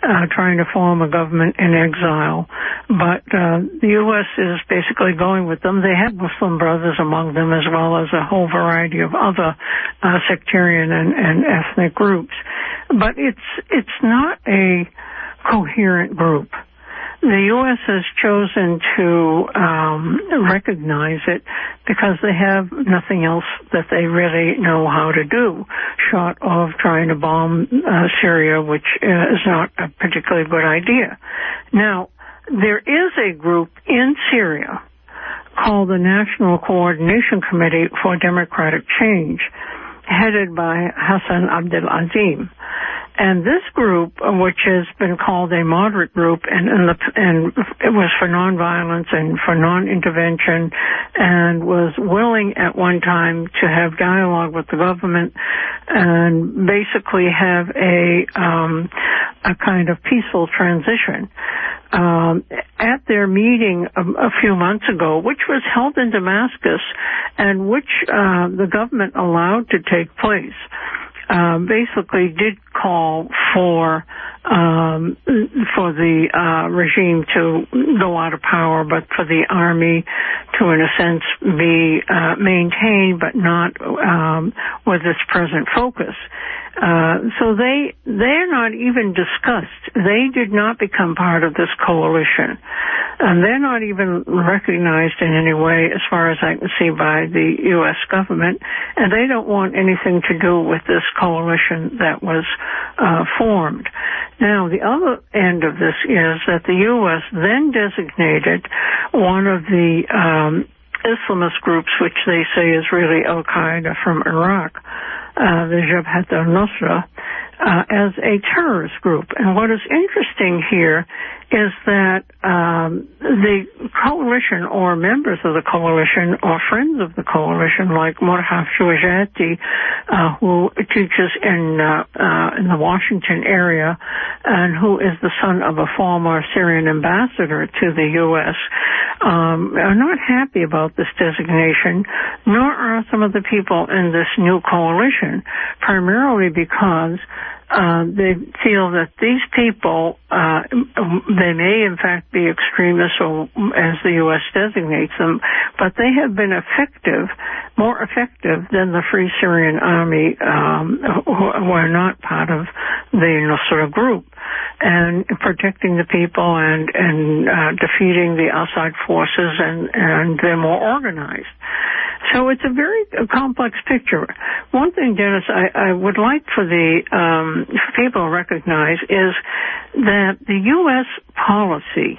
trying to form a government in exile. But the U.S. is basically going with them. They have Muslim brothers among them, as well as a whole variety of other sectarian and ethnic groups. But it's not a coherent group. The U.S. has chosen to recognize it because they have nothing else that they really know how to do, short of trying to bomb Syria, which is not a particularly good idea. Now, there is a group in Syria called the National Coordination Committee for Democratic Change, headed by Hassan Abdel Azim. And this group, which has been called a moderate group, and it was for nonviolence and for non-intervention, and was willing at one time to have dialogue with the government and basically have a kind of peaceful transition. At their meeting a few months ago, which was held in Damascus and which the government allowed to take place, basically did call for the regime to go out of power, but for the army to, in a sense, be maintained, but not with its present focus. So they're not even discussed. They did not become part of this coalition. And they're not even recognized in any way, as far as I can see, by the U.S. government. And they don't want anything to do with this coalition that was formed. Now, the other end of this is that the U.S. then designated one of the Islamist groups, which they say is really Al-Qaeda from Iraq, the Jabhat al-Nusra, as a terrorist group. And what is interesting here is that the coalition, or members of the coalition, or friends of the coalition, like Murhaf Shouajati, who teaches in the Washington area, and who is the son of a former Syrian ambassador to the U.S., are not happy about this designation, nor are some of the people in this new coalition, primarily because they feel that these people, they may in fact be extremists, or as the U.S. designates them, but they have been more effective than the Free Syrian Army, who are not part of the Nusra group, and protecting the people and defeating the Assad forces, and they're more organized. So it's a very complex picture. One thing, Dennis, I would like for the people to recognize is that the U.S. policy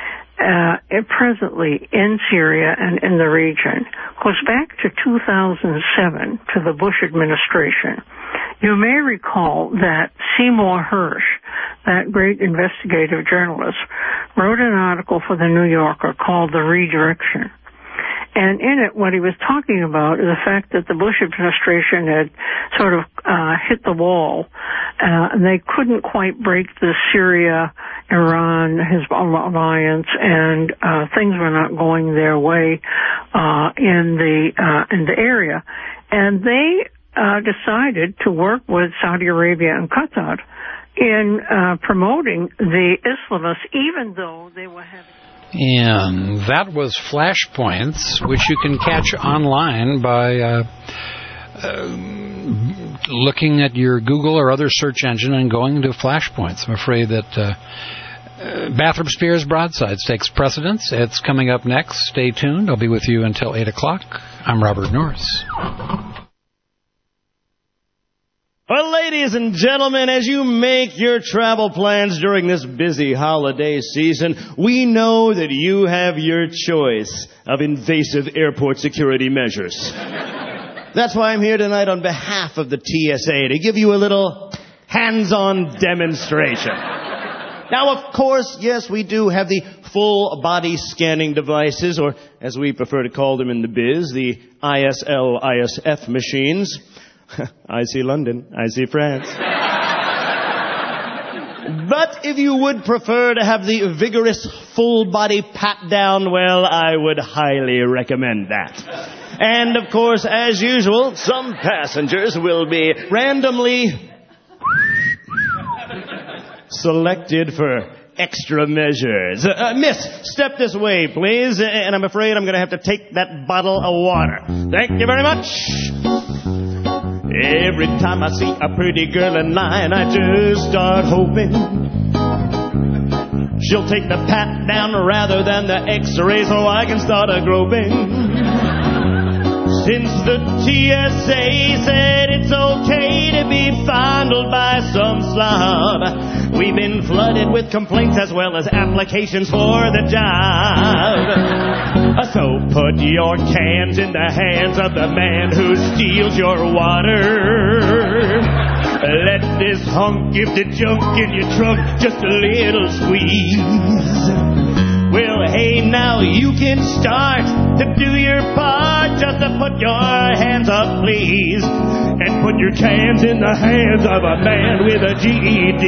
presently in Syria and in the region goes back to 2007, to the Bush administration. You may recall that Seymour Hersh, that great investigative journalist, wrote an article for the New Yorker called The Redirection. And in it, what he was talking about is the fact that the Bush administration had sort of hit the wall, and they couldn't quite break the Syria-Iran alliance, and things were not going their way in the area. And they decided to work with Saudi Arabia and Qatar in promoting the Islamists, even though they were having... And that was Flashpoints, which you can catch online by looking at your Google or other search engine and going to Flashpoints. I'm afraid that Bathurst Spears Broadsides takes precedence. It's coming up next. Stay tuned. I'll be with you until 8 o'clock. I'm Robert Norris. Well, ladies and gentlemen, as you make your travel plans during this busy holiday season, we know that you have your choice of invasive airport security measures. That's why I'm here tonight on behalf of the TSA to give you a little hands-on demonstration. Now, of course, yes, we do have the full body scanning devices, or as we prefer to call them in the biz, the ISL/ISF machines. I see London. I see France. But if you would prefer to have the vigorous full-body pat-down, well, I would highly recommend that. And, of course, as usual, some passengers will be randomly selected for extra measures. Miss, step this way, please. And I'm afraid I'm going to have to take that bottle of water. Thank you very much. Every time I see a pretty girl in line, I just start hoping she'll take the pat down rather than the x-ray so I can start a groping. Since the TSA said it's okay to be fondled by some slob, we've been flooded with complaints as well as applications for the job. So put your cans in the hands of the man who steals your water. Let this hunk give the junk in your trunk just a little squeeze. Well, hey, now you can start to do your part. Just to put your hands up, please. And put your cans in the hands of a man with a GED.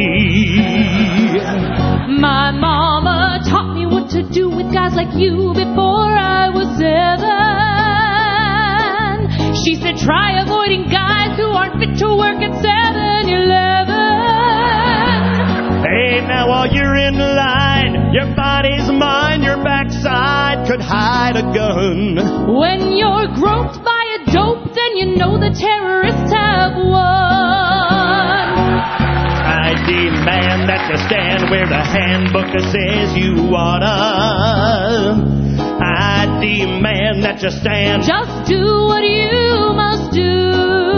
My mama taught me what to do with guys like you before I was 7. She said, try avoiding guys who aren't fit to work at 7-Eleven. Hey, now while you're in line, your body's mine, your backside could hide a gun. When you're groped by a dope, then you know the terrorists have won. I demand that you stand where the handbook says you oughta. I demand that you stand. Just do what you must do.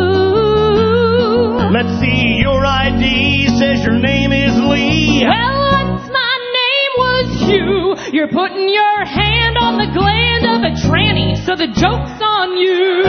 Let's see, your ID says your name is Lee. Well, once my name was Hugh. You're putting your hand on the gland of a tranny, so the joke's on you.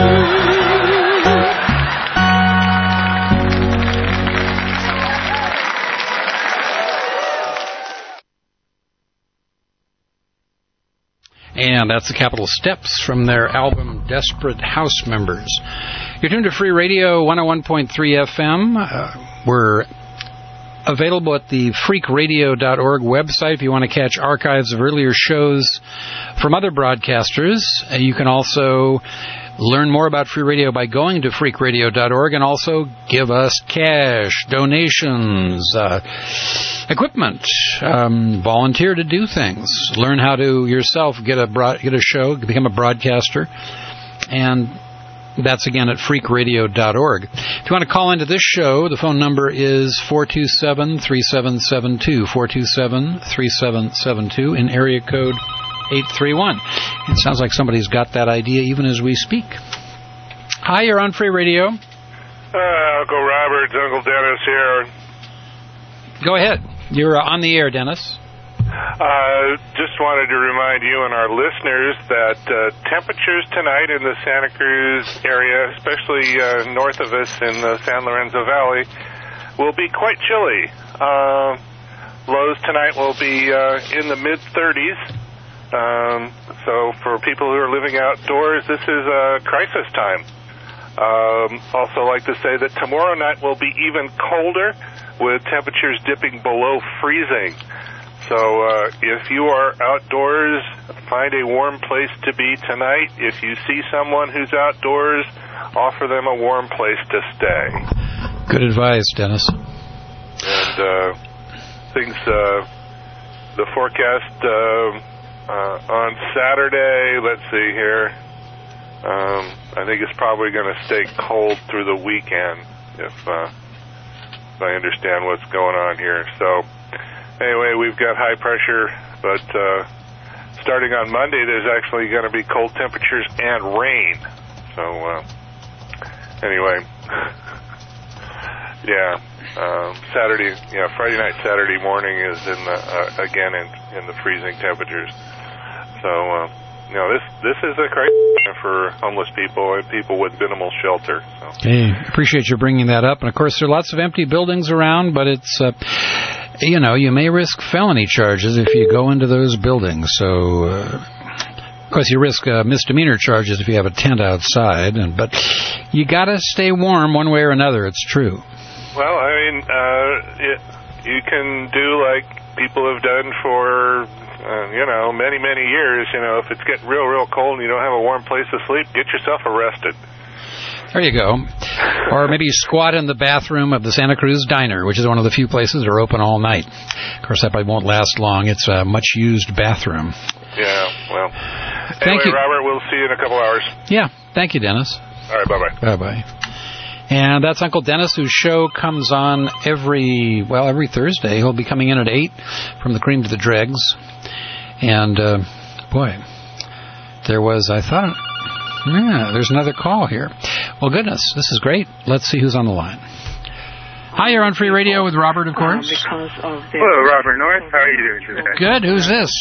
And that's the Capitol Steps from their album Desperate House Members. You're tuned to Free Radio 101.3 FM. We're available at the freakradio.org website if you want to catch archives of earlier shows from other broadcasters. You can also learn more about Free Radio by going to freakradio.org and also give us cash, donations, equipment, volunteer to do things, learn how to yourself get a show, become a broadcaster, and that's again at freakradio.org. If you want to call into this show, the phone number is 427-3772, 427-3772 in area code 831. It sounds like somebody's got that idea even as we speak. Hi, you're on Free Radio. Uncle Robert, Uncle Dennis here. Go ahead. You're on the air, Dennis. Just wanted to remind you and our listeners that temperatures tonight in the Santa Cruz area, especially north of us in the San Lorenzo Valley, will be quite chilly. Lows tonight will be in the mid-30s. So for people who are living outdoors, this is a crisis time. Also like to say that tomorrow night will be even colder, with temperatures dipping below freezing. So if you are outdoors, find a warm place to be tonight. If you see someone who's outdoors, offer them a warm place to stay. Good advice, Dennis. And things, the forecast on Saturday, let's see here, I think it's probably going to stay cold through the weekend, if I understand what's going on here. So anyway, we've got high pressure, but starting on Monday, there's actually going to be cold temperatures and rain. So anyway, yeah, Friday night, Saturday morning is again in the freezing temperatures. So this is a crisis for homeless people and people with minimal shelter. So. Okay, appreciate you bringing that up. And of course, there are lots of empty buildings around, but it's you may risk felony charges if you go into those buildings. So, of course, you risk misdemeanor charges if you have a tent outside. But you got to stay warm one way or another. It's true. Well, I mean, you can do like people have done for, many years. If it's getting real cold and you don't have a warm place to sleep, get yourself arrested. There you go. Or maybe squat in the bathroom of the Santa Cruz Diner, which is one of the few places that are open all night. Of course, that probably won't last long. It's a much-used bathroom. Yeah, well. Thank you, Robert, we'll see you in a couple hours. Yeah, thank you, Dennis. All right, bye-bye. Bye-bye. And that's Uncle Dennis, whose show comes on every Thursday. He'll be coming in at 8 from the cream to the dregs. And, boy, there's another call here. Well, goodness, this is great. Let's see who's on the line. Hi, you're on Free Radio with Robert, of course. Hello, Robert North. How are you doing today? Good. Who's this?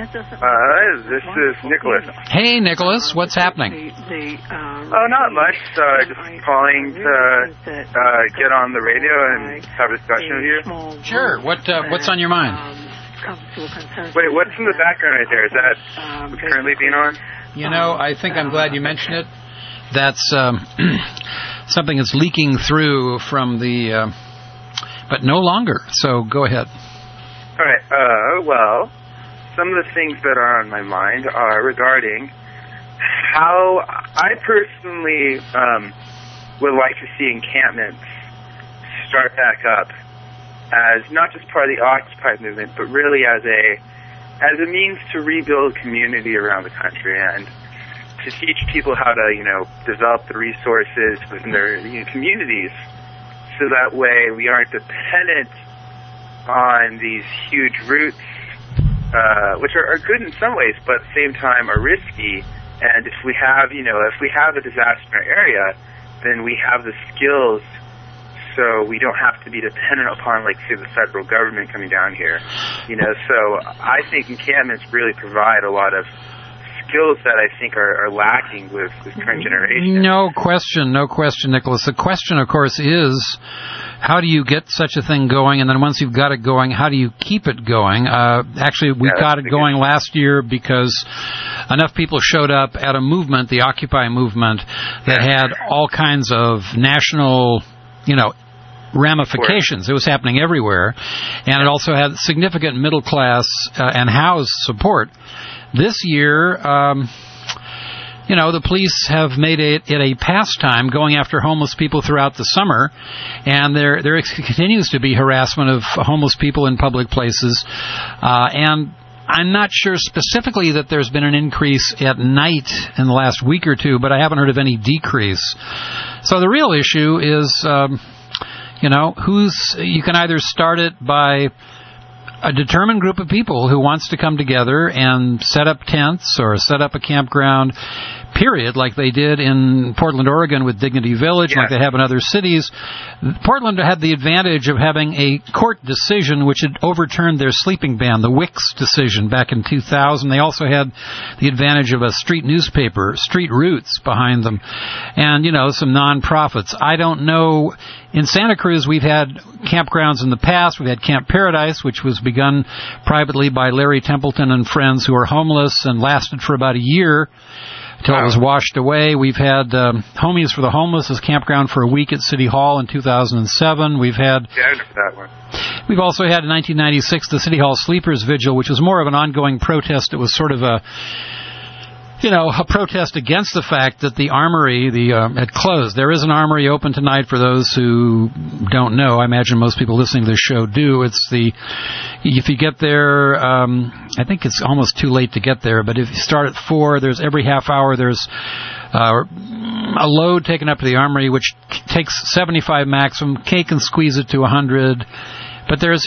This is Nicholas. Hey, Nicholas. What's happening? Not much. Just calling to get on the radio and have a discussion with you. Sure. What's on your mind? Wait, what's in the background right there? Is that what's currently being on? You know, I think I'm glad you mentioned it. That's something that's leaking through from the... but no longer. So go ahead. All right. Well, some of the things that are on my mind are regarding how I personally would like to see encampments start back up as not just part of the Occupy movement, but really as a means to rebuild community around the country and to teach people how to, develop the resources within their communities, so that way we aren't dependent on these huge routes, which are good in some ways, but at the same time are risky. And if we have a disaster in our area, then we have the skills, so we don't have to be dependent upon, like, say, the federal government coming down here. So I think encampments really provide a lot of skills that I think are lacking with current generation. No question, Nicholas. The question, of course, is how do you get such a thing going? And then once you've got it going, how do you keep it going? Actually, we got it going last year because enough people showed up at a movement, the Occupy movement, that had all kinds of national, ramifications. It was happening everywhere. And it also had significant middle class and house support. This year, the police have made it a pastime going after homeless people throughout the summer, and there continues to be harassment of homeless people in public places. And I'm not sure specifically that there's been an increase at night in the last week or two, but I haven't heard of any decrease. So the real issue is, you can either start it by a determined group of people who wants to come together and set up tents or set up a campground, period, like they did in Portland, Oregon with Dignity Village, like they have in other cities. Portland had the advantage of having a court decision which had overturned their sleeping ban, the Wicks decision back in 2000. They also had the advantage of a street newspaper, Street Roots, behind them, and, some nonprofits. I don't know. In Santa Cruz, we've had campgrounds in the past. We've had Camp Paradise, which was begun privately by Larry Templeton and friends who are homeless and lasted for about a year until it was washed away. We've had Homies for the Homeless as campground for a week at City Hall in 2007. We've had... that one. We've also had in 1996 the City Hall Sleepers Vigil, which was more of an ongoing protest. It was sort of a protest against the fact that the armory had closed. There is an armory open tonight for those who don't know. I imagine most people listening to this show do. If you get there, I think it's almost too late to get there, but if you start at 4, there's every half hour there's a load taken up to the armory, which takes 75 maximum. K can squeeze it to 100. But there's,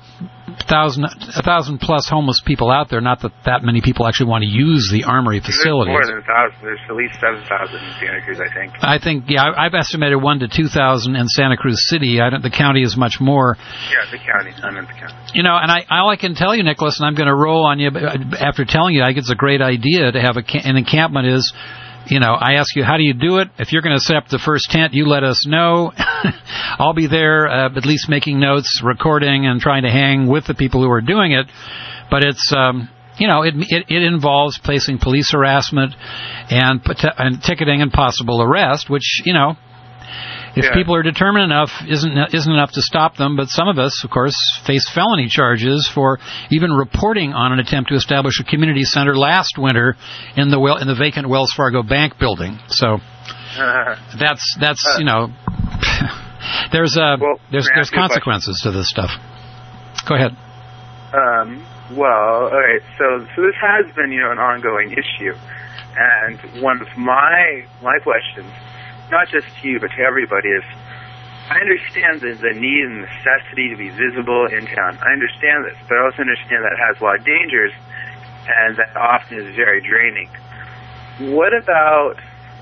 1,000 plus homeless people out there. Not that many people actually want to use the armory facilities. There's more than 1,000. There's at least 7,000 in Santa Cruz, I think. I've estimated 1,000 to 2,000 in Santa Cruz City. The county is much more. Yeah, the county. I'm in the county. And all I can tell you, Nicholas, and I'm going to roll on you after telling you, I think it's a great idea to have an encampment is, I ask you, how do you do it? If you're going to set up the first tent, you let us know. I'll be there, at least making notes, recording, and trying to hang with the people who are doing it. But it's, it involves placing police harassment and ticketing and possible arrest, which, if people are determined enough, isn't enough to stop them. But some of us, of course, face felony charges for even reporting on an attempt to establish a community center last winter in the vacant Wells Fargo Bank building. So that's you know, there's consequences to this stuff. Go ahead. Well, all right. So this has been, an ongoing issue, and one of my questions, not just to you but to everybody, is I understand the need and necessity to be visible in town. I understand this, but I also understand that it has a lot of dangers, and that often is very draining. What about,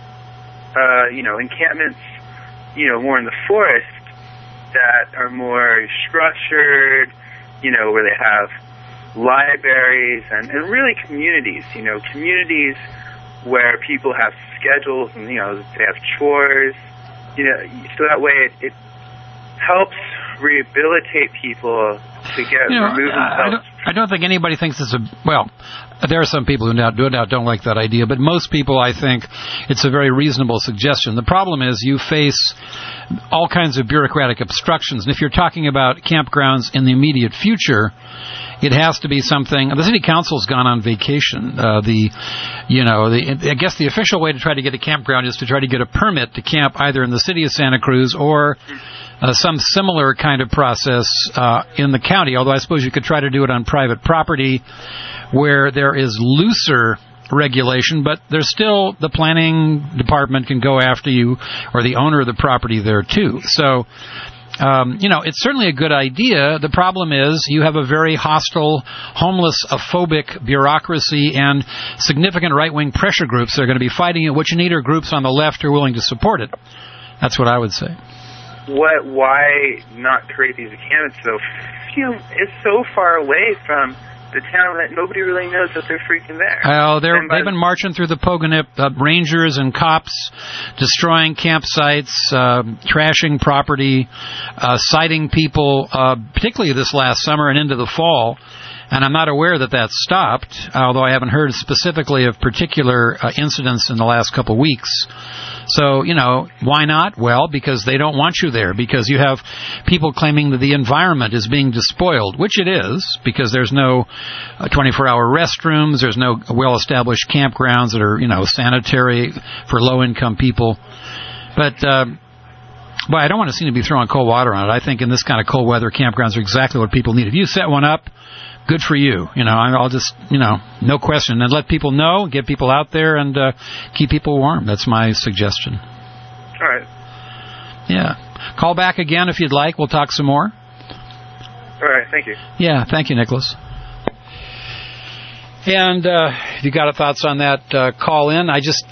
encampments, more in the forest that are more structured, where they have libraries and really communities, communities where people have schedules and, they have chores, so that way it helps rehabilitate people to get remove themselves. I don't think anybody thinks it's there are some people who don't like that idea, but most people, I think, it's a very reasonable suggestion. The problem is you face all kinds of bureaucratic obstructions, and if you're talking about campgrounds in the immediate future, it has to be something. The city council's gone on vacation. I guess the official way to try to get a campground is to try to get a permit to camp either in the city of Santa Cruz or some similar kind of process in the county, although I suppose you could try to do it on private property where there is looser regulation, but there's still the planning department can go after you or the owner of the property there too. So, it's certainly a good idea. The problem is you have a very hostile, homeless-phobic bureaucracy and significant right-wing pressure groups that are going to be fighting it. What you need are groups on the left who are willing to support it. That's what I would say. Why not create these encampments, though? It's so far away from the town that nobody really knows that they're freaking there. Oh, they've been marching through the Pogonip, rangers and cops, destroying campsites, trashing property, citing people, particularly this last summer and into the fall. And I'm not aware that that's stopped, although I haven't heard specifically of particular incidents in the last couple weeks. So, why not? Well, because they don't want you there, because you have people claiming that the environment is being despoiled, which it is, because there's no 24-hour restrooms, there's no well-established campgrounds that are, sanitary for low-income people. But, I don't want to seem to be throwing cold water on it. I think in this kind of cold weather, campgrounds are exactly what people need. If you set one up, good for you. I'll just, no question. And let people know, get people out there, and keep people warm. That's my suggestion. All right. Yeah. Call back again if you'd like. We'll talk some more. All right. Thank you. Yeah. Thank you, Nicholas. And if you got thoughts on that, call in.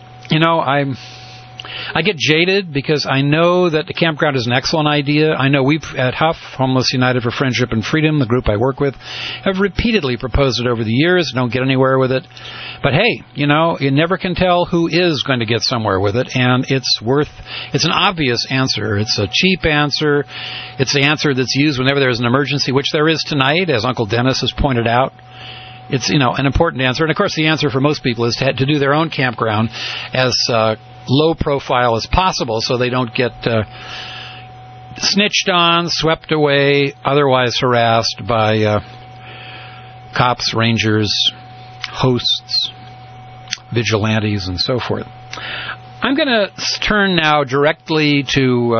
I get jaded because I know that the campground is an excellent idea. I know we've at Huff, Homeless United for Friendship and Freedom, the group I work with, have repeatedly proposed it over the years. Don't get anywhere with it. But hey, you never can tell who is going to get somewhere with it, and it's an obvious answer. It's a cheap answer. It's the answer that's used whenever there's an emergency, which there is tonight, as Uncle Dennis has pointed out. It's, an important answer. And of course the answer for most people is to do their own campground as low profile as possible so they don't get snitched on, swept away, otherwise harassed by cops, rangers, hosts, vigilantes, and so forth. I'm going to turn now directly to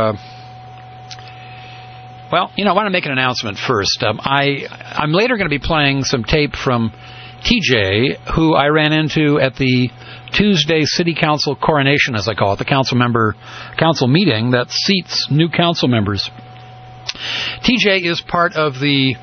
I want to make an announcement first. I'm later going to be playing some tape from TJ, who I ran into at the Tuesday City Council coronation, as I call it, the council meeting that seats new council members. TJ is part of the,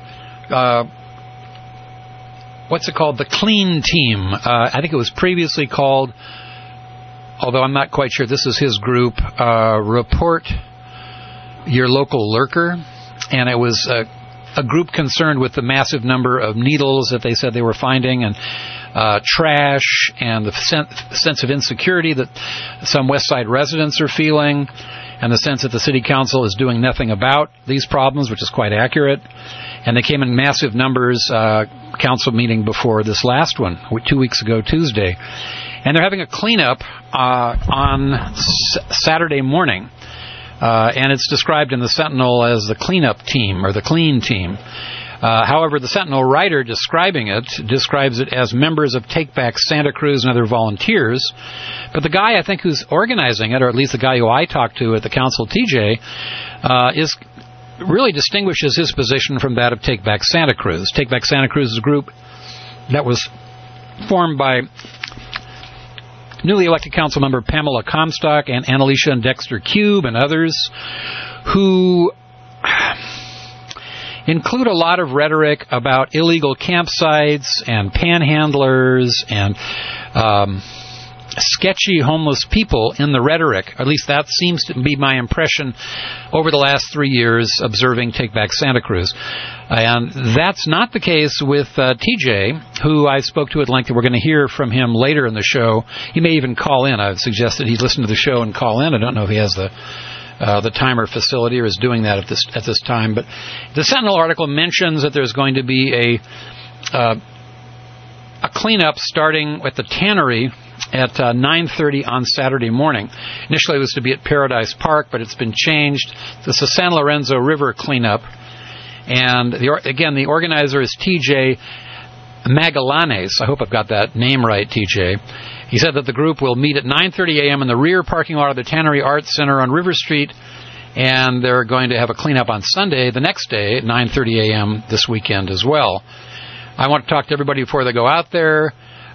the Clean Team. I think it was previously called, although I'm not quite sure, this is his group, Report Your Local Lurker. And it was a group concerned with the massive number of needles that they said they were finding, and trash, and the sense of insecurity that some West Side residents are feeling, and the sense that the city council is doing nothing about these problems, which is quite accurate. And they came in massive numbers, council meeting before this last one, 2 weeks ago Tuesday. And they're having a cleanup on Saturday morning. And it's described in the Sentinel as the cleanup team, or the clean team. However, the Sentinel writer describes it as members of Take Back Santa Cruz and other volunteers. But the guy, I think, who's organizing it, or at least the guy who I talked to at the council, TJ, really distinguishes his position from that of Take Back Santa Cruz. Take Back Santa Cruz is a group that was formed by newly elected council member Pamela Comstock and Annalisa and Dexter Cube and others who include a lot of rhetoric about illegal campsites and panhandlers and sketchy homeless people in the rhetoric. At least that seems to be my impression over the last 3 years observing Take Back Santa Cruz. And that's not the case with TJ, who I spoke to at length. We're going to hear from him later in the show. He may even call in. I've suggested he listen to the show and call in. I don't know if he has the timer facility or is doing that at this time. But the Sentinel article mentions that there's going to be a cleanup starting at the tannery at 9:30 on Saturday morning. Initially it was to be at Paradise Park, but it's been changed. This is the San Lorenzo River cleanup. And the organizer is TJ Magallanes. I hope I've got that name right, TJ. He said that the group will meet at 9:30 a.m. in the rear parking lot of the Tannery Arts Center on River Street, and they're going to have a cleanup on Sunday, the next day, at 9:30 a.m. this weekend as well. I want to talk to everybody before they go out there.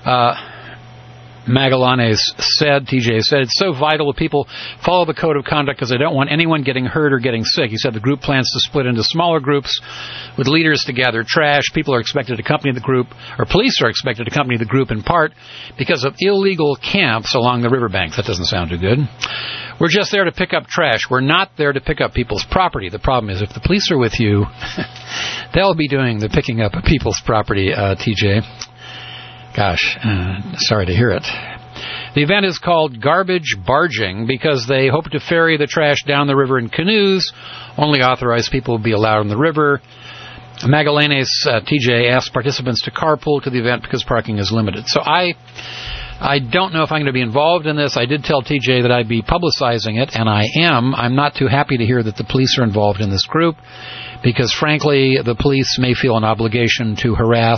Magallanes said, TJ said, it's so vital that people follow the code of conduct because they don't want anyone getting hurt or getting sick. He said the group plans to split into smaller groups with leaders to gather trash. People are expected to accompany the group, or police are expected to accompany the group in part because of illegal camps along the riverbanks. That doesn't sound too good. We're just there to pick up trash. We're not there to pick up people's property. The problem is if the police are with you, they'll be doing the picking up of people's property, TJ. Gosh, sorry to hear it. The event is called Garbage Barging because they hope to ferry the trash down the river in canoes. Only authorized people will be allowed on the river. Magallanes, TJ, asked participants to carpool to the event because parking is limited. So I don't know if I'm going to be involved in this. I did tell TJ that I'd be publicizing it, and I am. I'm not too happy to hear that the police are involved in this group because, frankly, the police may feel an obligation to harass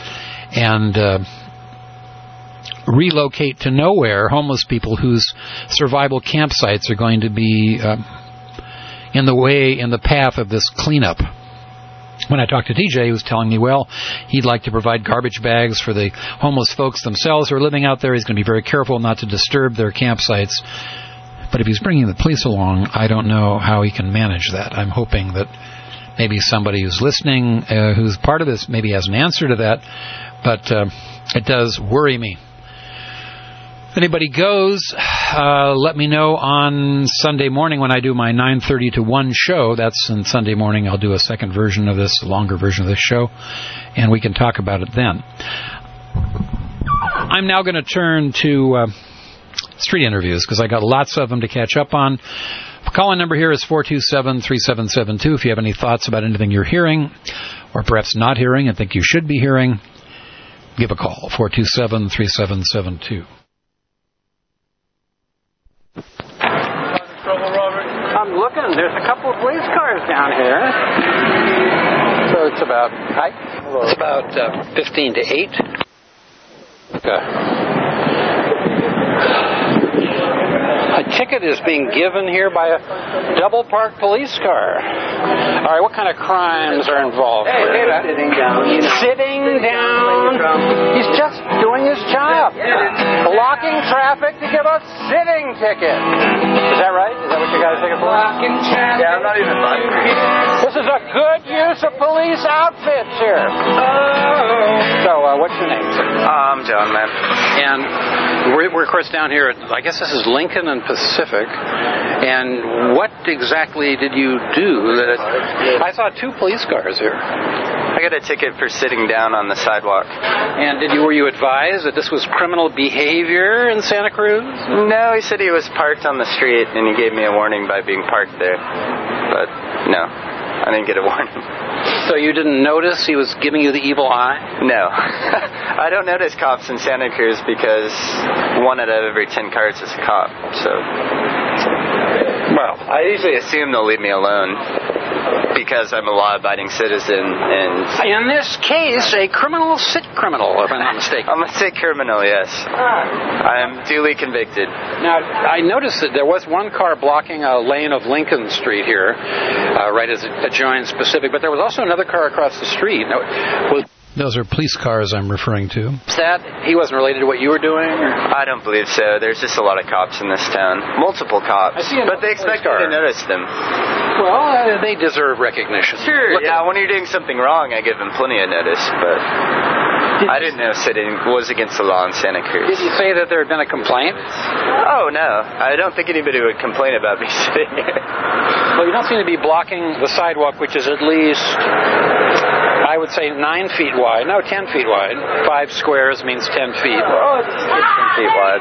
and relocate to nowhere homeless people whose survival campsites are going to be in the path of this cleanup. When I talked to TJ, he was telling me, well, he'd like to provide garbage bags for the homeless folks themselves who are living out there. He's going to be very careful not to disturb their campsites. But if he's bringing the police along, I don't know how he can manage that. I'm hoping that maybe somebody who's listening, who's part of this, maybe has an answer to that. But it does worry me. If anybody goes, let me know on Sunday morning when I do my 9:30 to 1 show. That's on Sunday morning. I'll do a second version of this, a longer version of this show, and we can talk about it then. I'm now going to turn to street interviews because I got lots of them to catch up on. The call-in number here is 427-3772. If you have any thoughts about anything you're hearing or perhaps not hearing and think you should be hearing, give a call, 427-3772. I'm looking. There's a couple of police cars down here. So it's about, it's about 15 to 8. A ticket is being given here by a double-parked police car. All right, what kind of crimes are involved? Hey, sitting down. Sitting down. He's just doing his job. Blocking traffic to give a sitting ticket. Is that right? Is that what you got a ticket for? Blocking traffic. Yeah, I'm not even blocking. This is a good use of police outfits here. So, what's your name? I'm John, man. And we're of course down here at, I guess this is Lincoln and Pacific. And what exactly did you do? I saw 2 police cars here. I got a ticket for sitting down on the sidewalk. And were you advised that this was criminal behavior in Santa Cruz? No, he said he was parked on the street, and he gave me a warning by being parked there. But no, I didn't get a warning. So you didn't notice he was giving you the evil eye? No. I don't notice cops in Santa Cruz because 1 out of every 10 cars is a cop. So, well, I usually assume they'll leave me alone. because I'm a law-abiding citizen. And in this case, a criminal sit criminal, if I'm not mistaken. I'm a sit criminal, yes. I am duly convicted. Now, I noticed that there was one car blocking a lane of Lincoln Street here, right as it adjoins Pacific, but there was also another car across the street. Now, those are police cars I'm referring to. Is that he wasn't related to what you were doing? Or? I don't believe so. There's just a lot of cops in this town. Multiple cops. But they expect me to notice them. Well, they deserve recognition. Sure, when you're doing something wrong, I give them plenty of notice, but I didn't know sitting was against the law in Santa Cruz. Did you say that there had been a complaint? Oh, no. I don't think anybody would complain about me sitting here. Well, you don't seem to be blocking the sidewalk, which is at least, I would say, 9 feet wide. No, 10 feet wide. 5 squares means 10 feet. Oh, it's 15 feet wide.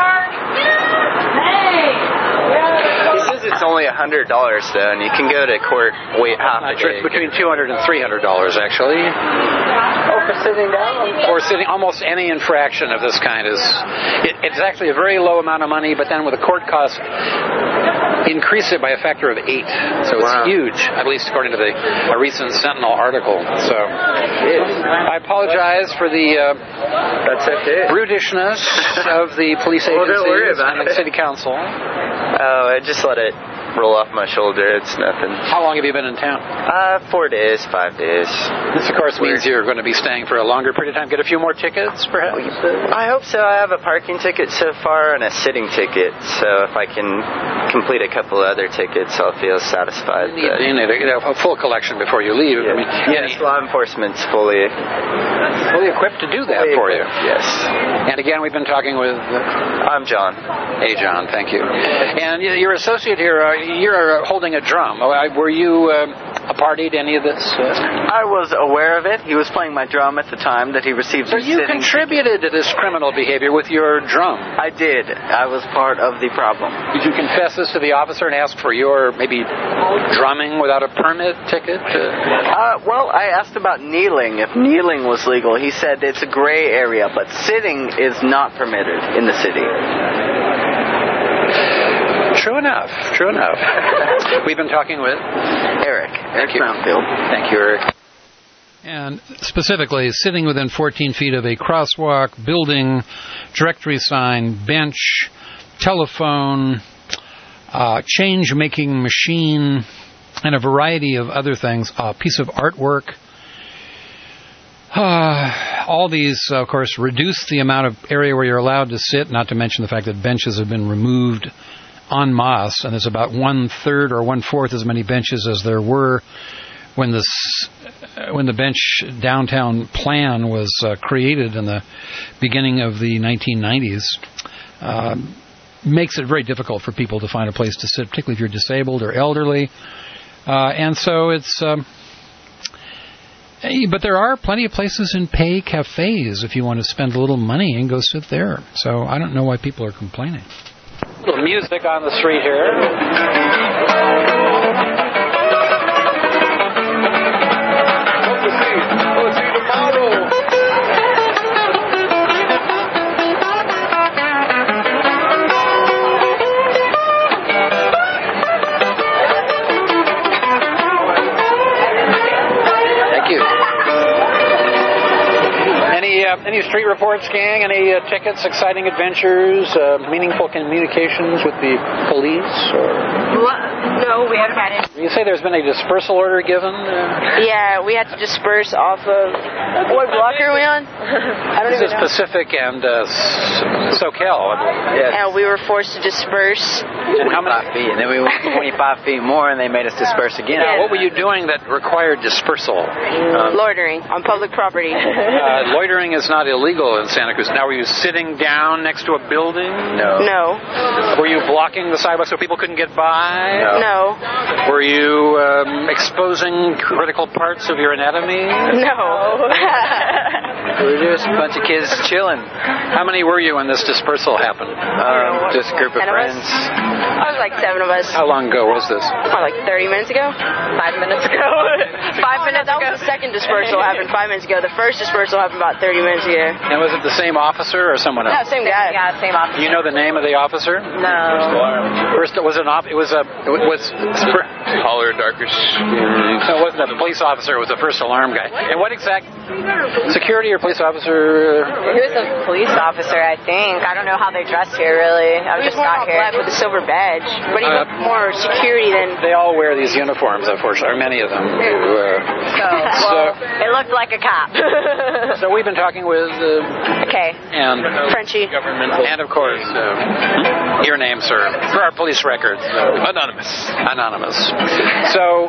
He says it's only $100 though, and you can go to court wait half a day. Between $200 and $300 actually. Oh, for sitting down? For sitting, almost any infraction of this kind is. It's actually a very low amount of money, but then with the court cost, increase it by a factor of 8. So it's huge, at least according to a recent Sentinel article. So I apologize for the brutishness of the police agencies and the city council. Oh, I just let it roll off my shoulder. It's nothing. How long have you been in town? 4 days, 5 days. This, of course, means you're going to be staying for a longer period of time. Get a few more tickets, perhaps? I hope so. I have a parking ticket so far and a sitting ticket. So if I can complete a couple of other tickets, I'll feel satisfied. You need a full collection before you leave. Yeah. I mean, yes, law enforcement's fully equipped to do that for you. Yes. And again, we've been talking with... I'm John. Hey, John. Thank you. And your associate here, you're holding a drum. Were you a party to any of this? I was aware of it. He was playing my drum at the time that he received So you contributed to this criminal behavior with your drum? I did. I was part of the problem. Did you confess this to the officer and ask for your, maybe, drumming without a permit ticket? Well, I asked about kneeling, if kneeling was legal. He said it's a gray area, but sitting is not permitted in the city. True enough. We've been talking with Eric Brownfield. Thank you, Eric. And specifically, sitting within 14 feet of a crosswalk, building, directory sign, bench, telephone, change-making machine, and a variety of other things, a piece of artwork. All these, of course, reduce the amount of area where you're allowed to sit, not to mention the fact that benches have been removed en masse, and there's about 1/3 or 1/4 as many benches as there were when the bench downtown plan was created in the beginning of the 1990s. Makes it very difficult for people to find a place to sit, particularly if you're disabled or elderly. And so it's... but there are plenty of places in pay cafes if you want to spend a little money and go sit there. So I don't know why people are complaining. A little music on the street here. Any street reports, gang? Any tickets, exciting adventures, meaningful communications with the police? No, we haven't had any. You say there's been a dispersal order given? Yeah, we had to disperse off of... What block are we on? I don't even know. This is Pacific and Soquel. Yes. And we were forced to disperse. And how many feet? And then we went 25 feet more, and they made us disperse again. Now, what were you doing that required dispersal? Loitering on public property. Loitering is not illegal in Santa Cruz. Now, were you sitting down next to a building? No. Were you blocking the sidewalk so people couldn't get by? No. Were you exposing critical parts of your anatomy? No. We're just a bunch of kids chilling. How many were you when this dispersal happened? Just a group of friends. I was like 7 of us. How long ago was this? Like 30 minutes ago? 5 minutes ago. 5 minutes ago. That was the second dispersal happened 5 minutes ago. The first dispersal happened about 30 minutes ago. And was it the same officer or someone else? No, same guy. Yeah, same officer. You know the name of the officer? No. First, it was taller, darker. So it wasn't a police officer, it was a first alarm guy. And what exact security or police officer? He was a police officer, I think. I don't know how they dress here, really. I just got here. With a silver badge. But he looked more security than... They all wear these uniforms, unfortunately, or many of them. It looked like a cop. So we've been talking with... Okay. And... Frenchie. And, of course, your name, sir, for our police records. Anonymous. So,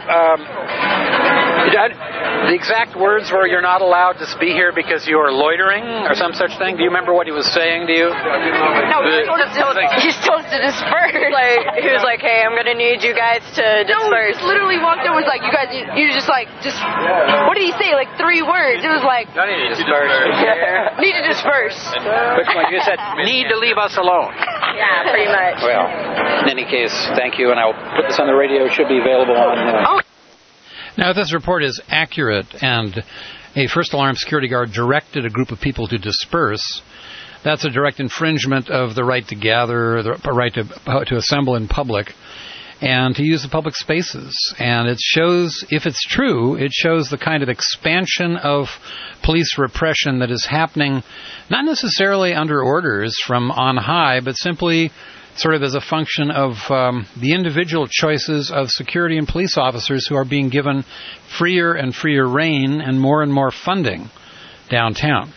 the exact words were, you're not allowed to be here because you are loitering, or some such thing? Do you remember what he was saying to you? No, he told us to disperse. He was like, hey, I'm going to need you guys to disperse. No, he literally walked in and was like, you guys, you just what did he say? Like 3 words. It was like... I need to disperse. Need to disperse. Which one? You said, need to leave us alone. Yeah, pretty much. Well, in any case, thank you, and I'll put this on the radio. It should be available on... Now, if this report is accurate and a first alarm security guard directed a group of people to disperse, that's a direct infringement of the right to gather, the right to assemble in public, and to use the public spaces. And it shows, if it's true, it shows the kind of expansion of police repression that is happening, not necessarily under orders from on high, but simply sort of as a function of the individual choices of security and police officers who are being given freer and freer rein and more funding downtown.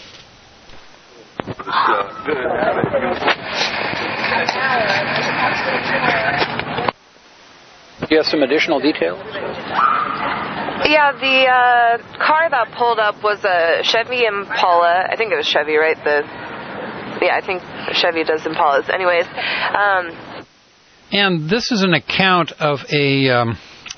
Do you have some additional details? Yeah, the car that pulled up was a Chevy Impala. I think it was Chevy, right? Yeah, I think Chevy does Impalas. Anyways. And this is an account of a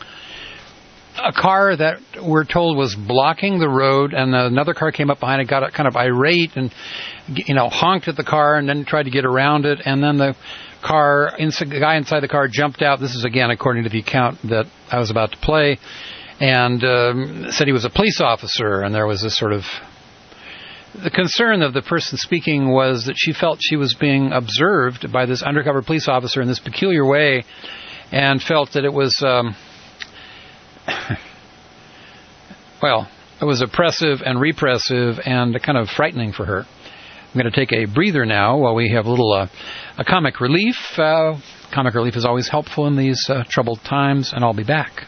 car that we're told was blocking the road, and another car came up behind it, got kind of irate and, honked at the car and then tried to get around it, and then the guy inside the car jumped out. This is, again, according to the account that I was about to play, and said he was a police officer, and there was this sort of... The concern of the person speaking was that she felt she was being observed by this undercover police officer in this peculiar way, and felt that it was, it was oppressive and repressive and kind of frightening for her. I'm going to take a breather now while we have a little a comic relief. Comic relief is always helpful in these troubled times, and I'll be back.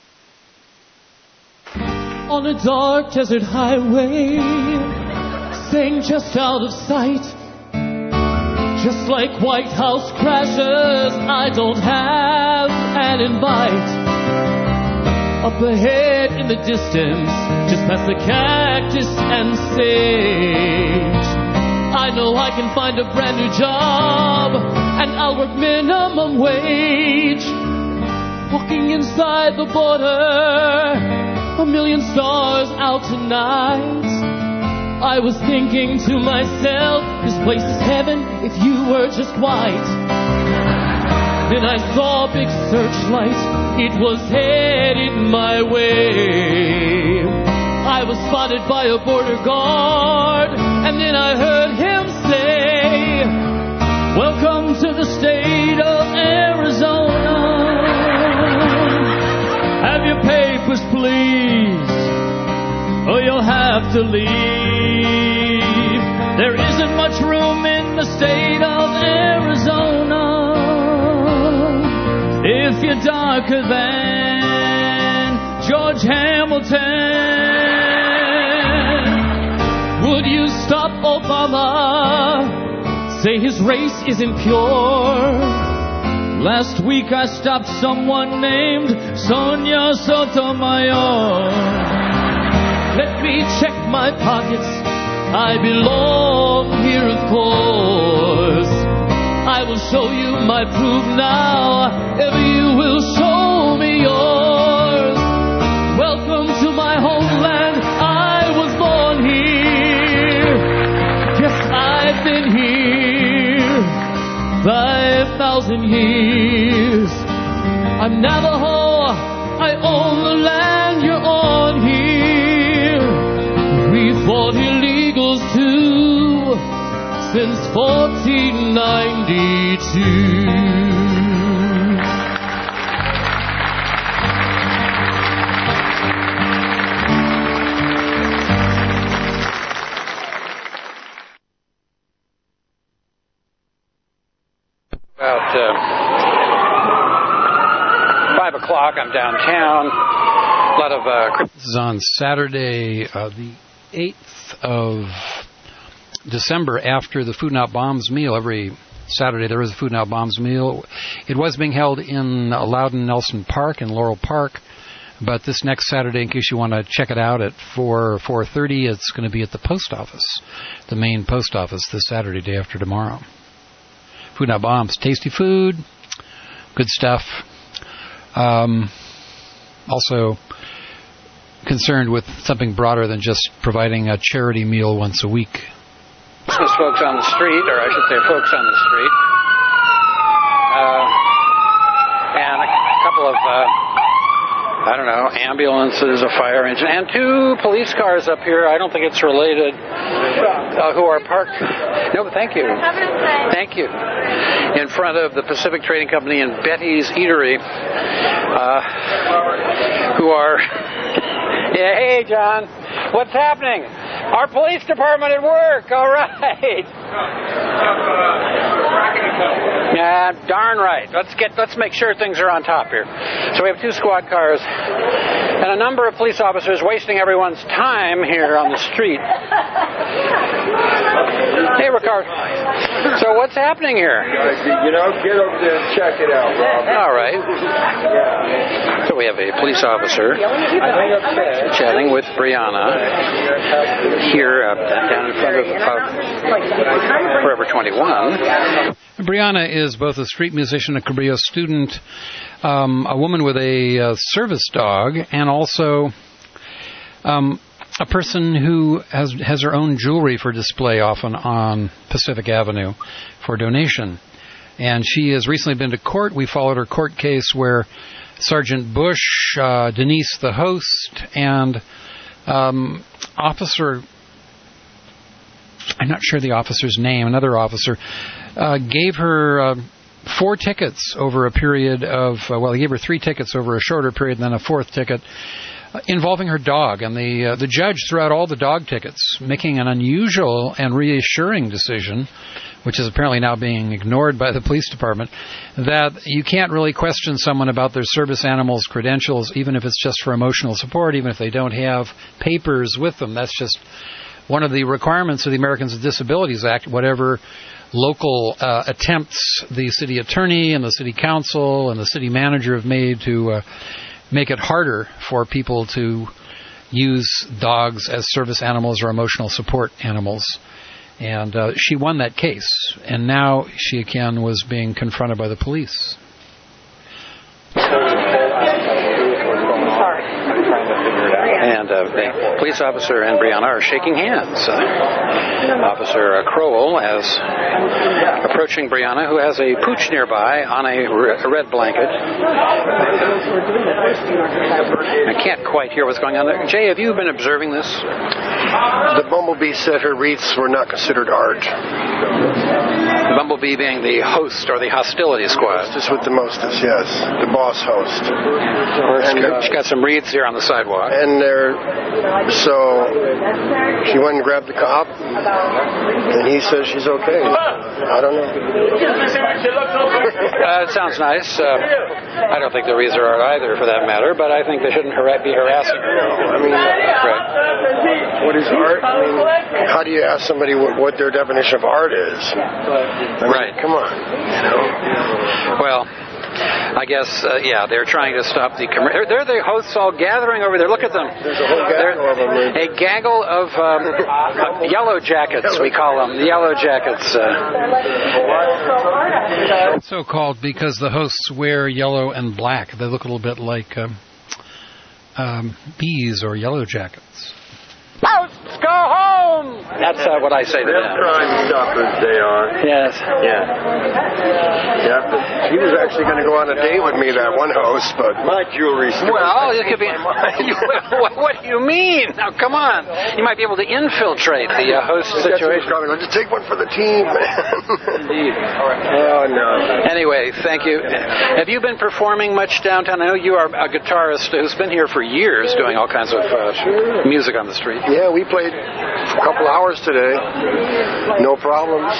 On a dark desert highway, staying just out of sight, just like White House crashes, I don't have an invite. Up ahead in the distance, just past the cactus and sage, I know I can find a brand new job, and I'll work minimum wage. Walking inside the border, a million stars out tonight, I was thinking to myself, this place is heaven if you were just white. Then I saw a big searchlight, it was headed my way. I was spotted by a border guard, and then I heard him say, welcome to the state of Arizona. Have your papers, please, or you'll have to leave. There isn't much room in the state of Arizona if you're darker than George Hamilton. Would you stop Obama? Say his race isn't pure. Last week I stopped someone named Sonia Sotomayor. Let me check my pockets, I belong here of course. I will show you my proof now, if you will show me yours. Welcome to my homeland, I was born here. 1,000 years. I'm Navajo, I own the land you're on here. We fought illegals too, since 1492. About 5 o'clock, I'm downtown. A lot of this is on Saturday, the 8th of December, after the Food Not Bombs meal. Every Saturday there is a Food Not Bombs meal. It was being held in Loudon Nelson Park in Laurel Park, but this next Saturday, in case you want to check it out at 4:30, it's going to be at the post office, the main post office, this Saturday, day after tomorrow. Food Not Bombs, tasty food, good stuff. Also concerned with something broader than just providing a charity meal once a week. Those folks on the street, or I should say folks on the street, and a couple of, ambulances, a fire engine, and 2 police cars up here. I don't think it's related, who are parked. No, but thank you. Thank you. In front of the Pacific Trading Company and Betty's Eatery, who are... Yeah, hey, John. What's happening? Our police department at work. All right. Yeah, darn right. Let's make sure things are on top here. So we have 2 squad cars and a number of police officers wasting everyone's time here on the street. Hey, Ricard. So what's happening here? Get over there and check it out, Rob. All right. So we have a police officer chatting with Brianna here down in front of Forever 21. Brianna is both a street musician, a Cabrillo student, a woman with a service dog, and also a person who has her own jewelry for display often on Pacific Avenue for donation. And she has recently been to court. We followed her court case where Sergeant Bush, Denise the host, and officer, I'm not sure the officer's name, another officer, gave her 4 tickets over a period of, he gave her 3 tickets over a shorter period, and then a 4th ticket involving her dog. And the judge threw out all the dog tickets, making an unusual and reassuring decision, which is apparently now being ignored by the police department, that you can't really question someone about their service animal's credentials, even if it's just for emotional support, even if they don't have papers with them. That's just one of the requirements of the Americans with Disabilities Act. Whatever local attempts the city attorney and the city council and the city manager have made to make it harder for people to use dogs as service animals or emotional support animals. And she won that case, and now she again was being confronted by the police. And the police officer and Brianna are shaking hands. Officer Crowell is approaching Brianna, who has a pooch nearby on a red blanket. I can't quite hear what's going on there. Jay, have you been observing this? The bumblebee said her wreaths were not considered art. The bumblebee being the host or the hostility squad. Hostess with the mostest, yes. The boss host. She got some wreaths here on the sidewalk. And so she went and grabbed the cop, and he says she's okay. I don't know. It sounds nice. I don't think the wreaths are art either, for that matter, but I think they shouldn't be harassing her. I mean, right. What is art? I mean, how do you ask somebody what their definition of art is? Right. Come on. Well, I guess, they're trying to stop the... They're the hosts all gathering over there. Look at them. There's a whole gaggle of them. A gaggle of yellow jackets, we call them. The yellow jackets. So called because the hosts wear yellow and black. They look a little bit like bees or yellow jackets. Let's go home! That's what I say to them. Crime Stoppers Day on. Yes. Yeah, but he was actually going to go on a date with me, that one host, but my jewelry store. Well, it could be. What do you mean? Now, come on. You might be able to infiltrate the host situation. Just take one for the team. Indeed. Oh, no. Anyway, thank you. Have you been performing much downtown? I know you are a guitarist who's been here for years doing all kinds of music on the street. Yeah, we played a couple hours today. No problems.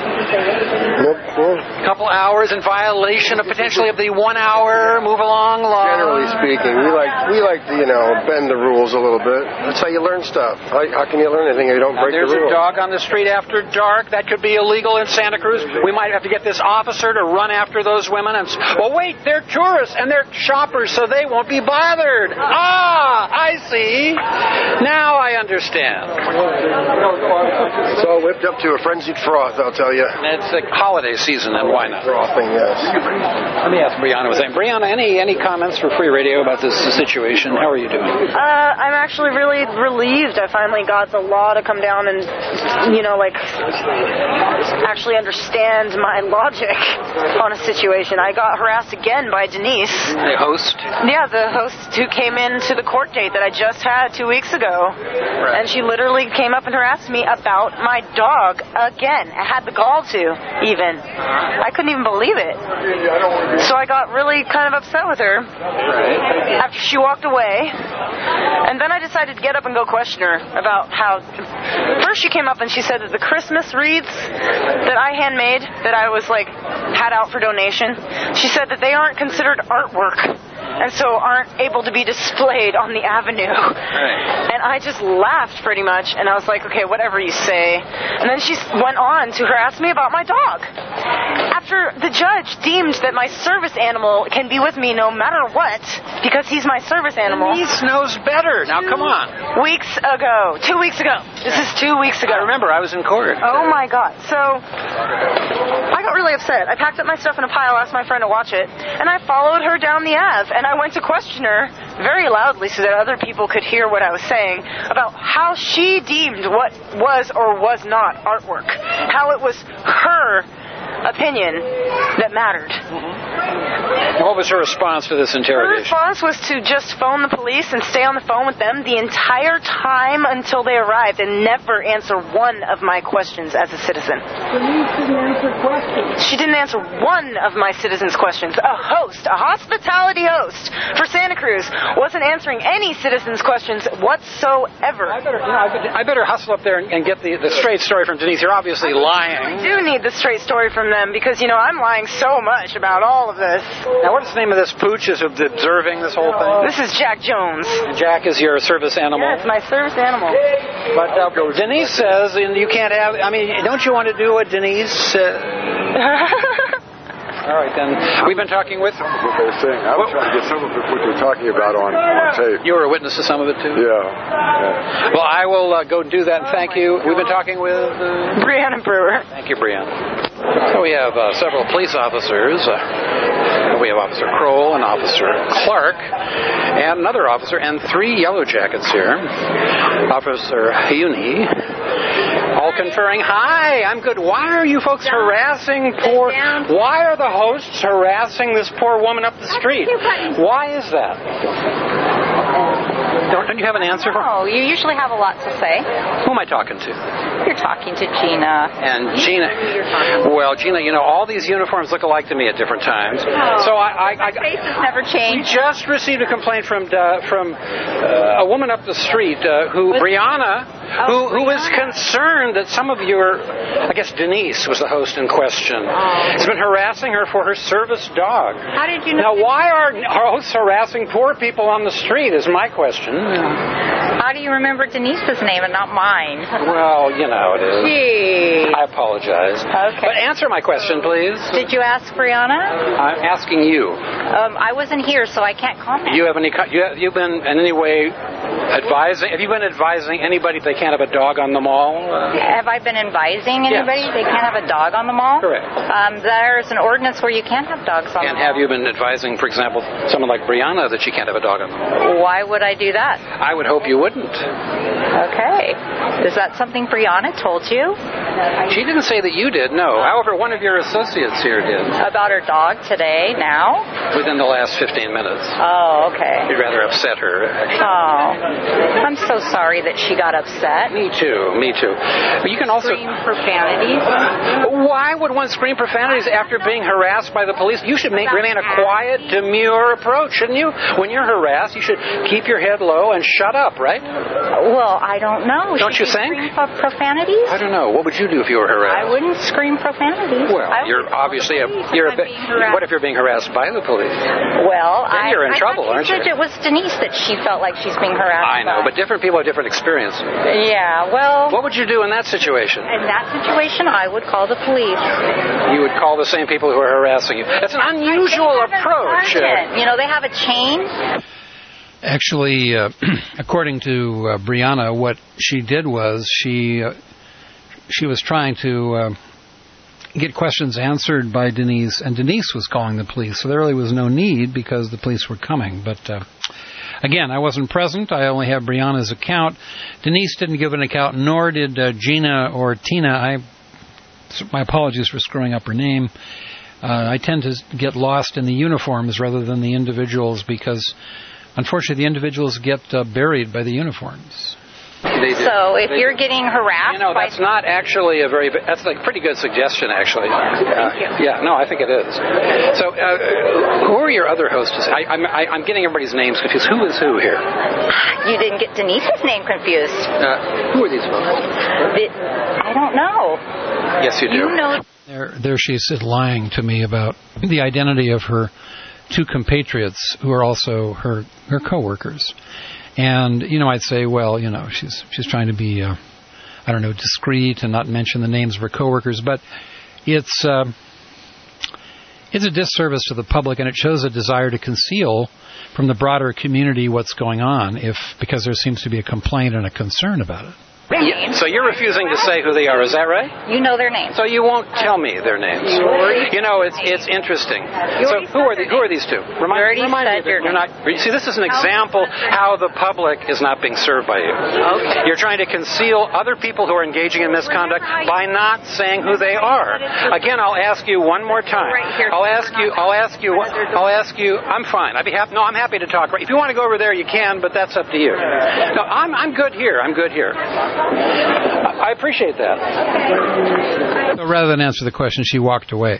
A couple hours in violation of potentially of the 1 hour move along law. Generally speaking, we like to, bend the rules a little bit. That's how you learn stuff. How can you learn anything if you don't break the rules? There's a dog on the street after dark. That could be illegal in Santa Cruz. We might have to get this officer to run after those women and wait, they're tourists and they're shoppers, so they won't be bothered. I see. Now I understand. It's all whipped up to a frenzied froth, I'll tell you. It's the holiday season, and why not? Frothing, yes. Let me ask Brianna. Brianna, any comments for Free Radio about this situation? How are you doing? I'm actually really relieved. I finally got the law to come down and, actually understand my logic on a situation. I got harassed again by Denise. The host? Yeah, the host who came into the court date that I just had 2 weeks ago. Right. And she literally came up and harassed me about my dog again. I had the gall to, even. I couldn't even believe it. So I got really kind of upset with her after she walked away. And then I decided to get up and go question her about how... First she came up and she said that the Christmas wreaths that I handmade, that I was had out for donation, she said that they aren't considered artwork and so aren't able to be displayed on the avenue. Right. And I just laughed pretty much, and I was like, okay, whatever you say. And then she went on to harass me about my dog. After the judge deemed that my service animal can be with me no matter what, because he's my service animal. Denise knows better. Now, come on. 2 weeks ago. This is 2 weeks ago. I remember, I was in court. Oh, my God. So, I got really upset. I packed up my stuff in a pile, asked my friend to watch it, and I followed her down the Ave, and I went to question her very loudly so that other people could hear what I was saying about how she deemed what was or was not artwork. How it was her opinion that mattered. What was her response to this interrogation? Her response was to just phone the police and stay on the phone with them the entire time until they arrived and never answer one of my questions as a citizen. Denise didn't answer questions. She didn't answer one of my citizens' questions. A hospitality host for Santa Cruz, wasn't answering any citizens' questions whatsoever. I better hustle up there and get the straight story from Denise. You're obviously lying. I do need the straight story from them because, I'm lying so much about all of this. Now, what's the name of this pooch is observing this whole thing? This is Jack Jones. Jack is your service animal? Yes, my service animal. But Denise says you can't have... don't you want to do what Denise... All right, then. We've been talking with... Some of what they were saying. I was trying to get some of what you're talking about on tape. You were a witness to some of it, too? Yeah. Well, I will go do that, and thank you. We've been talking with... Brianna Brewer. Thank you, Brianna. So we have several police officers. We have Officer Kroll and Officer Clark and another officer and 3 Yellow Jackets here. Officer Huni. All conferring, hi, I'm good. Why are you folks harassing why are the hosts harassing this poor woman up the street? Why is that? Don't you have an answer for? Oh, you usually have a lot to say. Who am I talking to? You're talking to Gina. And Gina, well, Gina, all these uniforms look alike to me at different times. Oh, so my face has never changed. We just received a complaint from a woman up the street Brianna, who is concerned that some of your, I guess Denise was the host in question, has been harassing her for her service dog. How did you know? Now, why are hosts harassing poor people on the street is my question. How do you remember Denise's name and not mine? Well, it is. Gee. I apologize. Okay. But answer my question, please. Did you ask Brianna? I'm asking you. I wasn't here, so I can't comment. You've been in any way advising? Have you been advising anybody they can't have a dog on the mall? Have I been advising anybody they can't have a dog on the mall? Correct. There's an ordinance where you can't have dogs on the mall. And have you been advising, for example, someone like Brianna that she can't have a dog on the mall? Why would I do that? I would hope you wouldn't. Okay. Is that something Brianna told you? She didn't say that you did, no. However, one of your associates here did. About her dog today, now? Within the last 15 minutes. Oh, okay. You'd rather upset her, actually. Oh, I'm so sorry that she got upset. Me too. But you can also... Scream profanities? Why would one scream profanities after being harassed by the police? You should remain a quiet, demure approach, shouldn't you? When you're harassed, you should keep your head low and shut up, right? Well, I don't know. Don't you think? Scream profanities? I don't know. What would you do if you were harassed? I wouldn't scream profanities. Well, you're obviously what if you're being harassed by the police? Well, then you're in trouble, aren't you? It was Denise that she felt like she's being harassed. I know, but different people have different experience. Yeah, well... What would you do in that situation? In that situation, I would call the police. You would call the same people who are harassing you. That's an unusual approach. You know, they have a chain. Actually, according to Brianna, what she did was she was trying to get questions answered by Denise, and Denise was calling the police. So there really was no need because the police were coming. But again, I wasn't present. I only have Brianna's account. Denise didn't give an account, nor did Gina or Tina. My apologies for screwing up her name. I tend to get lost in the uniforms rather than the individuals because, unfortunately, the individuals get buried by the uniforms. So if you're getting harassed, that's not actually that's a pretty good suggestion, actually. Thank you. Yeah, no, I think it is. So, who are your other hostesses? I'm getting everybody's names confused. Who is who here? You didn't get Denise's name confused. Who are these folks? I don't know. Yes, you do. You know. There she is lying to me about the identity of her two compatriots who are also her co-workers. And, I'd say, well, she's trying to be, discreet and not mention the names of her coworkers. But it's a disservice to the public, and it shows a desire to conceal from the broader community what's going on because there seems to be a complaint and a concern about it. So you're refusing to say who they are, is that right? You know their names. So you won't tell me their names. It's interesting. So who are these two? Remind me. You're not. See, this is an example how the public is not being served by you. Okay. You're trying to conceal other people who are engaging in misconduct by not saying who they are. Again, I'll ask you one more time. I'll ask you. I'm fine. I'm happy to talk. If you want to go over there, you can, but that's up to you. No, I'm good here. I appreciate that. So rather than answer the question, she walked away.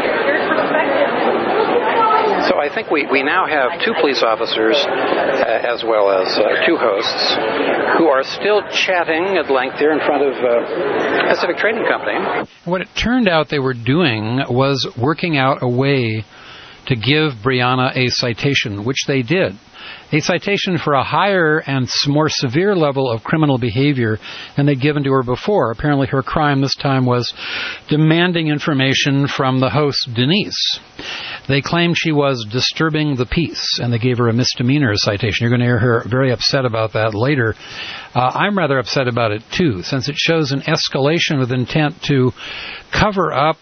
So I think we now have two police officers as well as two hosts who are still chatting at length here in front of Pacific Trading Company. What it turned out they were doing was working out a way to give Brianna a citation, which they did. A citation for a higher and more severe level of criminal behavior than they'd given to her before. Apparently her crime this time was demanding information from the host, Denise. They claimed she was disturbing the peace, and they gave her a misdemeanor citation. You're going to hear her very upset about that later. I'm rather upset about it, too, since it shows an escalation with intent to cover up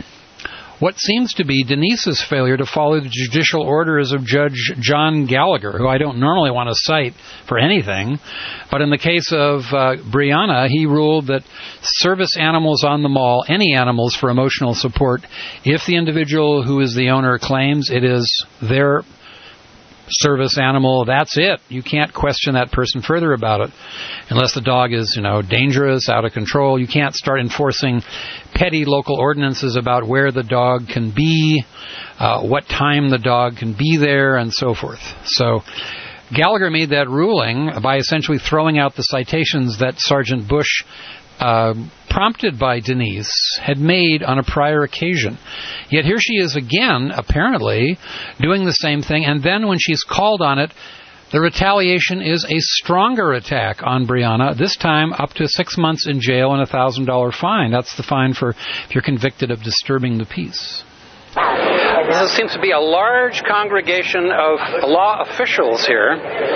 what seems to be Denise's failure to follow the judicial orders of Judge John Gallagher, who I don't normally want to cite for anything. But in the case of Brianna, he ruled that service animals on the mall, any animals for emotional support, if the individual who is the owner claims it is their service animal, that's it. You can't question that person further about it unless the dog is, dangerous, out of control. You can't start enforcing petty local ordinances about where the dog can be, what time the dog can be there, and so forth. So Gallagher made that ruling by essentially throwing out the citations that Sergeant Bush, prompted by Denise, had made on a prior occasion. Yet here she is again, apparently, doing the same thing, and then when she's called on it, the retaliation is a stronger attack on Brianna, this time up to 6 months in jail and a $1,000 fine. That's the fine for if you're convicted of disturbing the peace. There seems to be a large congregation of law officials here.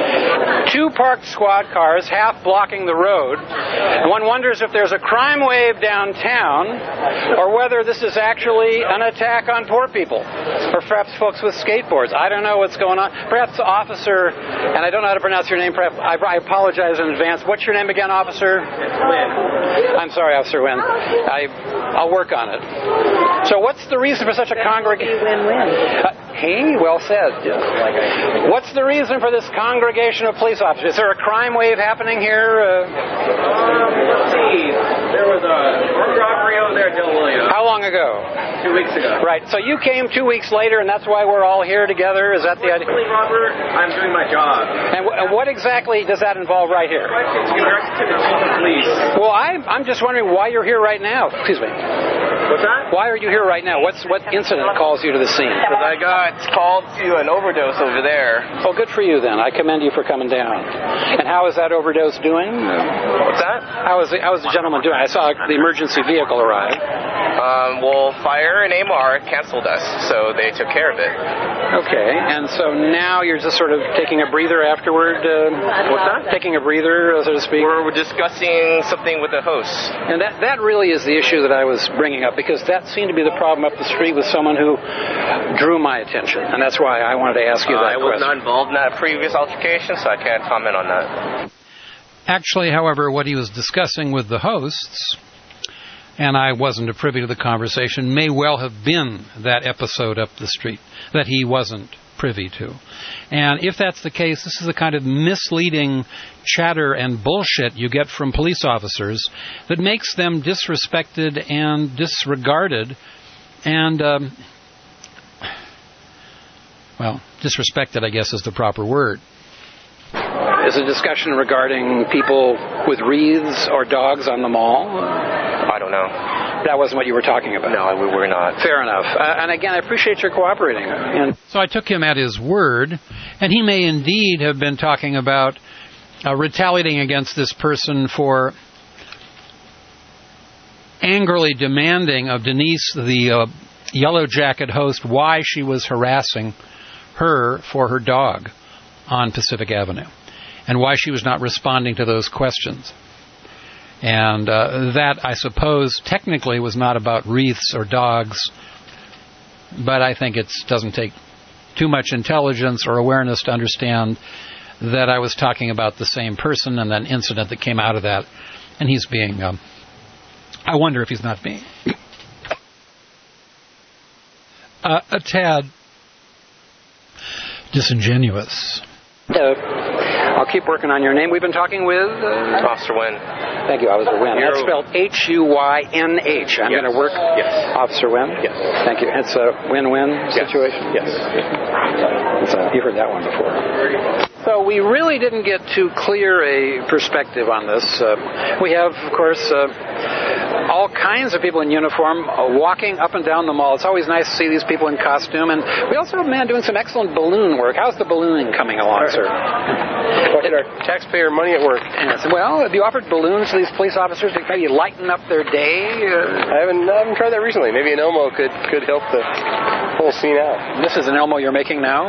2 parked squad cars half blocking the road. One wonders if there's a crime wave downtown or whether this is actually an attack on poor people. Or perhaps folks with skateboards. I don't know what's going on. Perhaps the officer, and I don't know how to pronounce your name, perhaps I apologize in advance. What's your name again, Officer? Wynn. I'm sorry, Officer Wynn. I'll work on it. So what's the reason for such a congregation? Hey, well said. What's the reason for this congregation of police officers? Is there a crime wave happening here? Let's see. There was a armed robbery over there at Del Williams. How long ago? 2 weeks ago. Right. So you came 2 weeks later, and that's why we're all here together? Is that the idea? Robert, I'm doing my job. And what exactly does that involve right here? It's directed to the chief of police. Well, I'm just wondering why you're here right now. Excuse me. What's that? Why are you here right now? What incident calls you to the scene? Because I got called to an overdose over there. Oh, good for you then. I commend you for coming down. And how is that overdose doing? What's that? How is the gentleman doing? I saw the emergency vehicle arrive. Well, fire and AMR canceled us, so they took care of it. Okay, and so now you're just sort of taking a breather afterward? What's that? Taking a breather, so to speak? We're discussing something with the host. And that really is the issue that I was bringing up, because that seemed to be the problem up the street with someone who drew my attention, and that's why I wanted to ask you that question. I was not involved in that previous altercation, so I can't comment on that. Actually, however, what he was discussing with the hosts, and I wasn't privy to the conversation, may well have been that episode up the street that he wasn't privy to. And if that's the case, this is the kind of misleading chatter and bullshit you get from police officers that makes them disrespected and disregarded and, disrespected, I guess, is the proper word. Is a discussion regarding people with wreaths or dogs on the mall? I don't know. That wasn't what you were talking about. No, we were not. Fair enough. And again, I appreciate your cooperating. And so I took him at his word, and he may indeed have been talking about retaliating against this person for angrily demanding of Denise, the Yellow Jacket host, why she was harassing her for her dog on Pacific Avenue, and why she was not responding to those questions. And that, I suppose, technically was not about wreaths or dogs, but I think it doesn't take too much intelligence or awareness to understand that I was talking about the same person and an incident that came out of that, and he's being, I wonder if he's not being a tad disingenuous. I'll keep working on your name. We've been talking with Officer Wynn. Thank you, Officer Wynn. That's spelled Huynh. I'm going to work. Yes. Officer Wynn? Yes. Thank you. It's a win-win situation? Yes. You've heard that one before. So we really didn't get too clear a perspective on this. We have, of course, all kinds of people in uniform walking up and down the mall. It's always nice to see these people in costume. And we also have a man doing some excellent balloon work. How's the ballooning coming along, sir? Fucking our taxpayer money at work. Yes. Well, have you offered balloons to these police officers to maybe lighten up their day? I haven't tried that recently. Maybe an Elmo could help the whole scene out. This is an Elmo you're making now?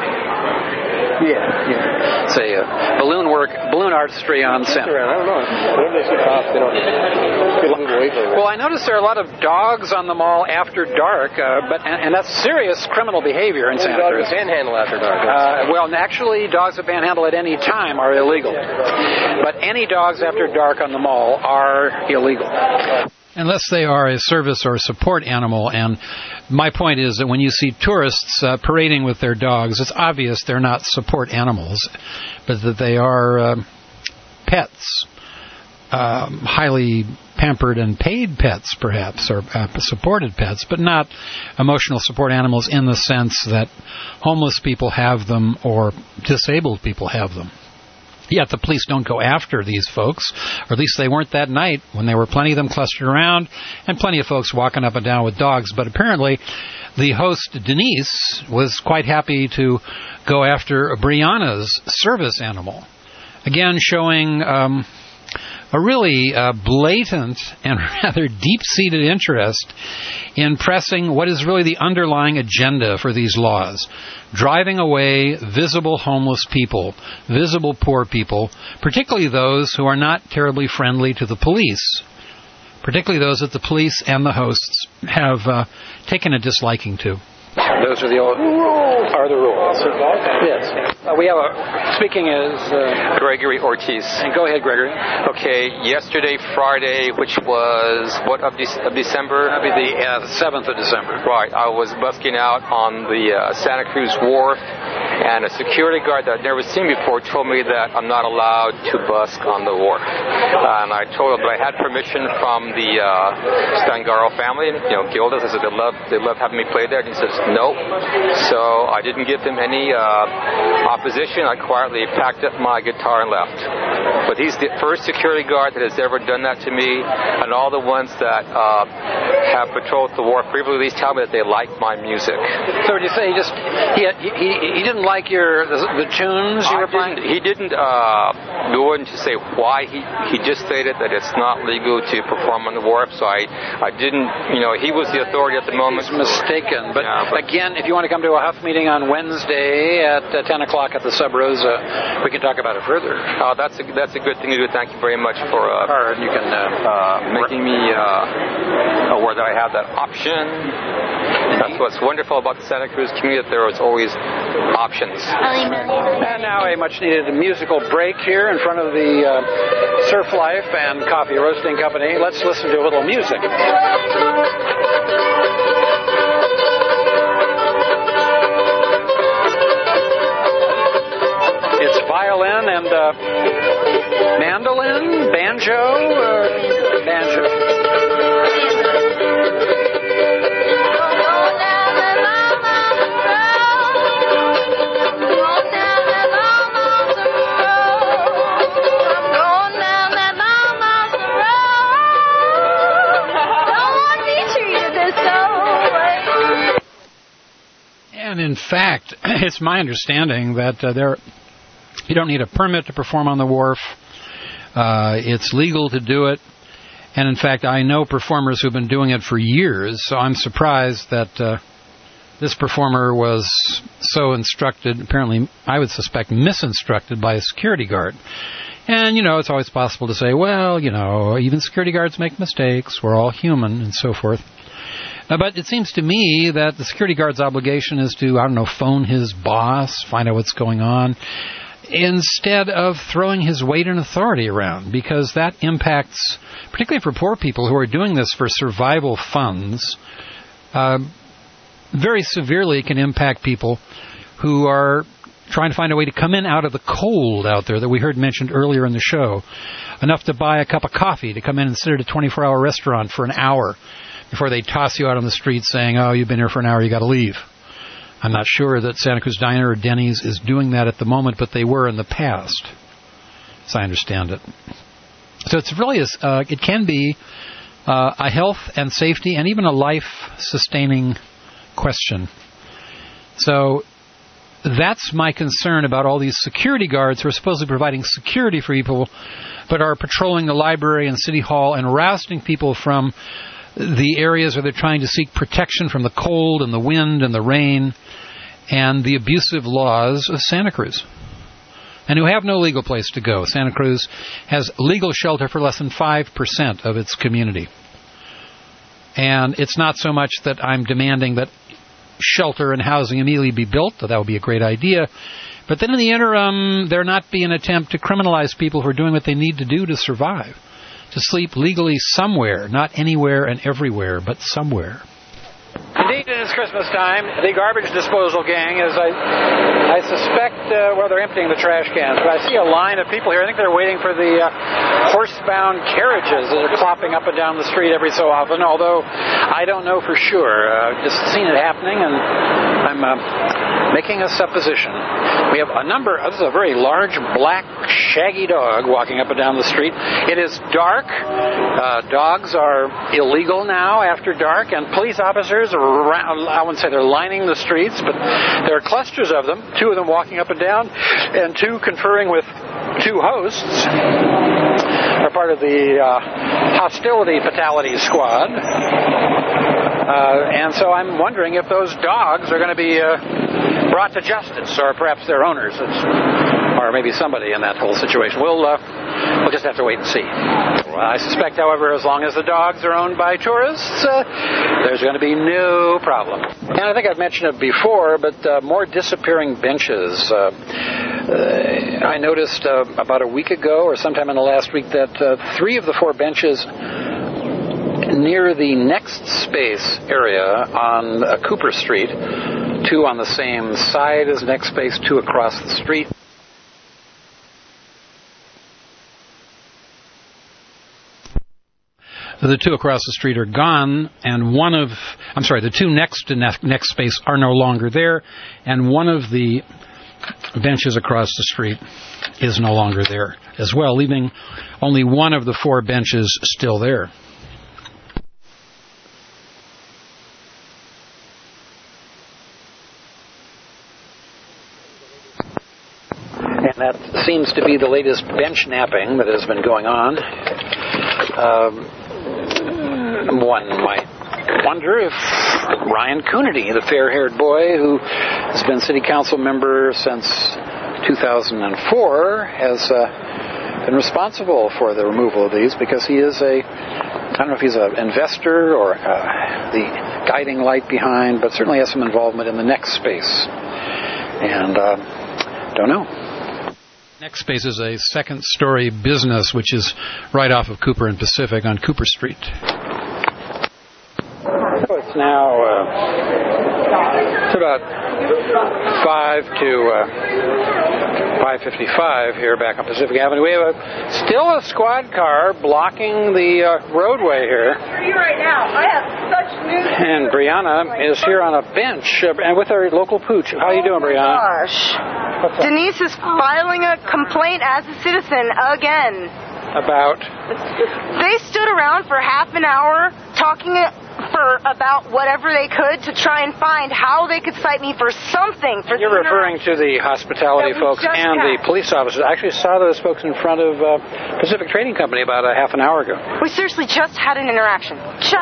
Yeah. It's a balloon artistry on set. I don't know. Whenever they see cops, they don't move away from it. Well, I noticed there are a lot of dogs on the mall after dark, and that's serious criminal behavior in Santa Cruz. Dogs that panhandle after dark. Well, actually, dogs that panhandle at any time are illegal. But any dogs after dark on the mall are illegal. Unless they are a service or support animal. And my point is that when you see tourists parading with their dogs, it's obvious they're not support animals, but that they are pets, highly pampered and paid pets, perhaps, or supported pets, but not emotional support animals in the sense that homeless people have them or disabled people have them. Yet the police don't go after these folks, or at least they weren't that night when there were plenty of them clustered around and plenty of folks walking up and down with dogs. But apparently the host, Denise, was quite happy to go after Brianna's service animal. Again, showing a really blatant and rather deep-seated interest in pressing what is really the underlying agenda for these laws. Driving away visible homeless people, visible poor people, particularly those who are not terribly friendly to the police, particularly those that the police and the hosts have taken a disliking to. Those are the rules. Yes. We have speaking is Gregory Ortiz. And go ahead, Gregory. Okay, yesterday, Friday, which was what of December? That'd be the 7th of December. Right. I was busking out on the Santa Cruz Wharf, and a security guard that I'd never seen before told me that I'm not allowed to busk on the wharf. And I told him that I had permission from the Stangaro family, Gildas. I said they love having me play there. And he says no. So I didn't give them any opposition. I quietly packed up my guitar and left. But he's the first security guard that has ever done that to me, and all the ones that have patrolled the wharf previously tell me that they like my music. So would you say he didn't like the tunes you were playing? He didn't go into say why. He just stated that it's not legal to perform on the wharf. So I didn't. He was the authority at the moment. He's mistaken. But again, if you want to come to a Huff meeting on Wednesday at 10 o'clock at the Sub Rosa, we can talk about it further. That's a good thing to do. Thank you very much for you can making me aware that I have that option. That's what's wonderful about the Santa Cruz community, that there is always options. And now a much-needed musical break here in front of the Surf Life and Coffee Roasting Company. Let's listen to a little music. It's violin and mandolin, banjo. And in fact, it's my understanding that you don't need a permit to perform on the wharf. It's legal to do it. And in fact, I know performers who've been doing it for years, so I'm surprised that this performer was so instructed, apparently, I would suspect, misinstructed by a security guard. And, it's always possible to say, well, even security guards make mistakes, we're all human, and so forth. But it seems to me that the security guard's obligation is to, phone his boss, find out what's going on, instead of throwing his weight and authority around, because that impacts, particularly for poor people who are doing this for survival funds, very severely can impact people who are trying to find a way to come in out of the cold out there that we heard mentioned earlier in the show, enough to buy a cup of coffee, to come in and sit at a 24-hour restaurant for an hour before they toss you out on the street saying, oh, you've been here for an hour, you got to leave. I'm not sure that Santa Cruz Diner or Denny's is doing that at the moment, but they were in the past, as I understand it. So it's really, it can be a health and safety and even a life-sustaining question. So that's my concern about all these security guards who are supposedly providing security for people, but are patrolling the library and City Hall and rousting people from the areas where they're trying to seek protection from the cold and the wind and the rain and the abusive laws of Santa Cruz, and who have no legal place to go. Santa Cruz has legal shelter for less than 5% of its community. And it's not so much that I'm demanding that shelter and housing immediately be built, though that would be a great idea. But then in the interim, there not be an attempt to criminalize people who are doing what they need to do to survive. To sleep legally somewhere, not anywhere and everywhere, but somewhere. Indeed, it is Christmas time. The garbage disposal gang is, I suspect, they're emptying the trash cans. But I see a line of people here. I think they're waiting for the horse-bound carriages that are clopping up and down the street every so often, although I don't know for sure. I've just seen it happening, and I'm making a supposition. We have a number, this is a very large, black, shaggy dog walking up and down the street. It is dark. Dogs are illegal now after dark, and police officers are around, I wouldn't say they're lining the streets, but there are clusters of them, 2 of them walking up and down, and 2 conferring with 2 hosts, are part of the hostility fatality squad. And so I'm wondering if those dogs are going to be brought to justice, or perhaps their owners, or maybe somebody in that whole situation. We'll just have to wait and see. I suspect, however, as long as the dogs are owned by tourists, there's going to be no problem. And I think I've mentioned it before, but more disappearing benches. I noticed about a week ago or sometime in the last week that 3 of the 4 benches near the Next Space area on Cooper Street, 2 on the same side as Next Space, 2 across the street. The 2 across the street are gone, and the 2 next to Next Space are no longer there, and one of the benches across the street is no longer there as well, leaving only one of the 4 benches still there. And that seems to be the latest bench napping that has been going on. One might wonder if Ryan Coonerty, the fair-haired boy who has been city council member since 2004, has been responsible for the removal of these, because he is I don't know if he's an investor or the guiding light behind, but certainly has some involvement in the Next Space. And don't know. Next Space is a second-story business which is right off of Cooper and Pacific on Cooper Street. So it's now it's about 5 to 5:55 here back on Pacific Avenue. We have still a squad car blocking the roadway here. Where are you right now? I have such news. And Brianna is here on a bench and with our local pooch. How are you doing, Brianna? Gosh. Denise is filing a complaint as a citizen again. About? They stood around for half an hour talking about whatever they could to try and find how they could cite me for something. You're referring to the hospitality folks and the police officers. I actually saw those folks in front of Pacific Trading Company about a half an hour ago. We seriously just had an interaction.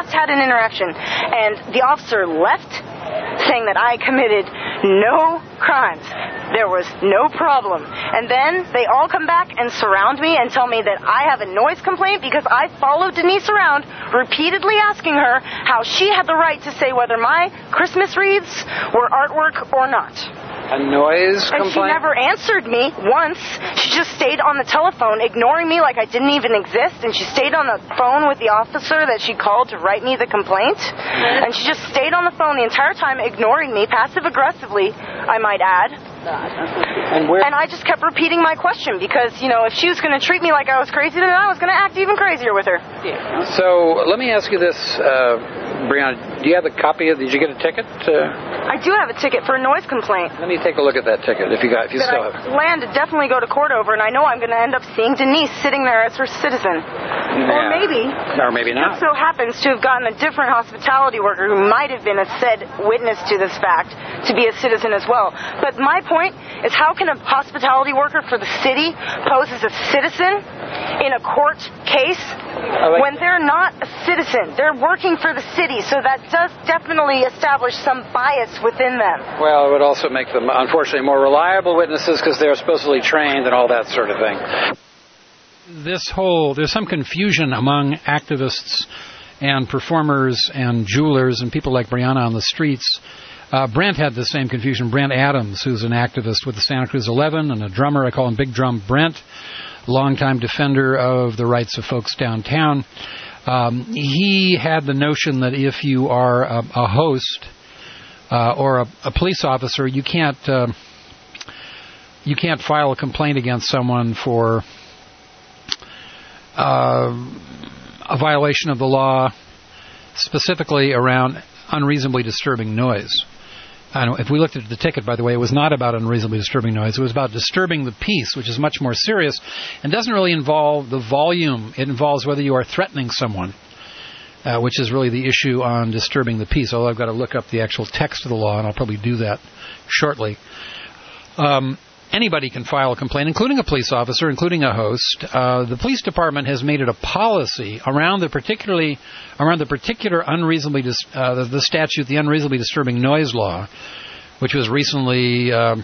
And the officer left saying that I committed no crimes. There was no problem. And then they all come back and surround me and tell me that I have a noise complaint because I followed Denise around, repeatedly asking her how she had the right to say whether my Christmas wreaths were artwork or not. A noise complaint? And she never answered me once. She just stayed on the telephone, ignoring me like I didn't even exist, and she stayed on the phone with the officer that she called to write me the complaint. And she just stayed on the phone the entire time, ignoring me, passive-aggressively, I might add. And I just kept repeating my question because, if she was going to treat me like I was crazy, then I was going to act even crazier with her. Yeah. So let me ask you this, Brianna. Do you have a copy of? Did you get a ticket? I do have a ticket for a noise complaint. Let me take a look at that ticket if you still have it. I plan to definitely go to court over, and I know I'm going to end up seeing Denise sitting there as her citizen. Yeah. Or maybe not. Just so happens to have gotten a different hospitality worker who might have been a said witness to this fact to be a citizen as well. But my point is, how can a hospitality worker for the city pose as a citizen in a court case when they're not a citizen? They're working for the city, so that does definitely establish some bias within them. Well, it would also make them, unfortunately, more reliable witnesses because they're supposedly trained and all that sort of thing. There's some confusion among activists and performers and jewelers and people like Brianna on the streets. Brent had the same confusion. Brent Adams, who's an activist with the Santa Cruz 11 and a drummer, I call him Big Drum Brent, longtime defender of the rights of folks downtown. He had the notion that if you are a host or a police officer, you can't file a complaint against someone for a violation of the law, specifically around unreasonably disturbing noise. If we looked at the ticket, by the way, it was not about unreasonably disturbing noise. It was about disturbing the peace, which is much more serious and doesn't really involve the volume. It involves whether you are threatening someone, which is really the issue on disturbing the peace, although I've got to look up the actual text of the law, and I'll probably do that shortly. Anybody can file a complaint, including a police officer, including a host. The police department has made it a policy around the particular unreasonably the statute, the unreasonably disturbing noise law, which was recently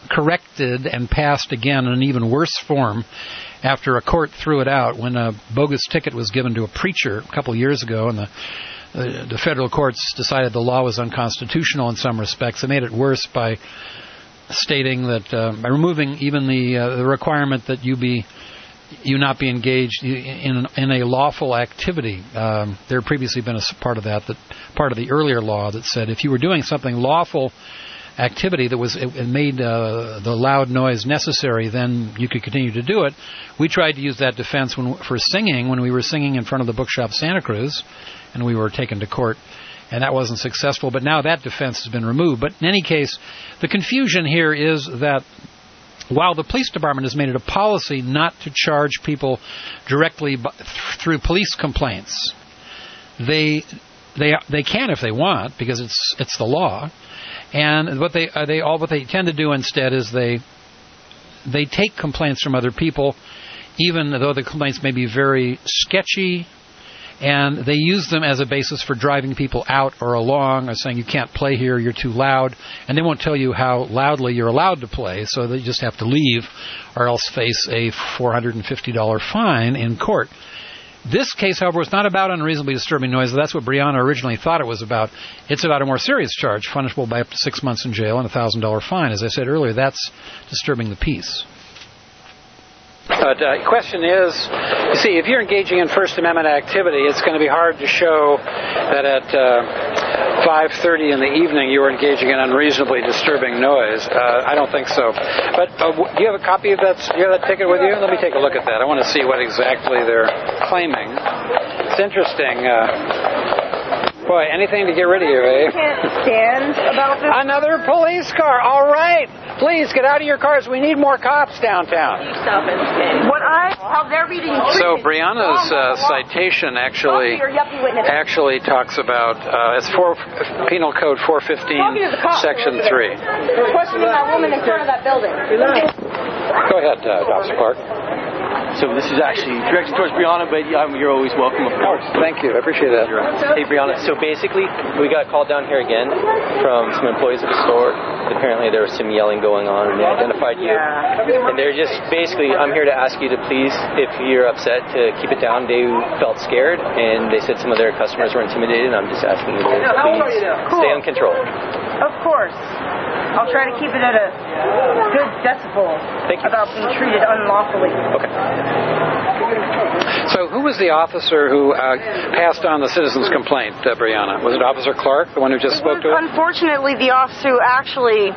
corrected and passed again in an even worse form after a court threw it out when a bogus ticket was given to a preacher a couple of years ago, and the federal courts decided the law was unconstitutional in some respects. They made it worse by stating that by removing even the requirement that you not be engaged in a lawful activity. There had previously been a part of the earlier law that said if you were doing something lawful activity that made the loud noise necessary, then you could continue to do it. We tried to use that defense for singing when we were singing in front of the Bookshop Santa Cruz, and we were taken to court, and that wasn't successful. But now that defense has been removed. But in any case, the confusion here is that while the police department has made it a policy not to charge people directly through police complaints, they can if they want, because it's the law. And what they tend to do instead is they take complaints from other people, even though the complaints may be very sketchy, and they use them as a basis for driving people out or along, or saying you can't play here, you're too loud, and they won't tell you how loudly you're allowed to play, so they just have to leave or else face a $450 fine in court. This case, however, was not about unreasonably disturbing noise. That's what Brianna originally thought it was about. It's about a more serious charge, punishable by up to 6 months in jail and a $1,000 fine. As I said earlier, that's disturbing the peace. But the question is, you see, if you're engaging in First Amendment activity, it's going to be hard to show that at 5:30 in the evening you were engaging in unreasonably disturbing noise. I don't think so. But do you have a copy of that? Do you have that ticket with you? Let me take a look at that. I want to see what exactly they're claiming. It's interesting. Boy, anything to get rid of you, eh? I can't stand about this. Another police car. All right. Please, get out of your cars. We need more cops downtown. How they're reading. So Brianna's citation actually talks about, it's Penal Code 415, Section 3. We're questioning that woman in front of that building. Go ahead, Officer Clark. So this is actually directed towards Brianna, but you're always welcome, of course. Thank you. I appreciate that. Hey, Brianna. So basically, we got called down here again from some employees of the store. Apparently, there was some yelling going on, and they identified you. And they're just basically, I'm here to ask you to please, if you're upset, to keep it down. They felt scared, and they said some of their customers were intimidated. I'm just asking you to please stay in control. Of course. I'll try to keep it at a good decibel about being treated unlawfully. Okay. So who was the officer who passed on the citizen's complaint, Brianna? Was it Officer Clark, the one who just spoke to it? Unfortunately, the officer who actually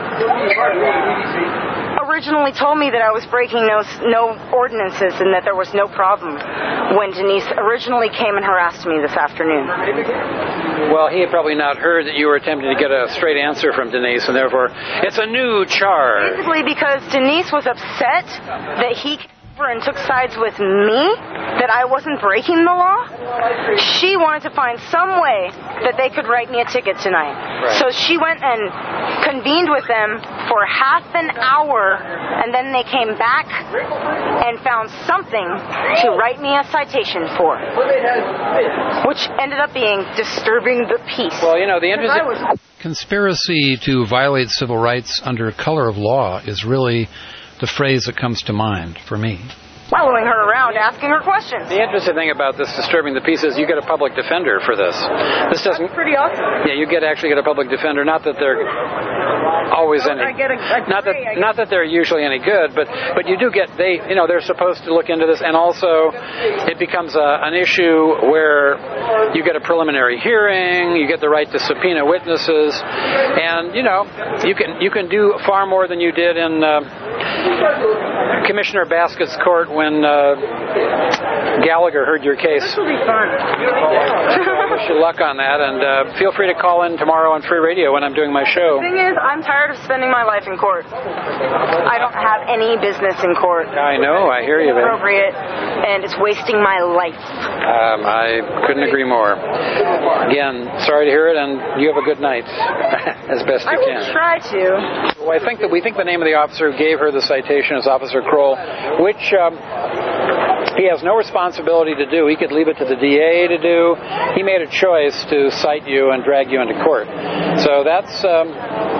originally told me that I was breaking no ordinances and that there was no problem when Denise originally came and harassed me this afternoon. Well, he had probably not heard that you were attempting to get a straight answer from Denise, and therefore it's a new charge. Basically because Denise was upset that he came over and took sides with me, that I wasn't breaking the law. She wanted to find some way that they could write me a ticket tonight. Right. So she went and convened with them for half an hour, and then they came back and found something to write me a citation for, which ended up being disturbing the peace. Well, you know, the interesting conspiracy to violate civil rights under color of law is really the phrase that comes to mind for me. Following her around, asking her questions. The interesting thing about this disturbing the peace is you get a public defender for this. This doesn't. That's pretty awesome. Yeah, you actually get a public defender. Not that they're always any. Not that they're usually any good, but you do get they're supposed to look into this, and also it becomes an issue where you get a preliminary hearing, you get the right to subpoena witnesses, and you can do far more than you did in Commissioner Baskett's court when Gallagher heard your case. This will be fun. I wish you luck on that, and feel free to call in tomorrow on Free Radio when I'm doing my show. The thing is, I'm tired of spending my life in court. I don't have any business in court. I know, I hear you, man. It's appropriate, and it's wasting my life. I couldn't agree more. Again, sorry to hear it, and you have a good night, as best you can. I will try to. Well, we think the name of the officer who gave her the citation is Officer Kroll, which he has no responsibility to do. He could leave it to the DA to do. He made a choice to cite you and drag you into court. So that's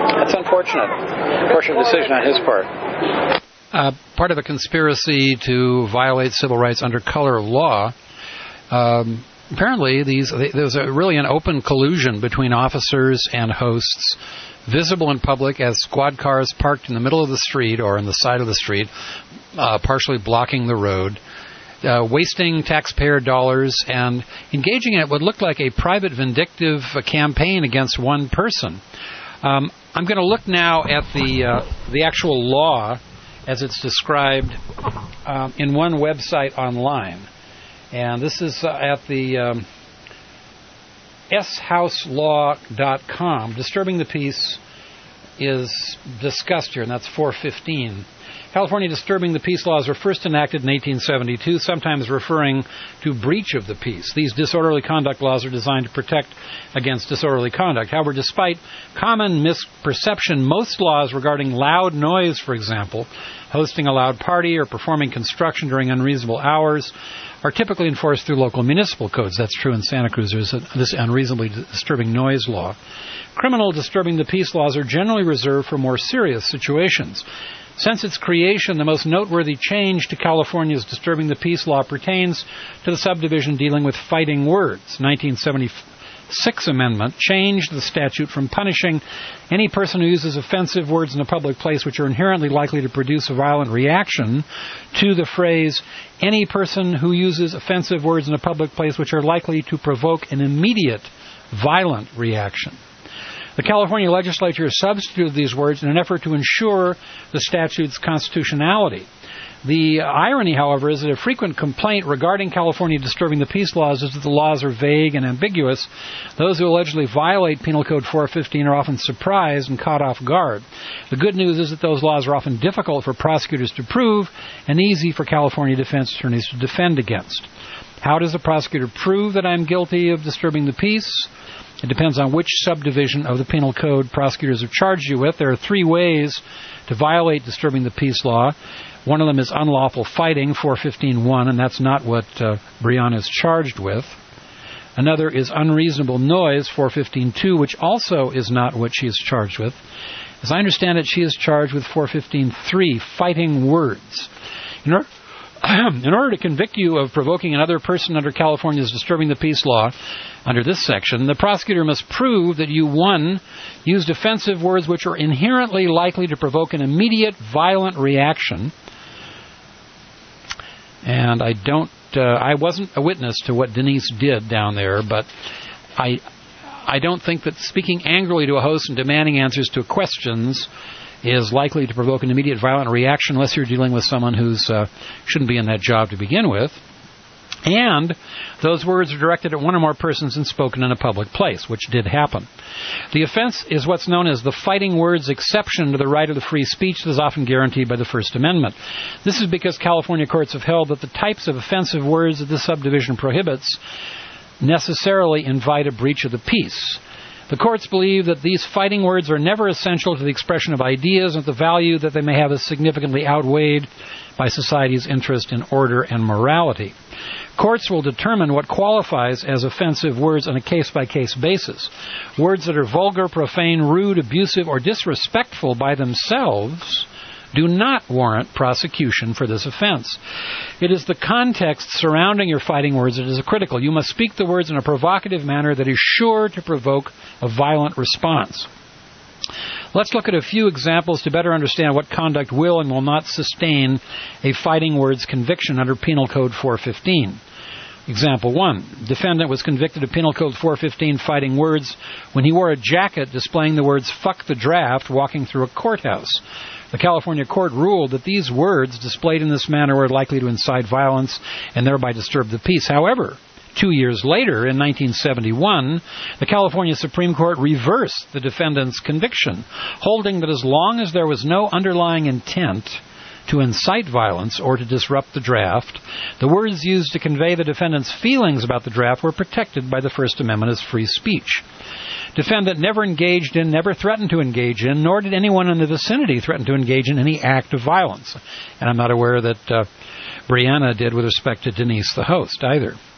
That's unfortunate. Unfortunate decision on his part. Part of a conspiracy to violate civil rights under color of law. Apparently, there's really an open collusion between officers and hosts, visible in public as squad cars parked in the middle of the street or on the side of the street, partially blocking the road, wasting taxpayer dollars and engaging in what looked like a private vindictive campaign against one person. I'm going to look now at the actual law as it's described in one website online. And this is at the shouslaw.com. Disturbing the peace is discussed here, and that's 415. California disturbing the peace laws were first enacted in 1872, sometimes referring to breach of the peace. These disorderly conduct laws are designed to protect against disorderly conduct. However, despite common misperception, most laws regarding loud noise, for example, hosting a loud party or performing construction during unreasonable hours, are typically enforced through local municipal codes. That's true in Santa Cruz. There's this unreasonably disturbing noise law. Criminal disturbing the peace laws are generally reserved for more serious situations. Since its creation, the most noteworthy change to California's disturbing the peace law pertains to the subdivision dealing with fighting words. 1976 amendment changed the statute from punishing any person who uses offensive words in a public place which are inherently likely to produce a violent reaction to the phrase, any person who uses offensive words in a public place which are likely to provoke an immediate violent reaction. The California legislature substituted these words in an effort to ensure the statute's constitutionality. The irony, however, is that a frequent complaint regarding California disturbing the peace laws is that the laws are vague and ambiguous. Those who allegedly violate Penal Code 415 are often surprised and caught off guard. The good news is that those laws are often difficult for prosecutors to prove and easy for California defense attorneys to defend against. How does a prosecutor prove that I'm guilty of disturbing the peace? It depends on which subdivision of the Penal Code prosecutors have charged you with. There are three ways to violate disturbing the peace law. One of them is unlawful fighting, 415.1, and that's not what Brianna is charged with. Another is unreasonable noise, 415.2, which also is not what she is charged with. As I understand it, she is charged with 415.3, fighting words. In order to convict you of provoking another person under California's disturbing the peace law, under this section, the prosecutor must prove that you, 1, used offensive words which are inherently likely to provoke an immediate violent reaction. And I wasn't a witness to what Denise did down there, but I don't think that speaking angrily to a host and demanding answers to questions is likely to provoke an immediate violent reaction unless you're dealing with someone who shouldn't be in that job to begin with. And those words are directed at one or more persons and spoken in a public place, which did happen. The offense is what's known as the fighting words exception to the right of the free speech that is often guaranteed by the First Amendment. This is because California courts have held that the types of offensive words that this subdivision prohibits necessarily invite a breach of the peace. The courts believe that these fighting words are never essential to the expression of ideas and the value that they may have is significantly outweighed by society's interest in order and morality. Courts will determine what qualifies as offensive words on a case-by-case basis. Words that are vulgar, profane, rude, abusive, or disrespectful by themselves do not warrant prosecution for this offense. It is the context surrounding your fighting words that is critical. You must speak the words in a provocative manner that is sure to provoke a violent response. Let's look at a few examples to better understand what conduct will and will not sustain a fighting words conviction under Penal Code 415. Example 1. Defendant was convicted of Penal Code 415 fighting words when he wore a jacket displaying the words "fuck the draft" walking through a courthouse. The California court ruled that these words displayed in this manner were likely to incite violence and thereby disturb the peace. However, 2 years later, in 1971, the California Supreme Court reversed the defendant's conviction, holding that as long as there was no underlying intent to incite violence or to disrupt the draft, the words used to convey the defendant's feelings about the draft were protected by the First Amendment as free speech. Defendant never engaged in, never threatened to engage in, nor did anyone in the vicinity threaten to engage in any act of violence. And I'm not aware that Brianna did with respect to Denise, the host, either.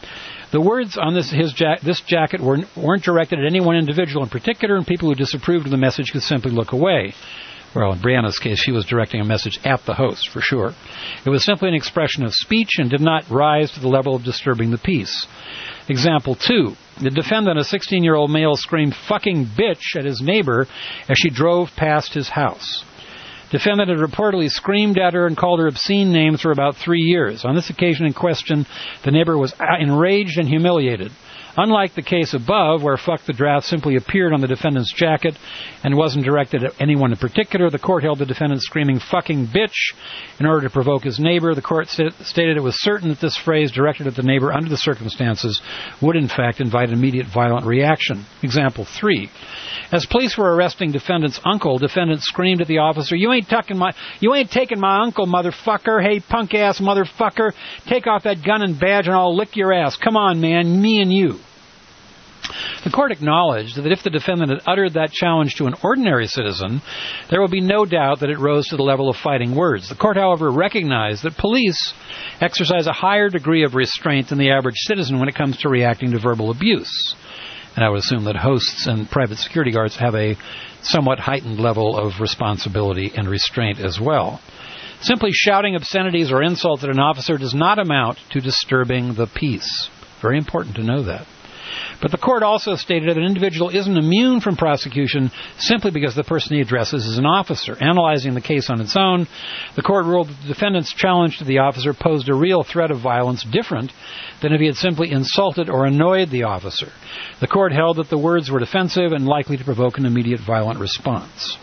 The words on this jacket weren't directed at any one individual in particular, and people who disapproved of the message could simply look away. Well, in Brianna's case, she was directing a message at the host, for sure. It was simply an expression of speech and did not rise to the level of disturbing the peace. Example 2. The defendant, a 16-year-old male, screamed "fucking bitch" at his neighbor as she drove past his house. Defendant had reportedly screamed at her and called her obscene names for about 3 years. On this occasion in question, the neighbor was enraged and humiliated. Unlike the case above, where "fuck the draft" simply appeared on the defendant's jacket and wasn't directed at anyone in particular, the court held the defendant screaming "fucking bitch" in order to provoke his neighbor. The court stated it was certain that this phrase directed at the neighbor under the circumstances would in fact invite immediate violent reaction. Example 3. As police were arresting defendant's uncle, defendant screamed at the officer, you ain't taking my uncle, motherfucker. Hey, punk-ass motherfucker. Take off that gun and badge and I'll lick your ass. Come on, man, me and you." The court acknowledged that if the defendant had uttered that challenge to an ordinary citizen, there would be no doubt that it rose to the level of fighting words. The court, however, recognized that police exercise a higher degree of restraint than the average citizen when it comes to reacting to verbal abuse. And I would assume that hosts and private security guards have a somewhat heightened level of responsibility and restraint as well. Simply shouting obscenities or insults at an officer does not amount to disturbing the peace. Very important to know that. But the court also stated that an individual isn't immune from prosecution simply because the person he addresses is an officer. Analyzing the case on its own, the court ruled that the defendant's challenge to the officer posed a real threat of violence different than if he had simply insulted or annoyed the officer. The court held that the words were defensive and likely to provoke an immediate violent response.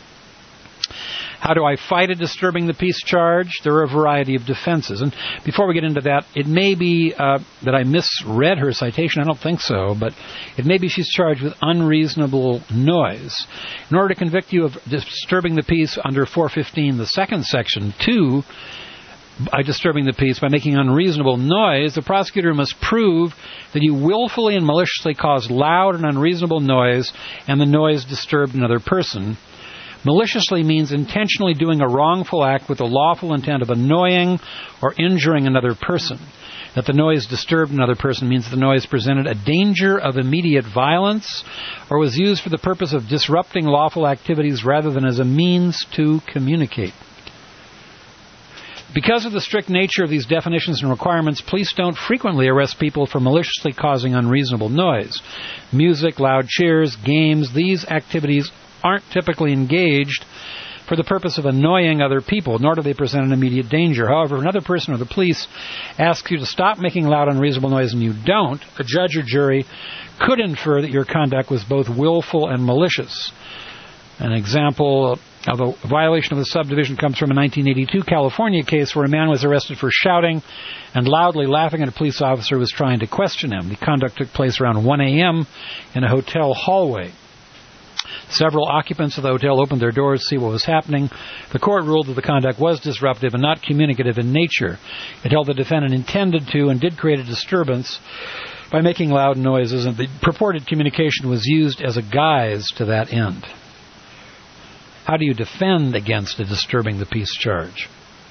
How do I fight a disturbing the peace charge? There are a variety of defenses. And before we get into that, it may be that I misread her citation. I don't think so, but it may be she's charged with unreasonable noise. In order to convict you of disturbing the peace under 415, the second section, 2, by disturbing the peace by making unreasonable noise, the prosecutor must prove that you willfully and maliciously caused loud and unreasonable noise and the noise disturbed another person. Maliciously means intentionally doing a wrongful act with the lawful intent of annoying or injuring another person. That the noise disturbed another person means the noise presented a danger of immediate violence or was used for the purpose of disrupting lawful activities rather than as a means to communicate. Because of the strict nature of these definitions and requirements, police don't frequently arrest people for maliciously causing unreasonable noise. Music, loud cheers, games, these activities aren't typically engaged for the purpose of annoying other people, nor do they present an immediate danger. However, if another person or the police asks you to stop making loud, unreasonable noise and you don't, a judge or jury could infer that your conduct was both willful and malicious. An example of a violation of the subdivision comes from a 1982 California case where a man was arrested for shouting and loudly laughing at a police officer who was trying to question him. The conduct took place around 1 a.m. in a hotel hallway. Several occupants of the hotel opened their doors to see what was happening. The court ruled that the conduct was disruptive and not communicative in nature. It held the defendant intended to and did create a disturbance by making loud noises, and the purported communication was used as a guise to that end. How do you defend against a disturbing the peace charge?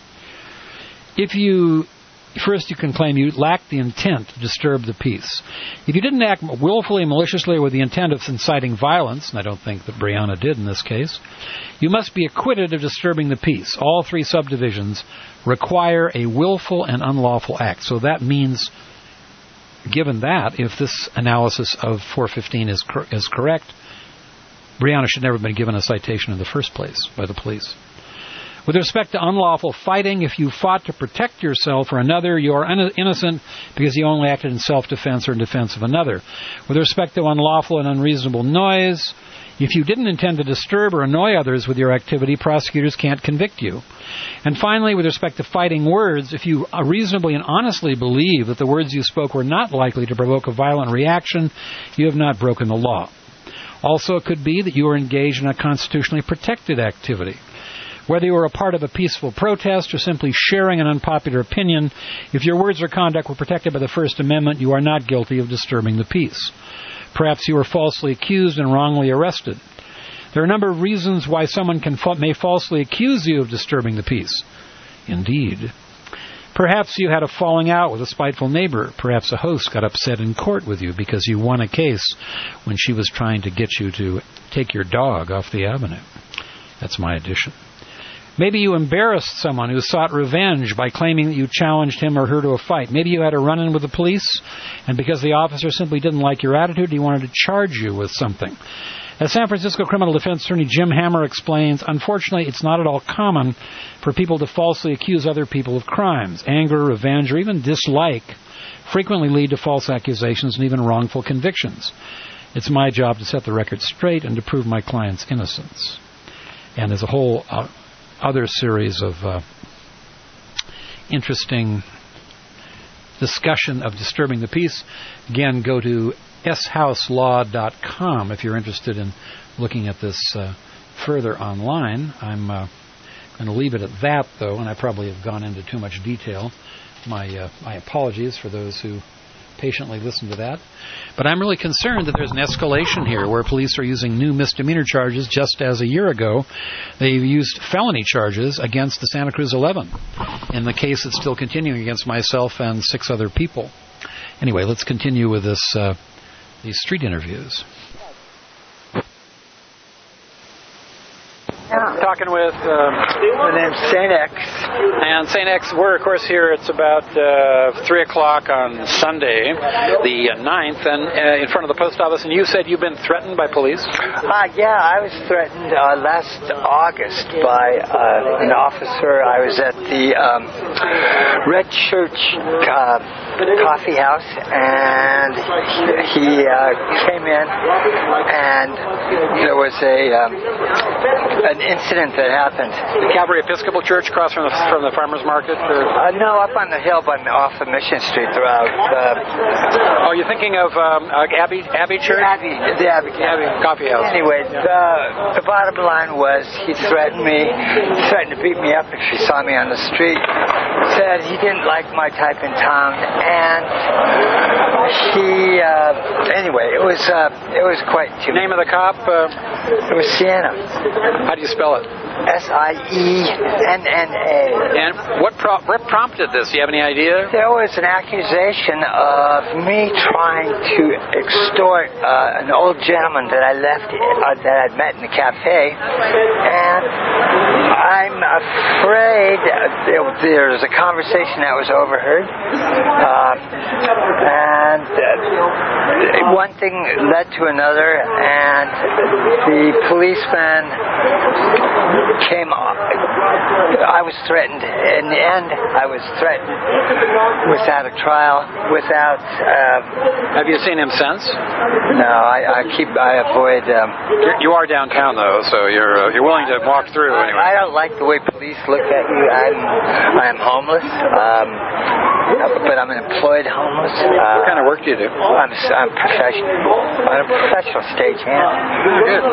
First, you can claim you lacked the intent to disturb the peace. If you didn't act willfully, maliciously, or with the intent of inciting violence, and I don't think that Brianna did in this case, you must be acquitted of disturbing the peace. All 3 subdivisions require a willful and unlawful act. So that means, given that, if this analysis of 415 is correct, Brianna should never have been given a citation in the first place by the police. With respect to unlawful fighting, if you fought to protect yourself or another, you are innocent because you only acted in self-defense or in defense of another. With respect to unlawful and unreasonable noise, if you didn't intend to disturb or annoy others with your activity, prosecutors can't convict you. And finally, with respect to fighting words, if you reasonably and honestly believe that the words you spoke were not likely to provoke a violent reaction, you have not broken the law. Also, it could be that you were engaged in a constitutionally protected activity. Whether you were a part of a peaceful protest or simply sharing an unpopular opinion, if your words or conduct were protected by the First Amendment, you are not guilty of disturbing the peace. Perhaps you were falsely accused and wrongly arrested. There are a number of reasons why someone may falsely accuse you of disturbing the peace. Indeed, Perhaps you had a falling out with a spiteful neighbor. Perhaps a host got upset in court with you because you won a case when she was trying to get you to take your dog off the avenue. That's my addition. Maybe you embarrassed someone who sought revenge by claiming that you challenged him or her to a fight. Maybe you had a run-in with the police, and because the officer simply didn't like your attitude, he wanted to charge you with something. As San Francisco criminal defense attorney Jim Hammer explains, unfortunately, it's not at all common for people to falsely accuse other people of crimes. Anger, revenge, or even dislike frequently lead to false accusations and even wrongful convictions. It's my job to set the record straight and to prove my client's innocence. And there's a whole other series of interesting discussion of disturbing the peace. Again, go to shouselaw.com if you're interested in looking at this further online. I'm going to leave it at that, though, and I probably have gone into too much detail. My apologies for those who patiently listen to that. But I'm really concerned that there's an escalation here where police are using new misdemeanor charges just as a year ago they used felony charges against the Santa Cruz 11. In the case, it's still continuing against myself and 6 other people. Anyway, let's continue with this these street interviews. Talking with the name's St. X. And St. X, we're, of course, here. It's about 3 o'clock on Sunday, the 9th, and in front of the post office. And you said you've been threatened by police? Yeah, I was threatened last August by an officer. I was at the Red Church coffee house, and he came in, and there was an incident that happened. The Calvary Episcopal Church across from the farmers market? No, up on the hill off of Mission Street. Oh, you're thinking of Abbey Church? The Abbey Coffee House. Anyway, the bottom line was he threatened to beat me up if he saw me on the street. Said he didn't like my type in town, and he anyway, it was quite too. Name of the cop? It was Sienna. How do you spell it? Sienna. And what prompted this? Do you have any idea? There was an accusation of me trying to extort an old gentleman that I that I'd met in the cafe, and I'm afraid there was a conversation that was overheard, and one thing led to another, and the policeman came off. I was threatened. In the end, I was threatened without a trial, without... Have you seen him since? No, I avoid... You are downtown, though, so you're willing to walk through anyway. I don't like the way police look at you. I'm homeless. But I'm an employed homeless. What kind of work do you do? I'm professional. I'm a professional stagehand. Good.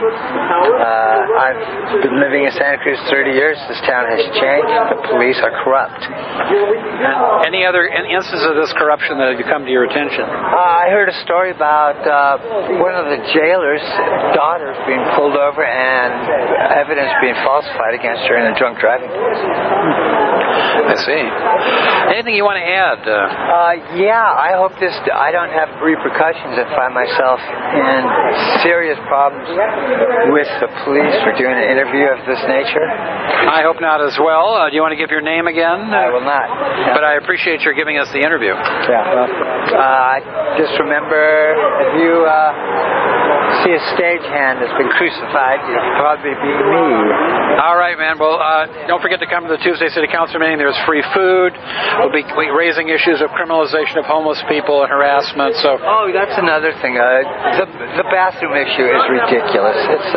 I've been living in Santa Cruz 30 years. This town has changed. The police are corrupt. Any other instances of this corruption that have come to your attention? I heard a story about one of the jailers' daughters being pulled over and evidence being falsified against her in a drunk driving case. I see. Anything you want to add? Yeah, I hope I don't have repercussions if I find myself in serious problems with the police for doing an interview of this nature. I hope not as well. Do you want to give your name again? I will not. But I appreciate your giving us the interview. Yeah. Just remember, if you see a stagehand that's been crucified, it'll probably be me. All right, man. Well, don't forget to come to the Tuesday City Council meeting. There's free food. We'll be raising issues of criminalization of homeless people and harassment. So. Oh, that's another thing. The bathroom issue is ridiculous. It's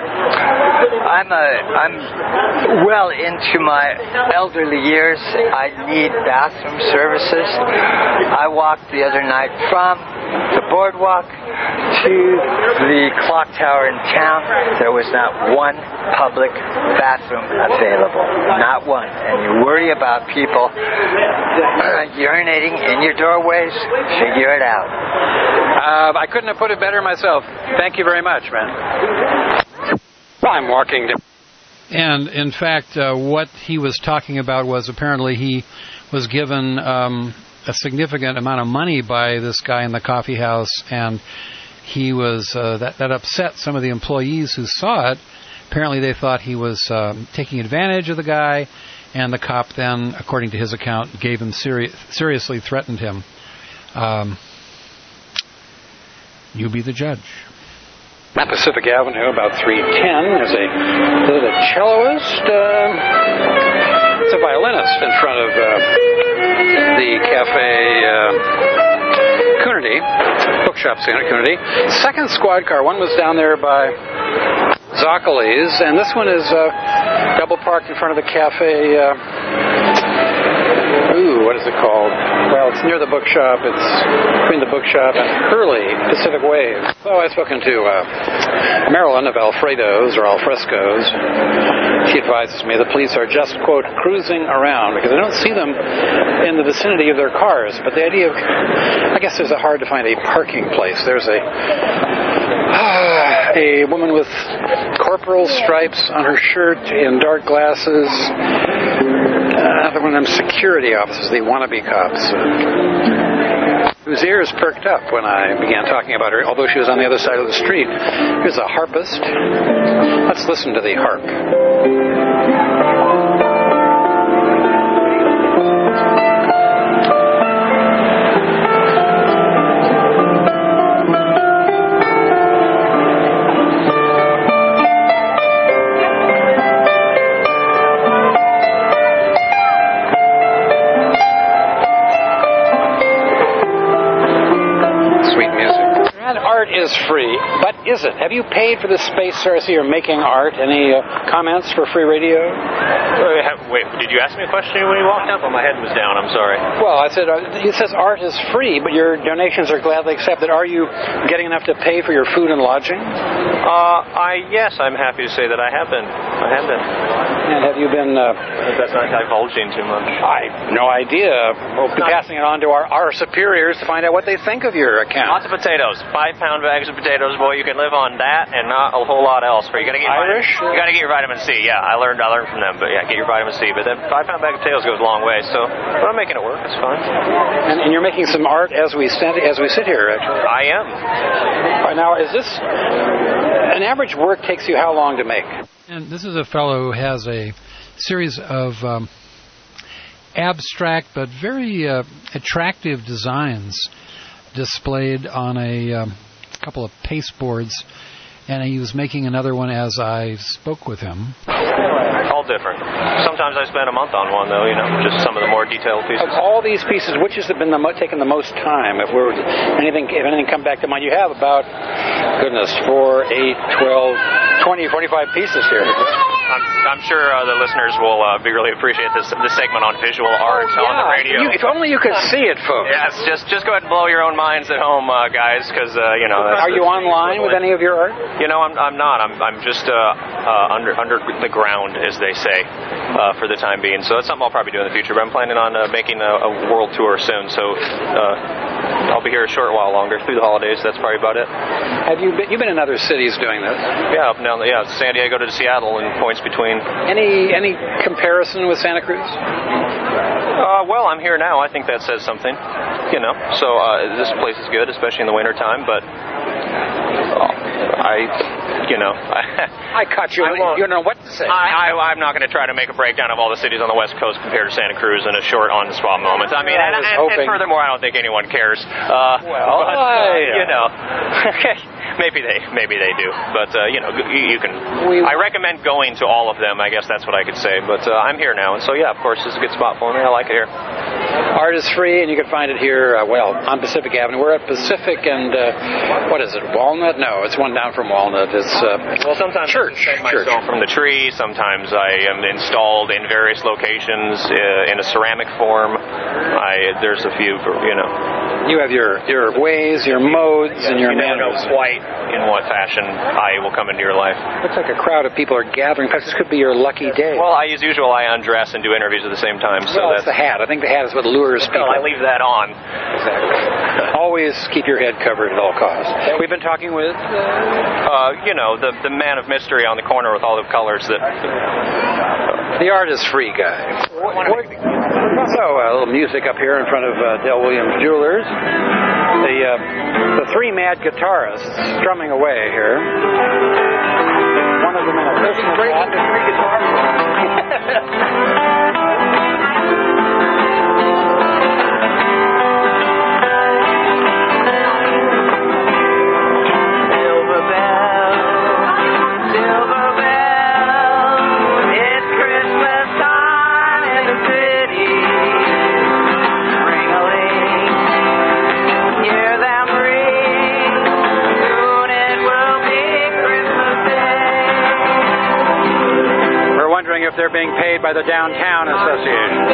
I'm well into my elderly years. I need bathroom services. I walked the other night from the boardwalk to the clock tower in town. There was not one public bathroom available. Not one. And you worry about people urinating in your doorways. Figure it out. I couldn't have put it better myself. Thank you very much, man. I'm walking to And, in fact, what he was talking about was apparently he was given a significant amount of money by this guy in the coffee house, and he was that upset some of the employees who saw it. Apparently they thought he was taking advantage of the guy, and the cop then, according to his account, gave him seriously threatened him. You be the judge. At Pacific Avenue, about 310, there's a celloist. It's a violinist in front of the Cafe Coonerty, bookshop Coonerty. Second squad car. One was down there by Zoccoli's, and this one is double parked in front of the Cafe. What is it called? Well, it's near the bookshop. It's between the bookshop and Hurley Pacific Wave. So I've spoken to Marilyn of Alfredo's or Alfresco's. She advises me the police are just, quote, cruising around because I don't see them in the vicinity of their cars. But the idea of, I guess there's a hard to find a parking place. There's a woman with corporal stripes on her shirt in dark glasses. Another one of them security officers, the wannabe cops, whose ears perked up when I began talking about her, although she was on the other side of the street. Here's a harpist. Let's listen to the harp. Is free, but is it? Have you paid for the space service you're making art? Any comments for free radio? Wait, did you ask me a question when you walked up? Well, my head was down. I'm sorry. Well, I said, it says art is free, but your donations are gladly accepted. Are you getting enough to pay for your food and lodging? Yes, I'm happy to say that I have been. And have you been... That's not divulging too much. I have no idea. We'll be passing it on to our superiors to find out what they think of your account. Lots of potatoes. 5-pound bags of potatoes, boy. You can live on that and not a whole lot else. You gotta get Irish? You gotta get your vitamin C. Yeah, I learned from them. But yeah, get your vitamin C. But that 5-pound bag of potatoes goes a long way. So, but I'm making it work. It's fine. And you're making some art as we sit here, actually. I am. Right now, is this an average work takes you how long to make? And this is a fellow who has a series of abstract but very attractive designs displayed on a couple of pasteboards, and he was making another one as I spoke with him. All different. Sometimes I spend a month on one, though, just some of the more detailed pieces. Of all these pieces, which has been taken the most time? If anything come back to mind, you have about, 4, 8, 12, 20, 45 pieces here. I'm sure the listeners will really appreciate this segment on visual art on the radio. If only you could see it, folks. Yes, just go ahead and blow your own minds at home, guys, because Are you online with any of your art? I'm not. I'm just under the ground, as they say, for the time being. So that's something I'll probably do in the future. But I'm planning on making a world tour soon. So I'll be here a short while longer through the holidays. That's probably about it. Have you been in other cities doing this? Yeah, up and down. Yeah, San Diego to Seattle and points between. Any comparison with Santa Cruz? Well, I'm here now. I think that says something. So this place is good, especially in the wintertime. But I caught you. You don't know what to say. I'm not going to try to make a breakdown of all the cities on the West Coast compared to Santa Cruz in a short on-the-spot moment. I mean, and furthermore, I don't think anyone cares. Maybe they do. But you can. I recommend going to all of them. I guess that's what I could say. But I'm here now, and so yeah, of course, this is a good spot for me. I like it here. Art is free, and you can find it here. On Pacific Avenue. We're at Pacific and what is it? Walnut? No, it's one down from Walnut. It's sometimes church. I take myself from the tree. Sometimes I am installed in various locations in a ceramic form. There's a few, You have your ways, your modes, and your manners. Know quite in what fashion I will come into your life. Looks like a crowd of people are gathering. In fact, this could be your lucky day. Well, as usual, I undress and do interviews at the same time. So that's the hat. I think the hat is what lures people. I leave that on. Exactly. always keep your head covered at all costs. We've been talking with... the man of mystery on the corner with all the colors that... The artist-free guy. So, a little music up here in front of Del Williams Jewelers. The three mad guitarists strumming away here. One of them in a Christmas hat. If they're being paid by the Downtown Association.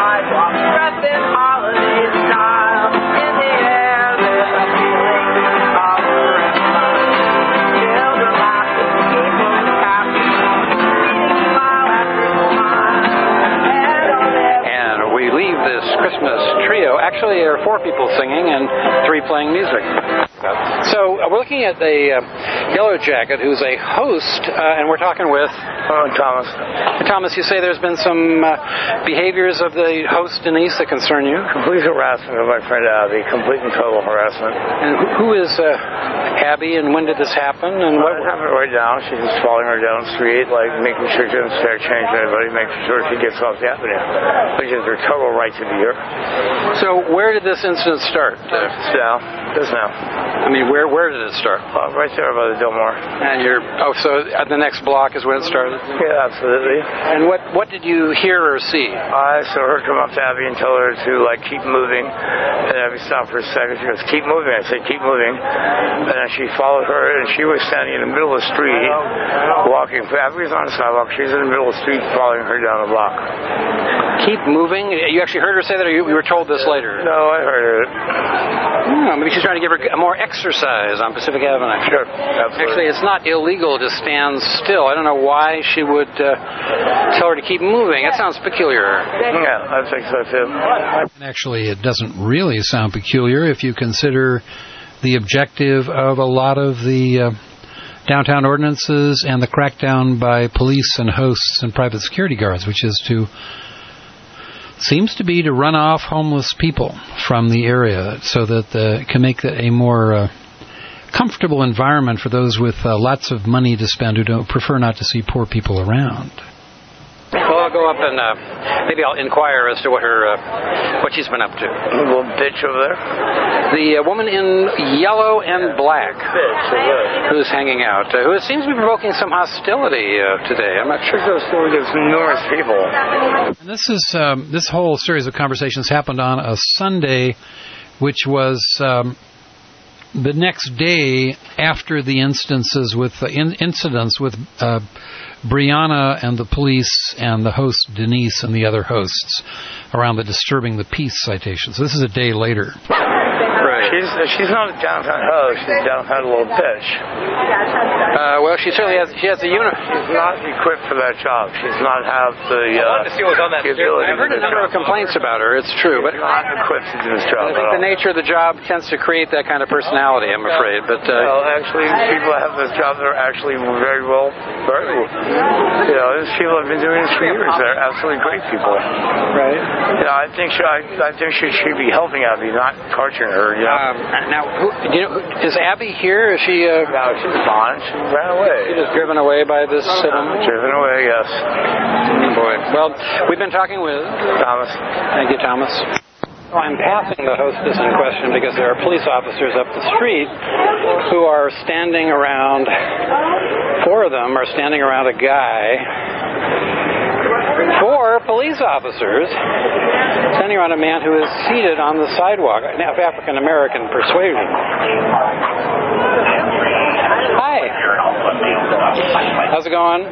And we leave this Christmas trio. Actually, there are 4 people singing and 3 playing music. So we're looking at the Yellow Jacket, who's a host, and we're talking with... Thomas. Thomas, you say there's been some behaviors of the host, Denise, that concern you? Complete harassment of my friend Abby. Complete and total harassment. And who is Abby, and when did this happen? And what happened right now? She's just following her down the street, like making sure she doesn't stare change anybody, making sure she gets off the avenue, which is her total right to be here. So where did this incident start? Just now. I mean, where did it start? Right there by the Delmar. And so the next block is when it started? Yeah, absolutely. And what did you hear or see? I saw her come up to Abby and tell her to keep moving. And Abby stopped for a second. She goes, "Keep moving." I said, "Keep moving." And then she followed her, and she was standing in the middle of the street, walking. Abby was on the sidewalk. She's in the middle of the street, following her down the block. Keep moving? You actually heard her say that, or you were told this later? No, I heard it. Maybe she's trying to give her more exercise on Pacific Avenue. Sure, absolutely. Actually, it's not illegal to stand still. I don't know why she would tell her to keep moving. That sounds peculiar. Yeah, I think so too. Actually, it doesn't really sound peculiar if you consider the objective of a lot of the downtown ordinances and the crackdown by police and hosts and private security guards, which is seems to be to run off homeless people from the area so that it can make it a more comfortable environment for those with lots of money to spend who prefer not to see poor people around. Well, I'll go up and maybe I'll inquire as to what she's been up to. The little bitch over there? The woman in yellow and black who's hanging out, who seems to be provoking some hostility today. I'm not sure. There's numerous people. And this whole series of conversations happened on a Sunday, which was the next day after the incidents with Brianna and the police and the host Denise and the other hosts around the Disturbing the Peace citation. So this is a day later. Right. She's not a downtown host. She's a downtown little bitch. Well, she certainly has. She has the unit. She's not equipped for that job. She's not have the ability. I've heard a number of complaints about her. It's true, but not equipped to do this job. I think the nature of the job tends to create that kind of personality. I'm afraid, but well, actually, people that have this job that are actually very well. These people have been doing this for years. They're absolutely great people. Right. I think she should be helping Abby, not torturing her. Now, is Abby here? Is she? No, she's gone. She ran away. She was driven away by this. Driven away, yes. Boy. Well, we've been talking with Thomas. Thank you, Thomas. I'm passing the hostess in question because there are police officers up the street who are standing around. 4 of them are standing around a guy. 4 police officers standing around a man who is seated on the sidewalk of African American persuasion. Hi. How's it going?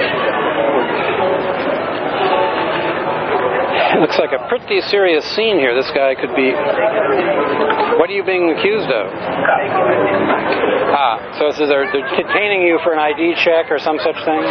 It looks like a pretty serious scene here. This guy could be... What are you being accused of? So they're detaining you for an ID check or some such thing?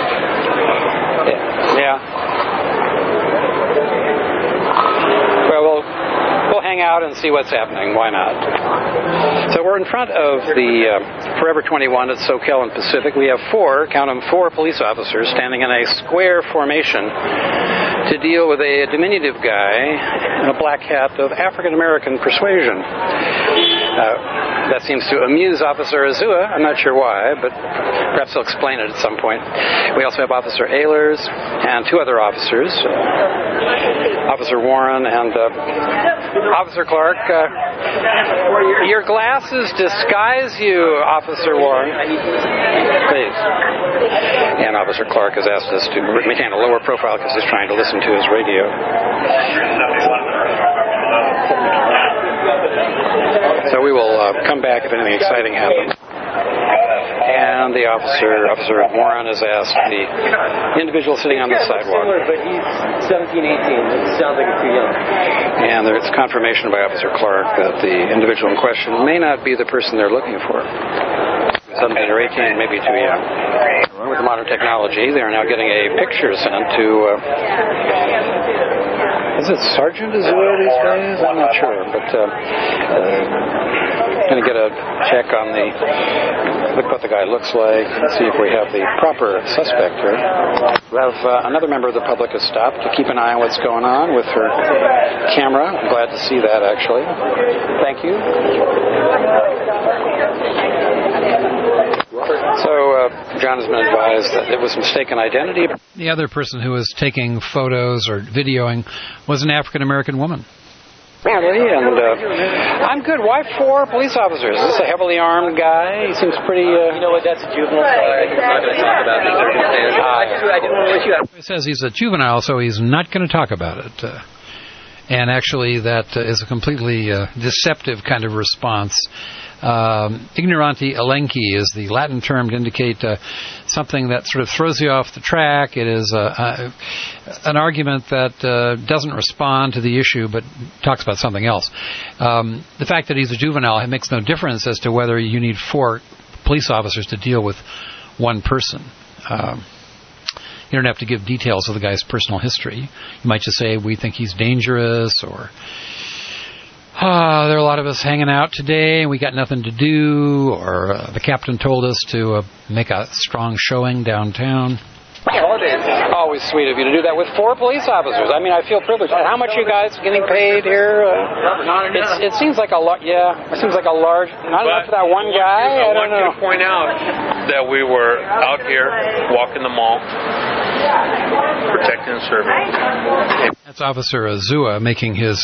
Yeah. Well, we'll hang out and see what's happening. Why not? So we're in front of the Forever 21 at Soquel and Pacific. We have four police officers standing in a square formation to deal with a diminutive guy in a black hat of African-American persuasion. That seems to amuse Officer Azua. I'm not sure why, but perhaps he'll explain it at some point. We also have Officer Ehlers and two other officers, Officer Warren and Officer Clark. Your glasses disguise you, Officer Warren. Please. And Officer Clark has asked us to maintain a lower profile because he's trying to listen to his radio. So we will come back if anything exciting happens. And the Officer Warren, has asked the individual sitting on the sidewalk. But he's 17, 18. It sounds like it's too young. And there's confirmation by Officer Clark that the individual in question may not be the person they're looking for. 17 or 18, maybe too young. With modern technology, they are now getting a picture sent to... is it Sergeant Azua these days? I'm not sure, but going to get a check on look what the guy looks like, and see if we have the proper suspect here. We have another member of the public has stopped to keep an eye on what's going on with her camera. I'm glad to see that, actually. Thank you. So, John has been advised that it was mistaken identity. The other person who was taking photos or videoing was an African-American woman. Apparently, and I'm good. Why four police officers? Is this a heavily armed guy? He seems pretty... You know what, that's a juvenile, so I'm not going to talk about these circumstances. I didn't want to let you out. He says he's a juvenile, so he's not going to talk about it. And actually, that is a completely deceptive kind of response. Ignoranti elenchi is the Latin term to indicate something that sort of throws you off the track. It is an argument that doesn't respond to the issue but talks about something else. The fact that he's a juvenile, it makes no difference as to whether you need four police officers to deal with one person. You don't have to give details of the guy's personal history. You might just say, we think he's dangerous, or there are a lot of us hanging out today and we got nothing to do, or the captain told us to make a strong showing downtown. Always sweet of you to do that with four police officers. I mean, I feel privileged. How much you guys getting paid here? It seems like a lot. Yeah, it seems like a large. Not enough for that one guy. I don't know. I want you to point out that we were out here walking the mall, protecting and serving. That's Officer Azua making his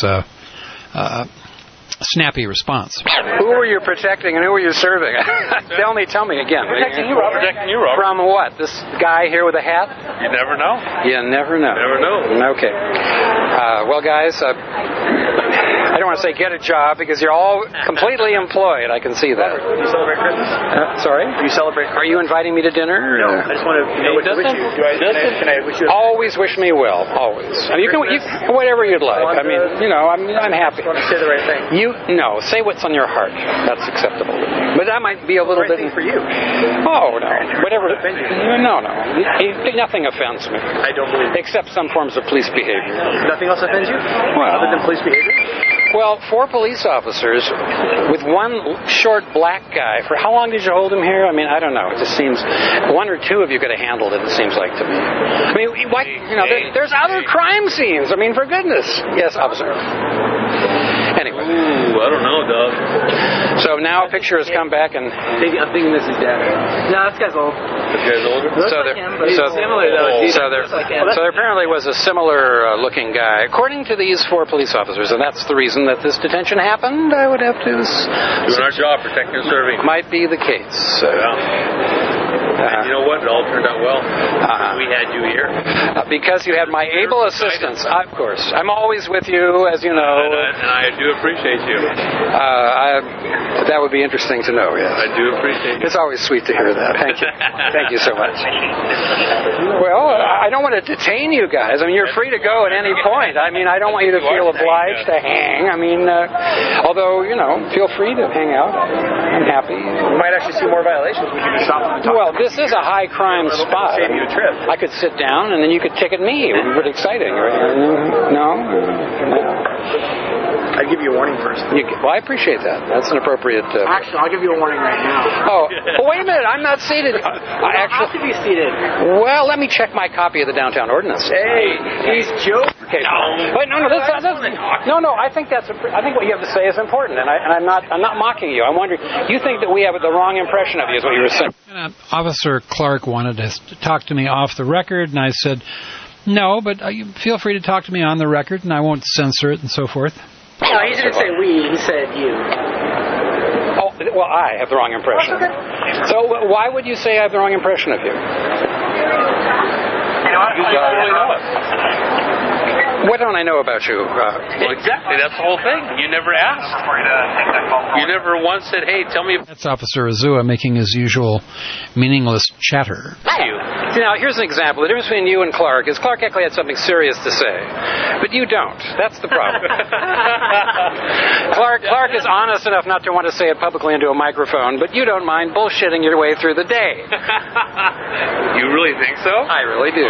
snappy response. Who were you protecting and who were you serving? They only tell me again. Protecting you, Robert. Protecting you, Robert. From what? This guy here with a hat? You never know. You never know. Never know. Okay. Well, guys, I don't want to say get a job because you're all completely employed. I can see that. Do you celebrate Christmas? Sorry? Do you celebrate Christmas? Are you inviting me to dinner? No. I just want to know what to wish you. Can I wish you? Always wish me well. Always. I mean, you can whatever you'd like. I mean, you know, I'm happy. I want to say the right thing. No, say what's on your heart. That's acceptable. But that might be a little bit for you. Oh no, whatever. No. Nothing offends me. I don't believe it. Except some forms of police behavior. Nothing else offends you? Well, other than police behavior? Well, four police officers with one short black guy. For how long did you hold him here? I mean, I don't know. It just seems one or two of you could have handled it. It seems like to me. I mean, why? You know, there's other crime scenes. I mean, for goodness. Yes, officer. Anyway. Ooh, I don't know, Doug. So now a picture has come back, and I'm thinking this is dad. No, this guy's old. This guy's older? So there apparently was a similar looking guy, according to these four police officers, and that's the reason that this detention happened. I would have to doing our job, protecting and serving. Might be the case. And you know what? It all turned out well. We had you here. Because you had my able assistance, of course. I'm always with you, as you know. And I do appreciate you. That would be interesting to know, yes. I do appreciate you. It's always sweet to hear that. Thank you. Thank you so much. Well, I don't want to detain you guys. I mean, you're free to go at any point. I mean, I don't want you to feel obliged to hang. I mean, although, you know, feel free to hang out. I'm happy. We might actually see more violations. We can just stop and talk. Well, this is a high crime spot. Save you a trip. I could sit down and then you could ticket me. It would be exciting. No? I'd give you a warning first. Well, I appreciate that. That's an appropriate... Actually, I'll give you a warning right now. Oh, wait a minute. I'm not seated. You don't have to be seated. Well, let me check my copy of the Downtown Ordinance. Hey, he's joking. Okay. Wait, no. No. I think what you have to say is important, and I'm not mocking you. I'm wondering. You think that we have the wrong impression of you, is what you were saying. Officer Clark wanted to talk to me off the record, and I said, no, but you feel free to talk to me on the record, and I won't censor it and so forth. No, he didn't say we. He said you. Oh, well, I have the wrong impression. Okay. So why would you say I have the wrong impression of you? You know what? You don't really know it. What don't I know about you? Well, exactly. That's the whole thing. You never asked. You never once said, hey, tell me. That's Officer Azua making his usual meaningless chatter. Now, here's an example. The difference between you and Clark is Clark actually had something serious to say, but you don't. That's the problem. Clark is honest enough not to want to say it publicly into a microphone, but you don't mind bullshitting your way through the day. You really think so? I really do.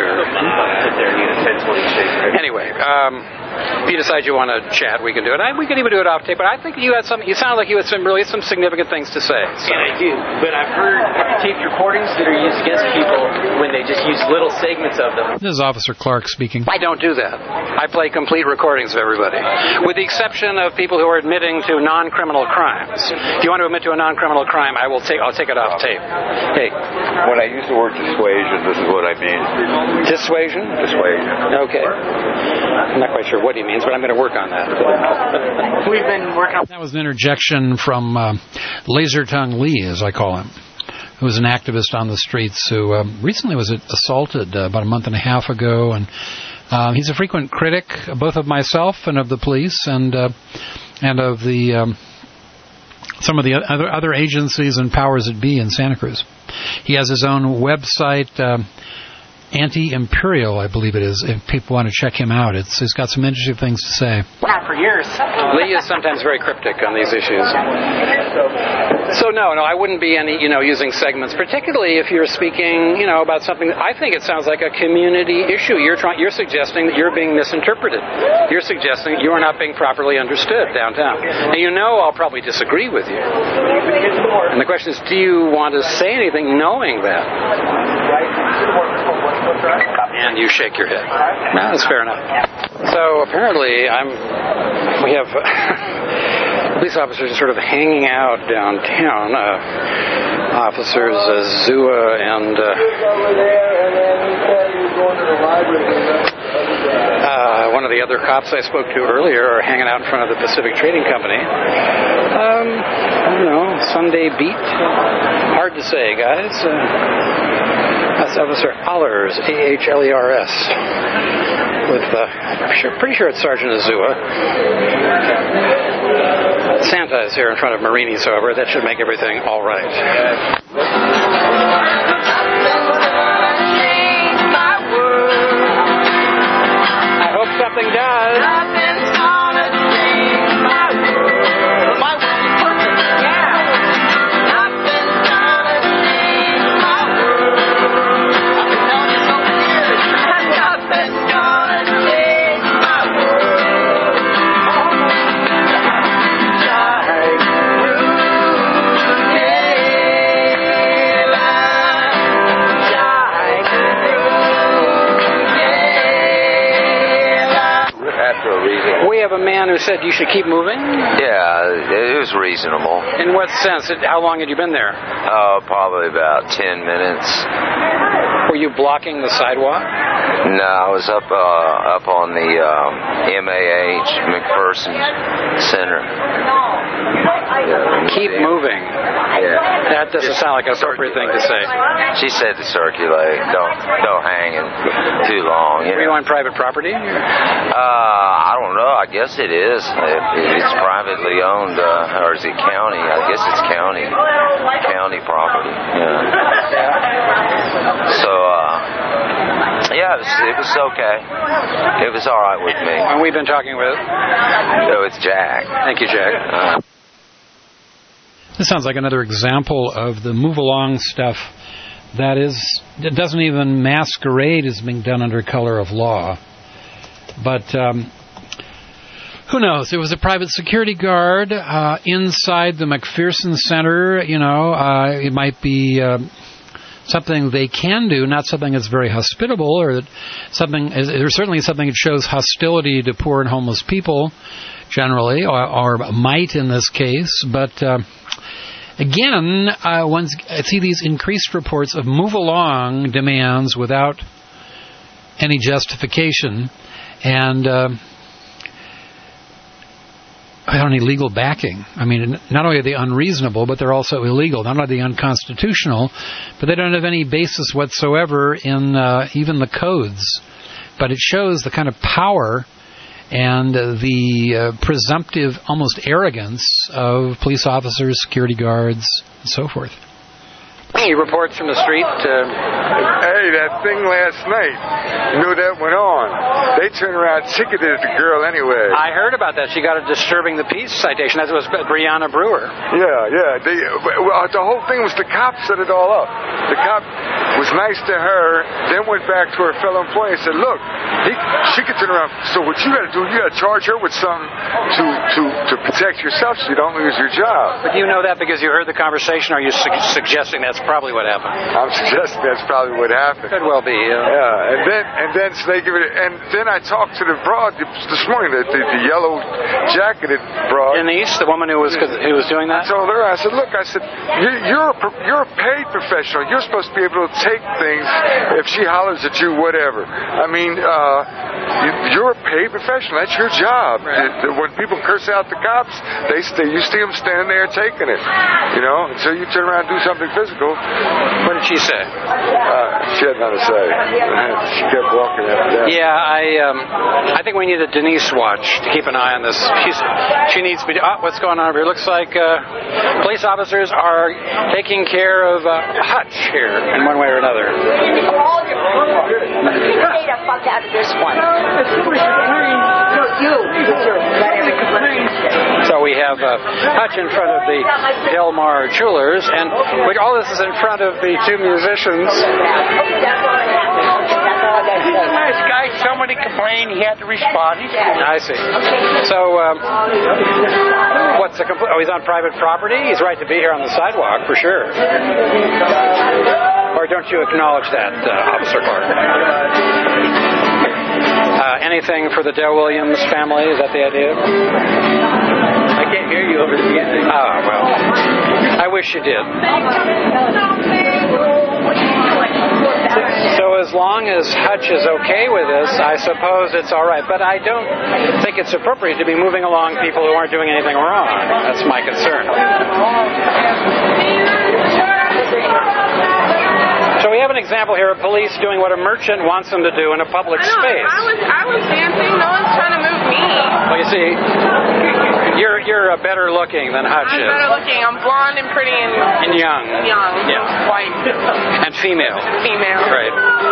Anyway, if you decide you want to chat, we can do it. We can even do it off tape, but I think you sound like you had some significant things to say. So. And I do, but I've heard taped recordings that are used against people when they just use little segments of them. This is Officer Clark speaking. I don't do that. I play complete recordings of everybody, with the exception of people who are admitting to non-criminal crimes. If you want to admit to a non-criminal crime, I'll take it off tape. Hey. When I use the word dissuasion, this is what I mean. Dissuasion? Dissuasion. Okay. I'm not quite sure what he means, but I'm going to work on that. We've been working on... That was an interjection from Laser Tongue Lee, as I call him, who's an activist on the streets who recently was assaulted about a month and a half ago. And he's a frequent critic, both of myself and of the police and of the... some of the other agencies and powers that be in Santa Cruz. He has his own website, Anti-Imperial, I believe it is, if people want to check him out. He's got some interesting things to say. Not for years. Lee is sometimes very cryptic on these issues. So no, I wouldn't be using segments, particularly if you're speaking, about something. I think it sounds like a community issue. You're suggesting that you're being misinterpreted. You're suggesting that you are not being properly understood downtown. And I'll probably disagree with you. And the question is, do you want to say anything knowing that? And you shake your head. No, that's fair enough. So apparently we have police officers sort of hanging out downtown. Officers Azua and one of the other cops I spoke to earlier are hanging out in front of the Pacific Trading Company. I don't know, Sunday beat? Hard to say, guys. That's Officer Allers, Allers, with, pretty sure it's Sergeant Azua. Santa is here in front of Marini's, however. That should make everything all right. I hope something does. We have a man who said you should keep moving? Yeah, it was reasonable. In what sense? How long had you been there? Probably about 10 minutes. Were you blocking the sidewalk? No, I was up on the MAH, McPherson Center. Keep moving. Yeah. That doesn't sound like an appropriate thing to say. She said to circulate. Don't hang it too long. Are you on private property? I don't know. I guess it is. If it's privately owned, or is it county? I guess it's county property. Yeah. So, yeah, it was okay. It was all right with me. And we've been talking with? It's Jack. Thank you, Jack. This sounds like another example of the move-along stuff it doesn't even masquerade as being done under color of law. But Who knows? It was a private security guard inside the McPherson Center. It might be something they can do, not something that's very hospitable, or something. There's certainly something that shows hostility to poor and homeless people, generally, or might in this case. But again, I see these increased reports of move along demands without any justification, and without any legal backing. I mean, not only are they unreasonable, but they're also illegal. Not only are they unconstitutional, but they don't have any basis whatsoever in even the codes. But it shows the kind of power and the presumptive, almost arrogance of police officers, security guards, and so forth. Any reports from the street? Hey, that thing last night, you knew that went on. They turned around and ticketed the girl anyway. I heard about that. She got a disturbing the peace citation. That was Brianna Brewer. Yeah. The whole thing was the cop set it all up. The cop was nice to her, then went back to her fellow employee and said, look, she could turn around. So what you got to do, you got to charge her with something to protect yourself so you don't lose your job. But do you know that because you heard the conversation, or are you suggesting that's probably what happened? I'm suggesting that's probably what happened. Could well be. Yeah, and then so they give it, and then I talked to the broad this morning, the yellow jacketed broad. Denise, the woman who was doing that. I told her, I said, look, you're a paid professional. You're supposed to be able to take things if she hollers at you, whatever. I mean, you're a paid professional. That's your job. Right. When people curse out the cops, you see them standing there taking it. Until you turn around and do something physical. What did she say? She had nothing to say. She kept walking after that. Yeah, I think we need a Denise watch to keep an eye on this. She needs to be. What's going on over here? Looks like police officers are taking care of Hutch here in one way or another. Stay the fuck out of this one. So we have Hutch in front of the Del Mar Jewelers, and all this is in front of the two musicians. He's a nice guy. Somebody complained. He had to respond. I see. So, what's the complaint? Oh, he's on private property? He's right to be here on the sidewalk, for sure. Or don't you acknowledge that, Officer Clark? Anything for the Dale Williams family? Is that the idea? I can't hear you over the music. Oh, well. I wish you did. So as long as Hutch is okay with this, I suppose it's all right. But I don't think it's appropriate to be moving along people who aren't doing anything wrong. That's my concern. So we have an example here of police doing what a merchant wants them to do in a public space. I was dancing. No one's trying to move me. Well, you see, you're better looking than Hutch is. I'm better looking. I'm blonde and pretty and young. Yeah. White. And female. Right.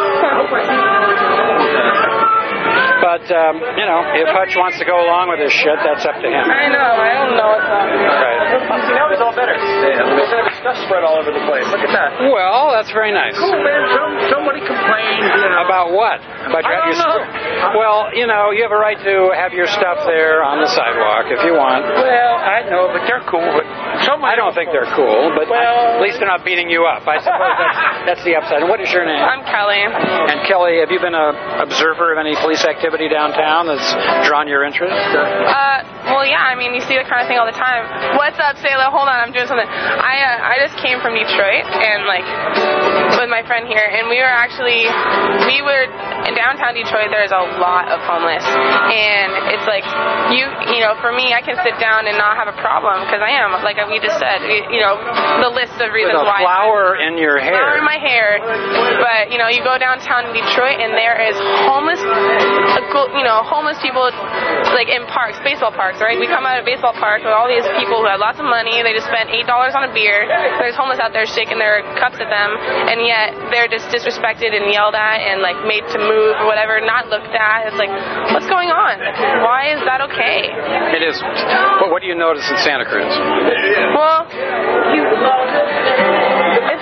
But, if Hutch wants to go along with this shit, that's up to him. I know. I don't know what's up. Right. It's all better. There's stuff spread all over the place. Look at that. Well, that's very nice. Cool, man. Somebody complained. About what? About I don't know. Well, you have a right to have your stuff there on the sidewalk if you want. Well, I know, but they're cool. But I don't think they're cool, but at least they're not beating you up. I suppose that's the upside. And what is your name? I'm Kelly. And Kelly, have you been an observer of any police activity downtown that's drawn your interest? Well, yeah. I mean, you see that kind of thing all the time. What's up, Sailor? Hold on, I'm doing something. I just came from Detroit and with my friend here, and we were in downtown Detroit. There's a lot of homeless, and it's like for me, I can sit down and not have a problem because I am, like we just said, the list of reasons why. With a flower in your hair. Flower in my hair, but you go downtown in Detroit and there is homeless people in parks, baseball parks, right? We come out of baseball park with all these people who have lots of money. They just spent $8 on a beer. There's homeless out there shaking their cups at them, and yet they're just disrespected and yelled at and made to move or whatever, not looked at. It's what's going on? Why is that okay? It is. Well, what do you notice in Santa Cruz? Well, it's actually been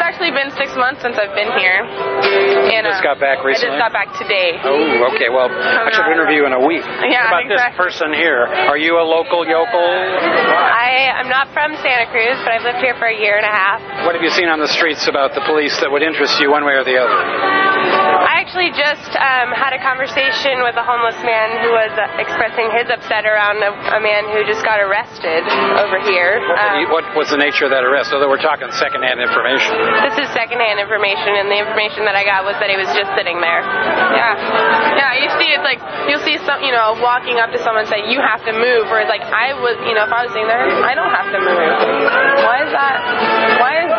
been 6 months since I've been here. And, just got back recently? I just got back today. Oh, okay. Well, I should interview you in a week. Yeah, what about this person here? Are you a local yokel? I'm not from Santa Cruz, but I've lived here for a year and a half. What have you seen on the streets about the police that would interest you one way or the other? I actually just had a conversation with a homeless man who was expressing his upset around a man who just got arrested over here. What was the nature of that arrest? Although we're talking secondhand information. This is secondhand information, and the information that I got was that he was just sitting there. Yeah, you see, it's like, you'll see some, walking up to someone and say, you have to move, whereas like, if I was sitting there, I don't have to move. Why is that? Why is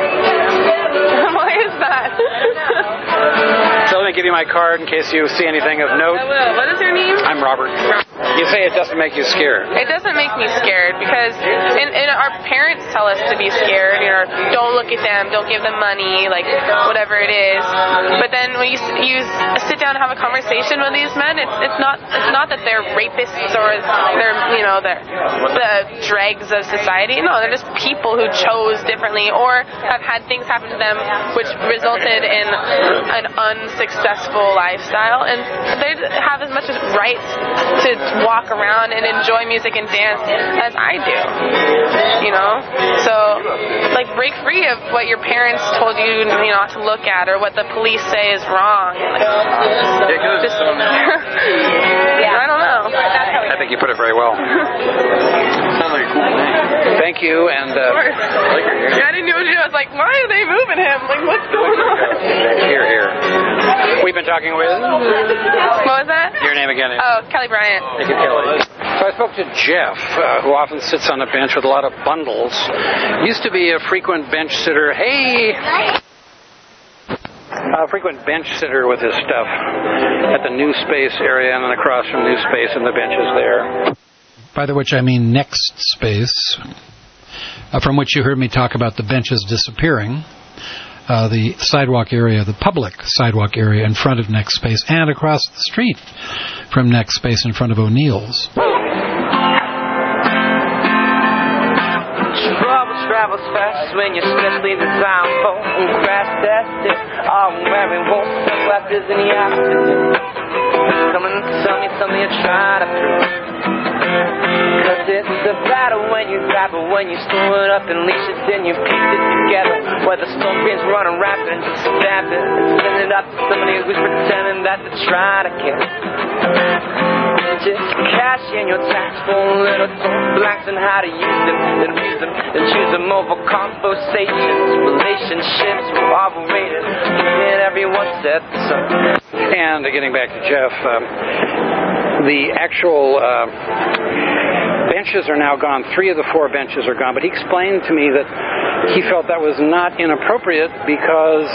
that? So let me give you my card in case you see anything of note. I will. What is your name? I'm Robert. You say it doesn't make you scared. It doesn't make me scared because and our parents tell us to be scared. Don't look at them, don't give them money, like whatever it is. But then when you sit down and have a conversation with these men, it's not that they're rapists or they're the dregs of society. No, they're just people who chose differently or have had things happen to them which resulted in an unsuccessful lifestyle, and they have as much right to walk around and enjoy music and dance as I do. So like break free of what your parents told you not to look at or what the police say is wrong. I don't know. I think you put it very well. Sounds like a cool thing. Thank you, and I didn't know what to do. I was like, why are they moving him? Like, what's going on? Here. We've been talking with... What was that? Your name again? Kelly Bryant. Thank you, Kelly. So I spoke to Jeff, who often sits on a bench with a lot of bundles. Used to be a frequent bench sitter. A frequent bench sitter with his stuff at the New Space area and then across from New Space and the benches there. By the which I mean Next Space, from which you heard me talk about the benches disappearing. The sidewalk area, the public sidewalk area in front of Next Space and across the street from Next Space in front of O'Neill's. Travels fast when you're specially designed for crash tested. All wearing warm sunglasses in the afternoon. Come and tell me something you try to prove. Cause it's a battle when you grab it, when you store it up in leashes, then you piece it together. Where the storm winds running rapid and just stab it and send it up to somebody who's pretending that they try to care. Just cash in your tax for little blanks and how to use them, then use them, then choose them over conversations. Relationships were overrated, and everyone said so. And getting back to Jeff, the actual benches are now gone. 3 of the 4 benches are gone, but he explained to me that he felt that was not inappropriate because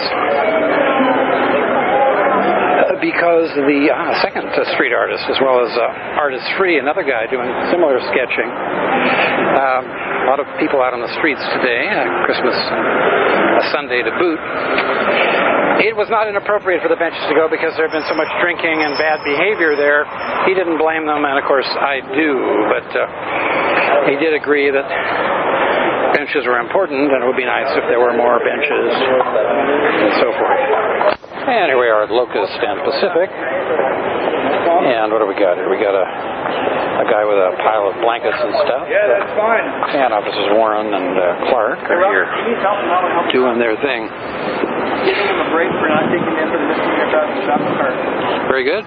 the second street artist, as well as Artist Free, another guy doing similar sketching. A lot of people out on the streets today, Christmas Sunday to boot. It was not inappropriate for the benches to go because there had been so much drinking and bad behavior there. He didn't blame them, and of course I do, but he did agree that benches were important, and it would be nice if there were more benches and so forth. And here we are at Locust and Pacific. And what do we got here? We got a guy with a pile of blankets and stuff. Yeah, that's fine. And Officers Warren and Clark are here doing their thing. Give them a break for not taking them for the misdemeanor shopping cart. Very good.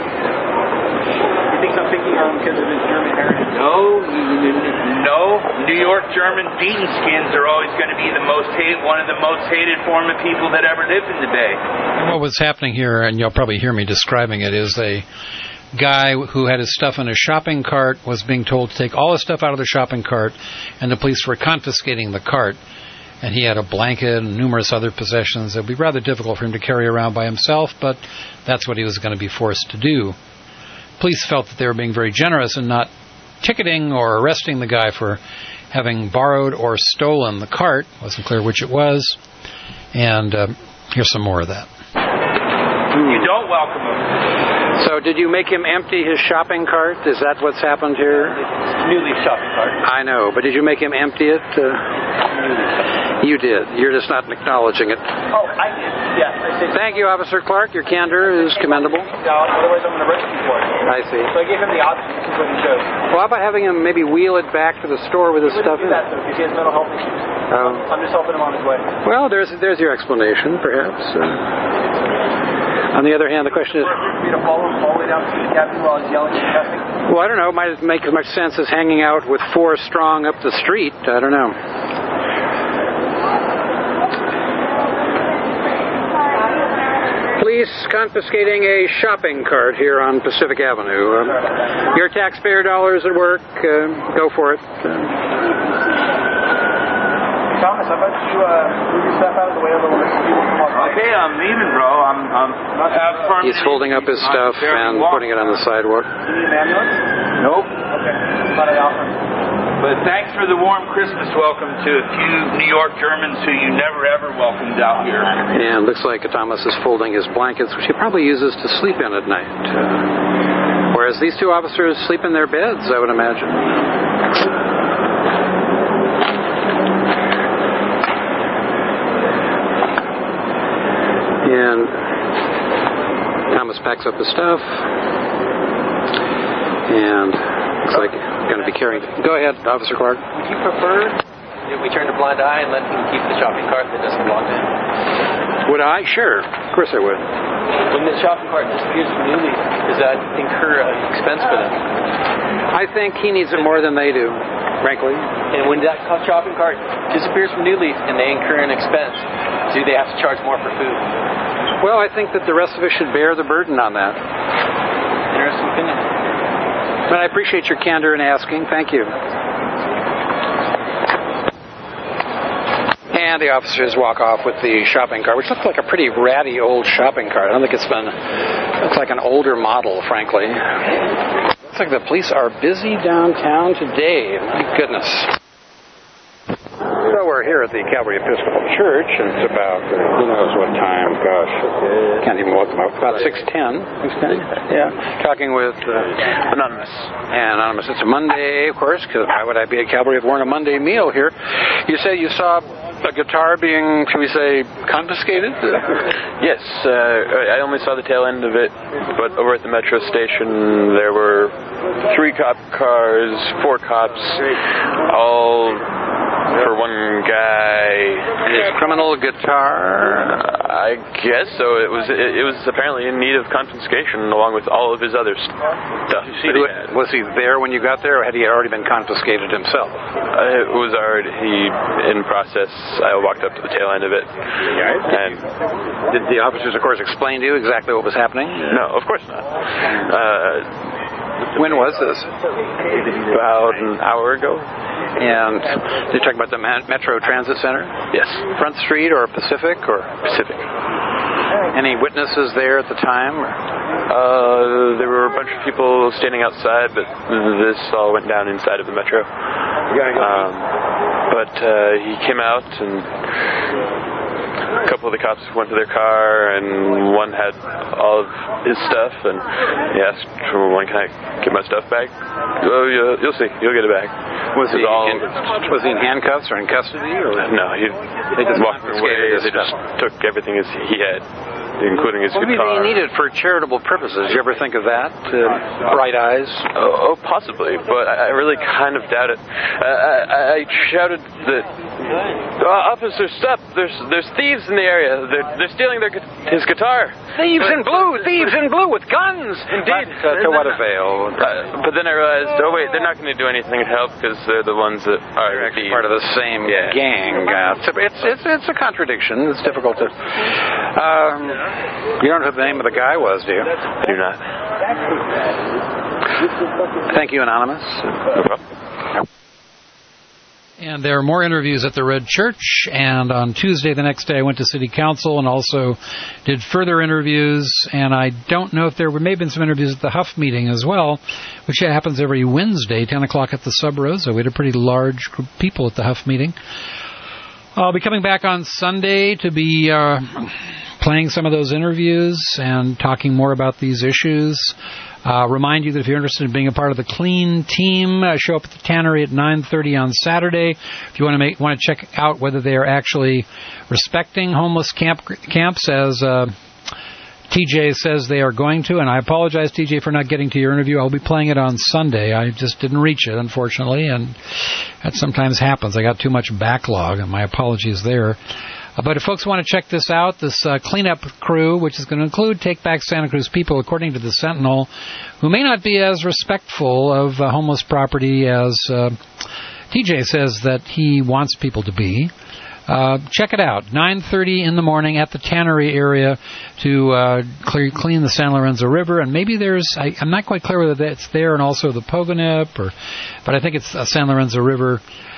He thinks I'm picking on him because of his German heritage. No. New York German beaten skins are always going to be one of the most hated form of people that ever lived in the Bay. And what was happening here, and you'll probably hear me describing it, is a guy who had his stuff in a shopping cart was being told to take all his stuff out of the shopping cart, and the police were confiscating the cart. And he had a blanket and numerous other possessions. It would be rather difficult for him to carry around by himself, but that's what he was going to be forced to do. Police felt that they were being very generous in not ticketing or arresting the guy for having borrowed or stolen the cart. It wasn't clear which it was. And here's some more of that. You don't welcome him. So did you make him empty his shopping cart? Is that what's happened here? Newly shopping cart. I know, but did you make him empty it? You did. You're just not acknowledging it. Oh, I did. Yeah. Thank you, Officer Clark. Your candor is commendable. Otherwise, I'm going to arrest you for it. I see. So I gave him the option to keep what he chose. Well, how about having him maybe wheel it back to the store with his stuff in? That, though, because he has mental health issues. I'm just helping him on his way. Well, there's your explanation, perhaps. On the other hand, the question is... For me to follow him all the way down to the cabin while he's yelling and cussing? Well, I don't know. It might make as much sense as hanging out with 4 strong up the street. I don't know. Police confiscating a shopping cart here on Pacific Avenue. Your taxpayer dollars at work. Go for it. Thomas, how about you move your stuff out of the way a little bit so people can walk by? Okay, I'm leaving, bro. He's folding up his stuff and putting it on the sidewalk. Do you need an ambulance? Nope. Okay. Thought I'd offer. But thanks for the warm Christmas welcome to a few New York Germans who you never ever welcomed out here. And looks like Thomas is folding his blankets, which he probably uses to sleep in at night. Whereas these 2 officers sleep in their beds, I would imagine. And Thomas packs up his stuff. And looks like going to be carrying... Go ahead, Officer Clark. Would you prefer if we turned a blind eye and let him keep the shopping cart that doesn't belong to him? Would I? Sure. Of course I would. When the shopping cart disappears from New Leaf, does that incur an expense for them? I think he needs it more than they do, frankly. And when that shopping cart disappears from New Leaf and they incur an expense, do they have to charge more for food? Well, I think that the rest of us should bear the burden on that. Interesting opinion. But I appreciate your candor in asking. Thank you. And the officers walk off with the shopping cart, which looks like a pretty ratty old shopping cart. I don't think it's like an older model, frankly. Looks like the police are busy downtown today. My goodness. So we're here at the Calvary Episcopal Church, and it's about, who knows what time, gosh, can't even look up, about 6:10. 6:10? Yeah. Talking with Anonymous. And Anonymous, it's a Monday, of course, because why would I be at Calvary if it weren't a Monday meal here? You say you saw a guitar being, shall we say, confiscated? Yes, I only saw the tail end of it, but over at the metro station there were 3 cop cars, 4 cops, all for one guy. His criminal guitar? I guess so. It was apparently in need of confiscation along with all of his other stuff. Was he there when you got there, or had he already been confiscated himself? It was already in process. I walked up to the tail end of it. And did the officers, of course, explain to you exactly what was happening? No, of course not. When was this? About an hour ago. And you're talking about the Metro Transit Center? Yes. Front Street or Pacific? Or Pacific. Any witnesses there at the time? There were a bunch of people standing outside, but this all went down inside of the Metro. But he came out, and a couple of the cops went to their car, and one had all of his stuff, and he asked for one, can I get my stuff back? Oh, you'll see. You'll get it back. Was he in handcuffs or in custody? Or? No, they just walked away. They just took everything as he had, including his guitar. Maybe he needed for charitable purposes. Did you ever think of that? Bright eyes? Oh, possibly, but I really kind of doubt it. I shouted that, officer, stop! There's thieves in the area. They're stealing his guitar. Thieves in blue! Thieves in blue with guns! Indeed. To what avail? But then I realized, oh wait, they're not going to do anything to help because they're the ones that are actually part of the same gang. It's a contradiction. It's difficult to... you don't know who the name of the guy was, do you? I do not. Thank you, Anonymous. No problem. And there are more interviews at the Red Church, and on Tuesday, the next day, I went to City Council and also did further interviews, and I don't know if there may have been some interviews at the Huff meeting as well, which happens every Wednesday, 10 o'clock at the Sub Rosa. We had a pretty large group of people at the Huff meeting. I'll be coming back on Sunday to be playing some of those interviews and talking more about these issues. Remind you that if you're interested in being a part of the clean team, show up at the Tannery at 9:30 on Saturday. If you want to check out whether they are actually respecting homeless camps as TJ says they are going to, and I apologize, TJ, for not getting to your interview. I'll be playing it on Sunday. I just didn't reach it, unfortunately, and that sometimes happens. I got too much backlog, and my apologies there. But if folks want to check this out, this cleanup crew, which is going to include Take Back Santa Cruz people, according to the Sentinel, who may not be as respectful of homeless property as TJ says that he wants people to be. Check it out, 9:30 in the morning at the Tannery area to clean the San Lorenzo River. And maybe I'm not quite clear whether it's there and also the Pogonip, but I think it's San Lorenzo River.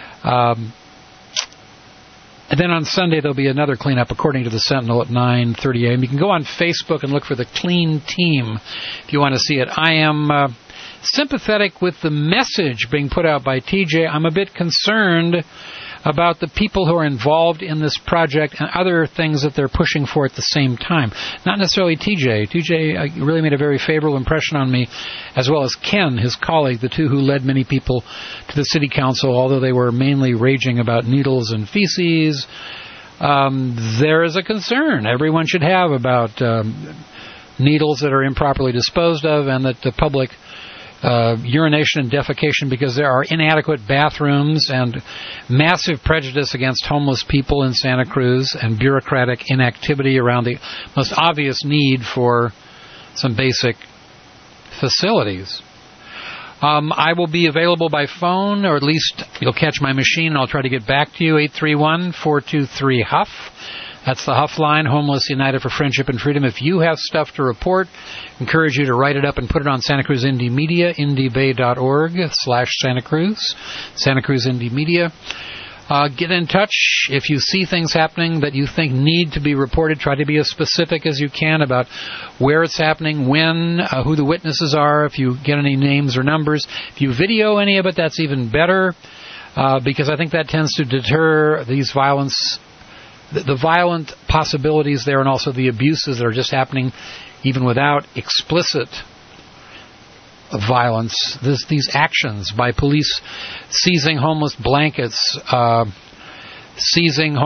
And then on Sunday, there'll be another cleanup, according to the Sentinel, at 9:30 a.m. You can go on Facebook and look for the Clean Team if you want to see it. I am sympathetic with the message being put out by TJ. I'm a bit concerned about the people who are involved in this project and other things that they're pushing for at the same time. Not necessarily TJ. TJ really made a very favorable impression on me, as well as Ken, his colleague, the two who led many people to the city council, although they were mainly raging about needles and feces. There is a concern everyone should have about needles that are improperly disposed of, and that the public urination and defecation, because there are inadequate bathrooms and massive prejudice against homeless people in Santa Cruz and bureaucratic inactivity around the most obvious need for some basic facilities. I will be available by phone, or at least you'll catch my machine and I'll try to get back to you, 831-423-HUFF. That's the Huff line, Homeless United for Friendship and Freedom. If you have stuff to report, I encourage you to write it up and put it on Santa Cruz Indie Media, indiebay.org/Santa Cruz, Santa Cruz Indie Media. Get in touch if you see things happening that you think need to be reported. Try to be as specific as you can about where it's happening, when, who the witnesses are, if you get any names or numbers. If you video any of it, that's even better, because I think that tends to deter these the violent possibilities there, and also the abuses that are just happening even without explicit violence. These actions by police seizing homeless blankets, seizing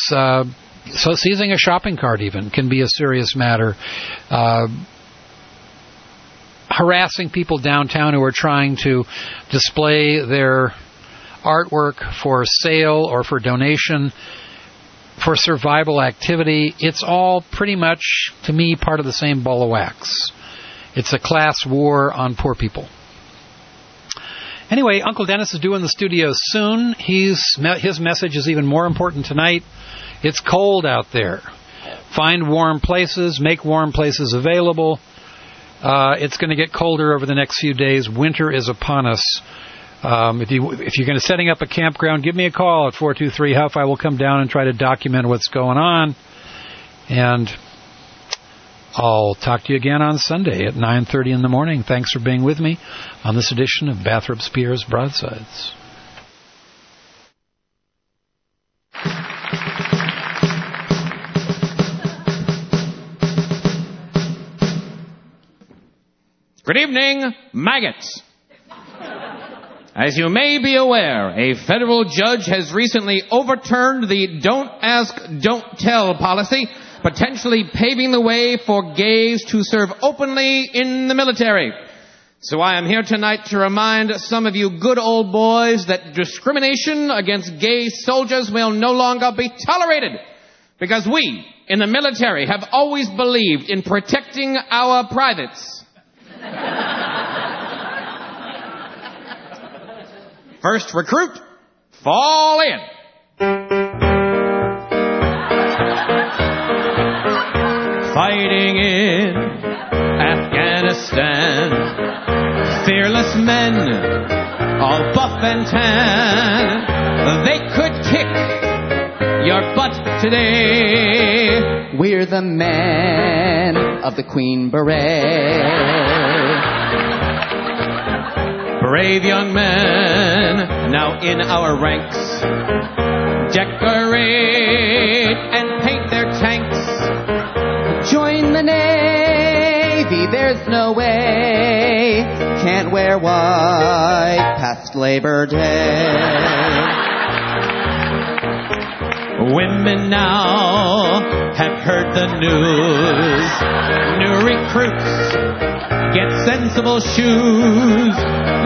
a shopping cart even can be a serious matter. Harassing people downtown who are trying to display their artwork for sale or for donation, for survival activity. It's all pretty much, to me, part of the same ball of wax. It's a class war on poor people. Anyway, Uncle Dennis is due in the studio soon. His message is even more important tonight. It's cold out there. Find warm places. Make warm places available. It's going to get colder over the next few days. Winter is upon us. If you're going to setting up a campground, give me a call at 423-HUFF. I will come down and try to document what's going on. And I'll talk to you again on Sunday at 9:30 in the morning. Thanks for being with me on this edition of Bathrop Spears Broadsides. Good evening, maggots. As you may be aware, a federal judge has recently overturned the Don't Ask, Don't Tell policy, potentially paving the way for gays to serve openly in the military. So I am here tonight to remind some of you good old boys that discrimination against gay soldiers will no longer be tolerated, because we in the military have always believed in protecting our privates. First recruit, fall in. Fighting in Afghanistan, fearless men, all buff and tan, they could kick your butt today. We're the men of the Queen Beret. Brave young men, now in our ranks, decorate and paint their tanks Baby, there's no way. Can't wear white past Labor Day. Women now have heard the news. New recruits get sensible shoes.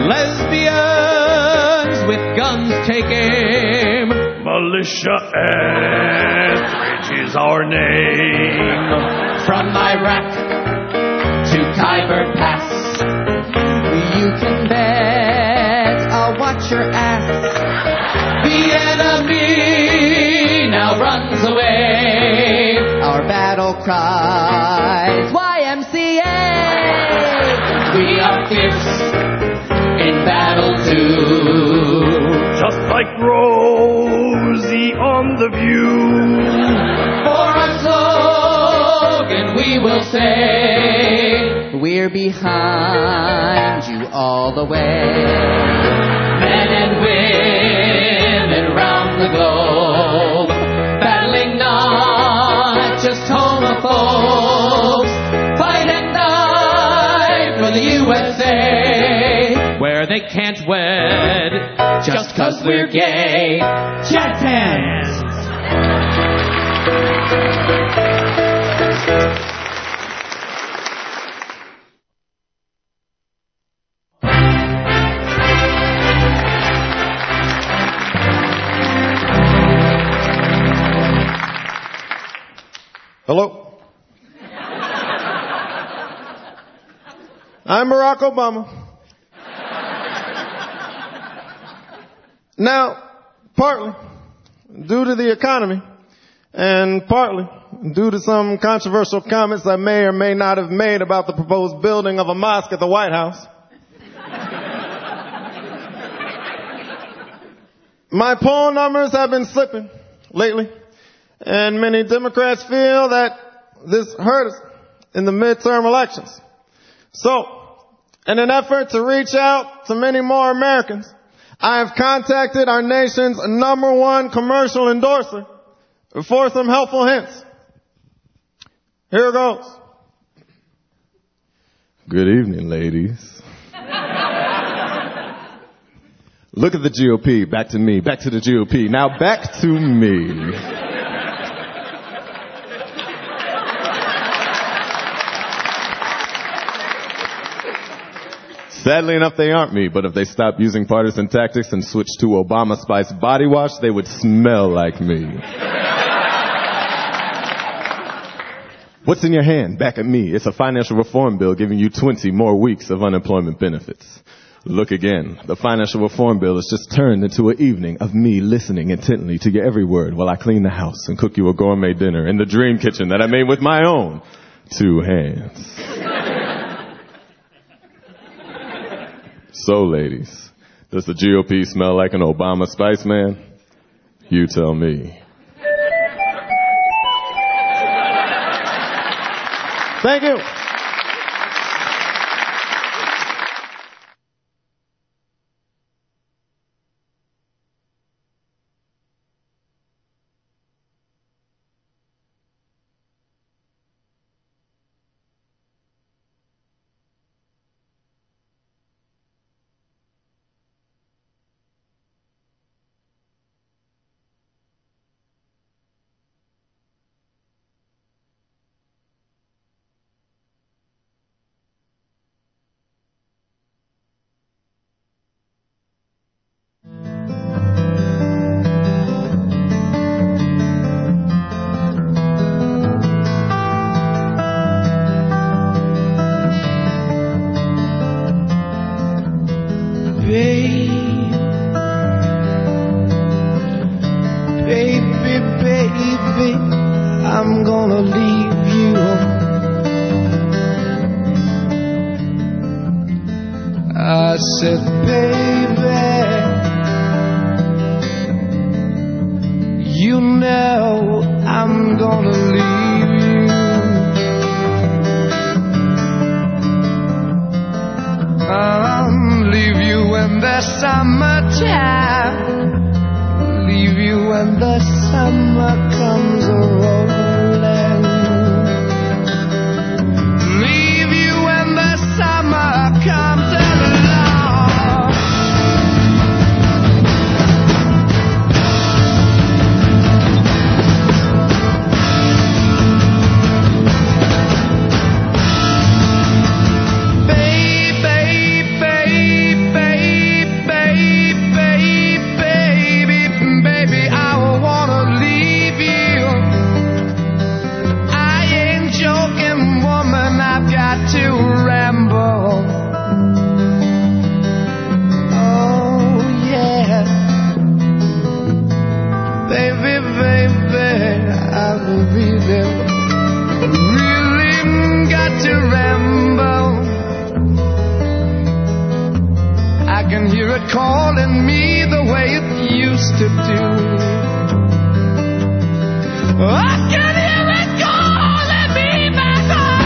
Lesbians with guns take aim. Militia Edge is our name. From Iraq to Khyber Pass, you can bet I'll watch your ass. The enemy now runs away. Our battle cries YMCA. We are fierce in battle too. Just like Rosie on The View. For our slogan we will say, we're behind you all the way. Men and women round the globe, battling not just homophobes, fight and die for the USA, where they can't wed just 'cause we're gay. Jazz hands! Hello. I'm Barack Obama. Now, partly due to the economy and partly due to some controversial comments I may or may not have made about the proposed building of a mosque at the White House, my poll numbers have been slipping lately. And many Democrats feel that this hurt us in the midterm elections. So, in an effort to reach out to many more Americans, I have contacted our nation's #1 commercial endorser for some helpful hints. Here goes. Good evening, ladies. Look at the GOP. Back to me. Back to the GOP. Now back to me. Sadly enough, they aren't me, but if they stopped using partisan tactics and switched to Obama Spice body wash, they would smell like me. What's in your hand? Back at me. It's a financial reform bill giving you 20 more weeks of unemployment benefits. Look again. The financial reform bill is just turned into an evening of me listening intently to your every word while I clean the house and cook you a gourmet dinner in the dream kitchen that I made with my own 2 hands. So, ladies, does the GOP smell like an Obama Spice Man? You tell me. Thank you. baby, I'm gonna leave you. I said, baby, you know I'm gonna leave you. Leave you in the summertime, leave you when the summer comes rolling, leave you calling me the way it used to do. I can hear it calling me back home.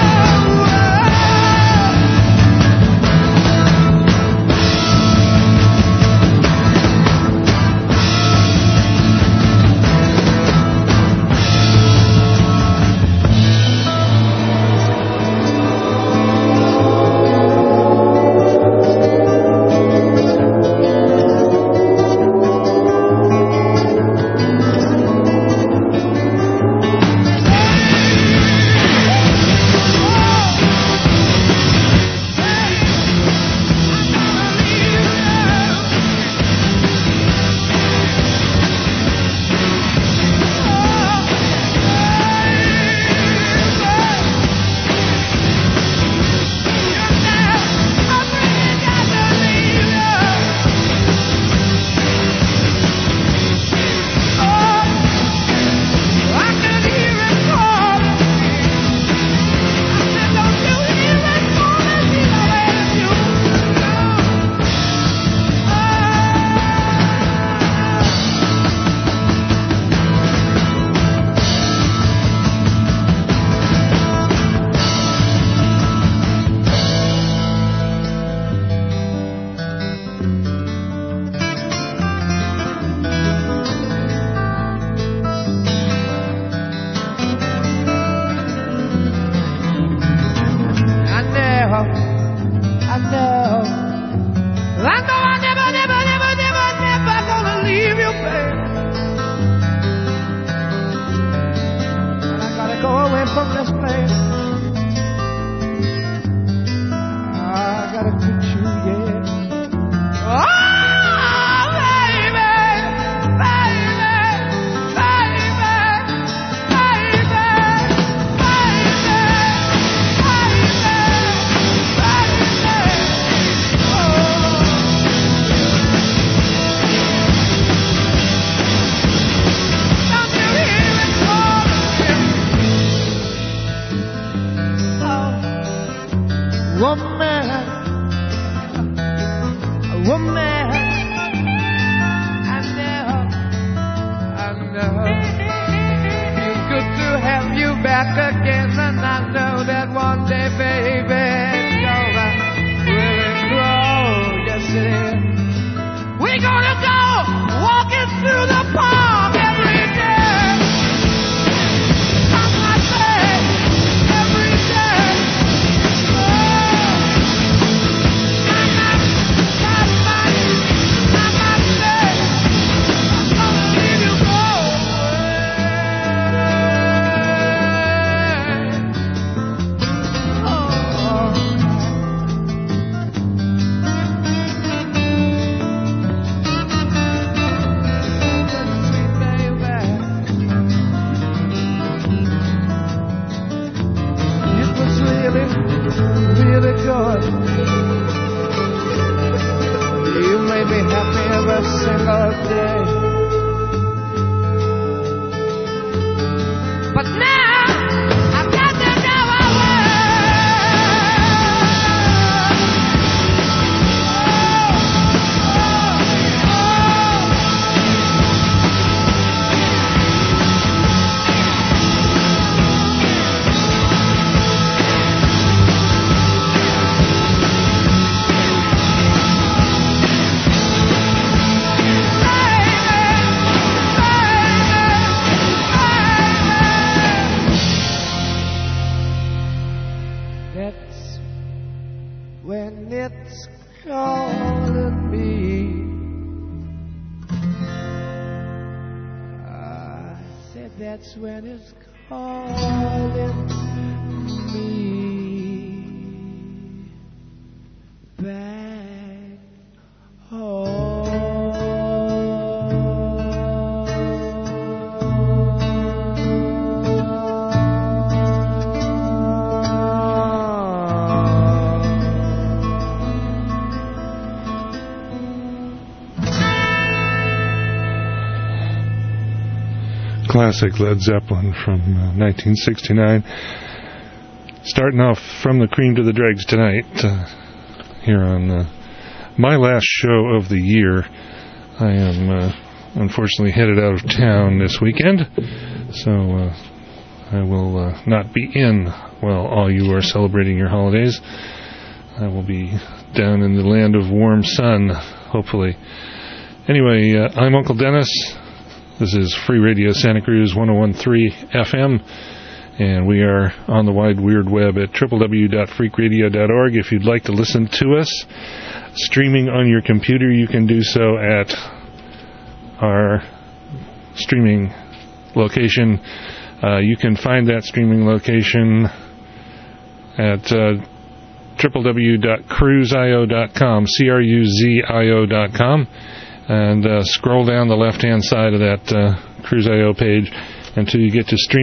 That's when it's calling me back home. Classic Led Zeppelin from 1969. Starting off from the cream to the dregs tonight here on my last show of the year. I am unfortunately headed out of town this weekend, so I will not be in while all you are celebrating your holidays. I will be down in the land of warm sun, hopefully. Anyway, I'm Uncle Dennis. This is Free Radio Santa Cruz 101.3 FM, and we are on the wide weird web at www.freakradio.org. If you'd like to listen to us streaming on your computer, you can do so at our streaming location. You can find that streaming location at www.cruzio.com, cruzio.com, and scroll down the left-hand side of that Cruz.io page until you get to stream.